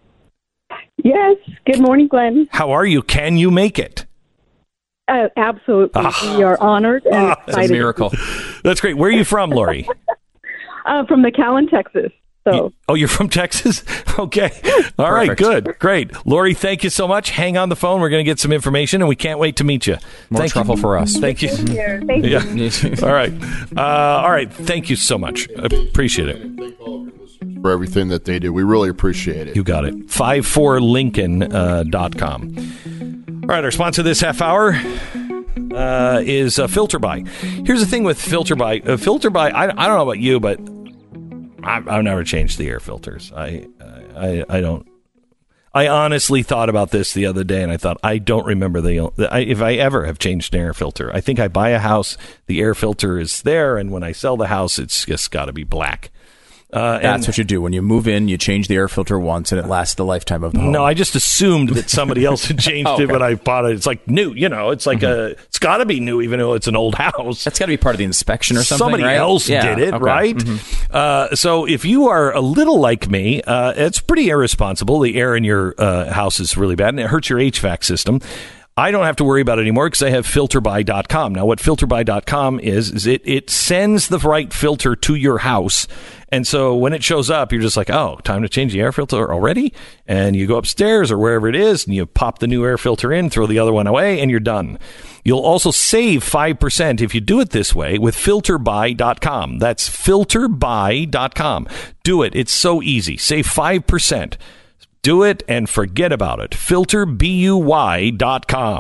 S: Yes. Good morning, Glenn.
B: How are you? Can you make it?
S: Uh, absolutely. Ah. We are honored and ah, excited.
C: It's a miracle.
B: That's great. Where are you from, Lori?
S: Uh, from McAllen, Texas. So.
B: Oh, you're from Texas? Okay. All Perfect. Right, good. Great. Lori, thank you so much. Hang on the phone. We're going to get some information, and we can't wait to meet you.
C: More
B: thank
C: truffle
B: you.
C: for us.
B: Thank you.
S: Thank
B: yeah.
S: you.
B: All right. Uh, all right. Thank you so much. I appreciate it.
M: Thank all of your listeners for everything that they do. We really appreciate it.
B: You got it. five four Lincoln dot com. All right. Our sponsor this half hour uh, is uh, FilterBuy. Here's the thing with FilterBuy. Uh, FilterBuy, I, I don't know about you, but I've, I've never changed the air filters. I, I, I don't. I honestly thought about this the other day, and I thought I don't remember the I, if I ever have changed an air filter. I think I buy a house, the air filter is there, and when I sell the house, it's just got to be black. Uh,
C: That's
B: and,
C: what you do. When you move in, you change the air filter once, and it lasts the lifetime of the home.
B: No, I just assumed that somebody else had changed oh, okay. it when I bought it. It's like new, you know. It's like mm-hmm. a. It's got to be new, even though it's an old house.
C: That's got to be part of the inspection or something.
B: Somebody
C: right?
B: else
C: yeah,
B: did it,
C: okay.
B: right?
C: Mm-hmm.
B: Uh, so if you are a little like me, uh, it's pretty irresponsible. The air in your uh, house is really bad, and it hurts your H V A C system. I don't have to worry about it anymore because I have filter buy dot com. Now, what filter buy dot com is, is it, it sends the right filter to your house. And so when it shows up, you're just like, oh, time to change the air filter already? And you go upstairs or wherever it is, and you pop the new air filter in, throw the other one away, and you're done. You'll also save five percent if you do it this way with filter buy dot com. That's filter buy dot com. Do it. It's so easy. Save five percent. Do it and forget about it. filter buy dot com.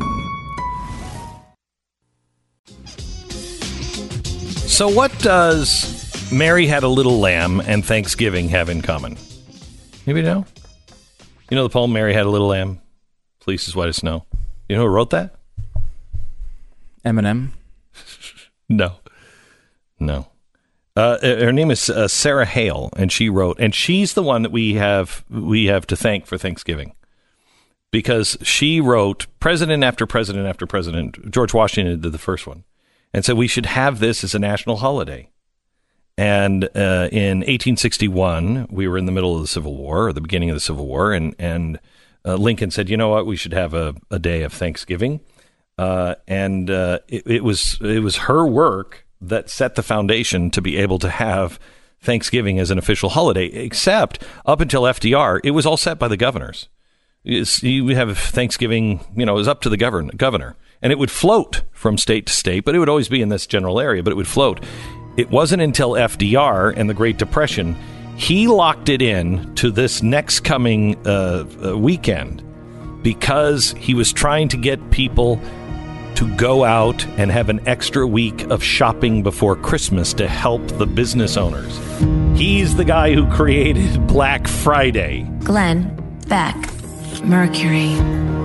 B: So what does Mary Had a Little Lamb and Thanksgiving have in common? Maybe you know? You know the poem Mary Had a Little Lamb, Fleece is White as Snow? You know who wrote that?
C: Eminem?
B: No. No. Uh, her name is uh, Sarah Hale, and she wrote, and she's the one that we have we have to thank for Thanksgiving, because she wrote president after president after president. George Washington did the first one, and said we should have this as a national holiday. And uh, in eighteen sixty-one, we were in the middle of the Civil War, or the beginning of the Civil War, and and uh, Lincoln said, you know what, we should have a, a day of Thanksgiving, uh, and uh, it, it was it was her work that set the foundation to be able to have Thanksgiving as an official holiday, except up until F D R, it was all set by the governors. It's, you have Thanksgiving, you know, it was up to the govern, governor. And it would float from state to state, but it would always be in this general area, but it would float. It wasn't until F D R and the Great Depression, he locked it in to this next coming uh, uh, weekend because he was trying to get people to go out and have an extra week of shopping before Christmas to help the business owners. He's the guy who created Black Friday.
T: Glenn Beck, Mercury.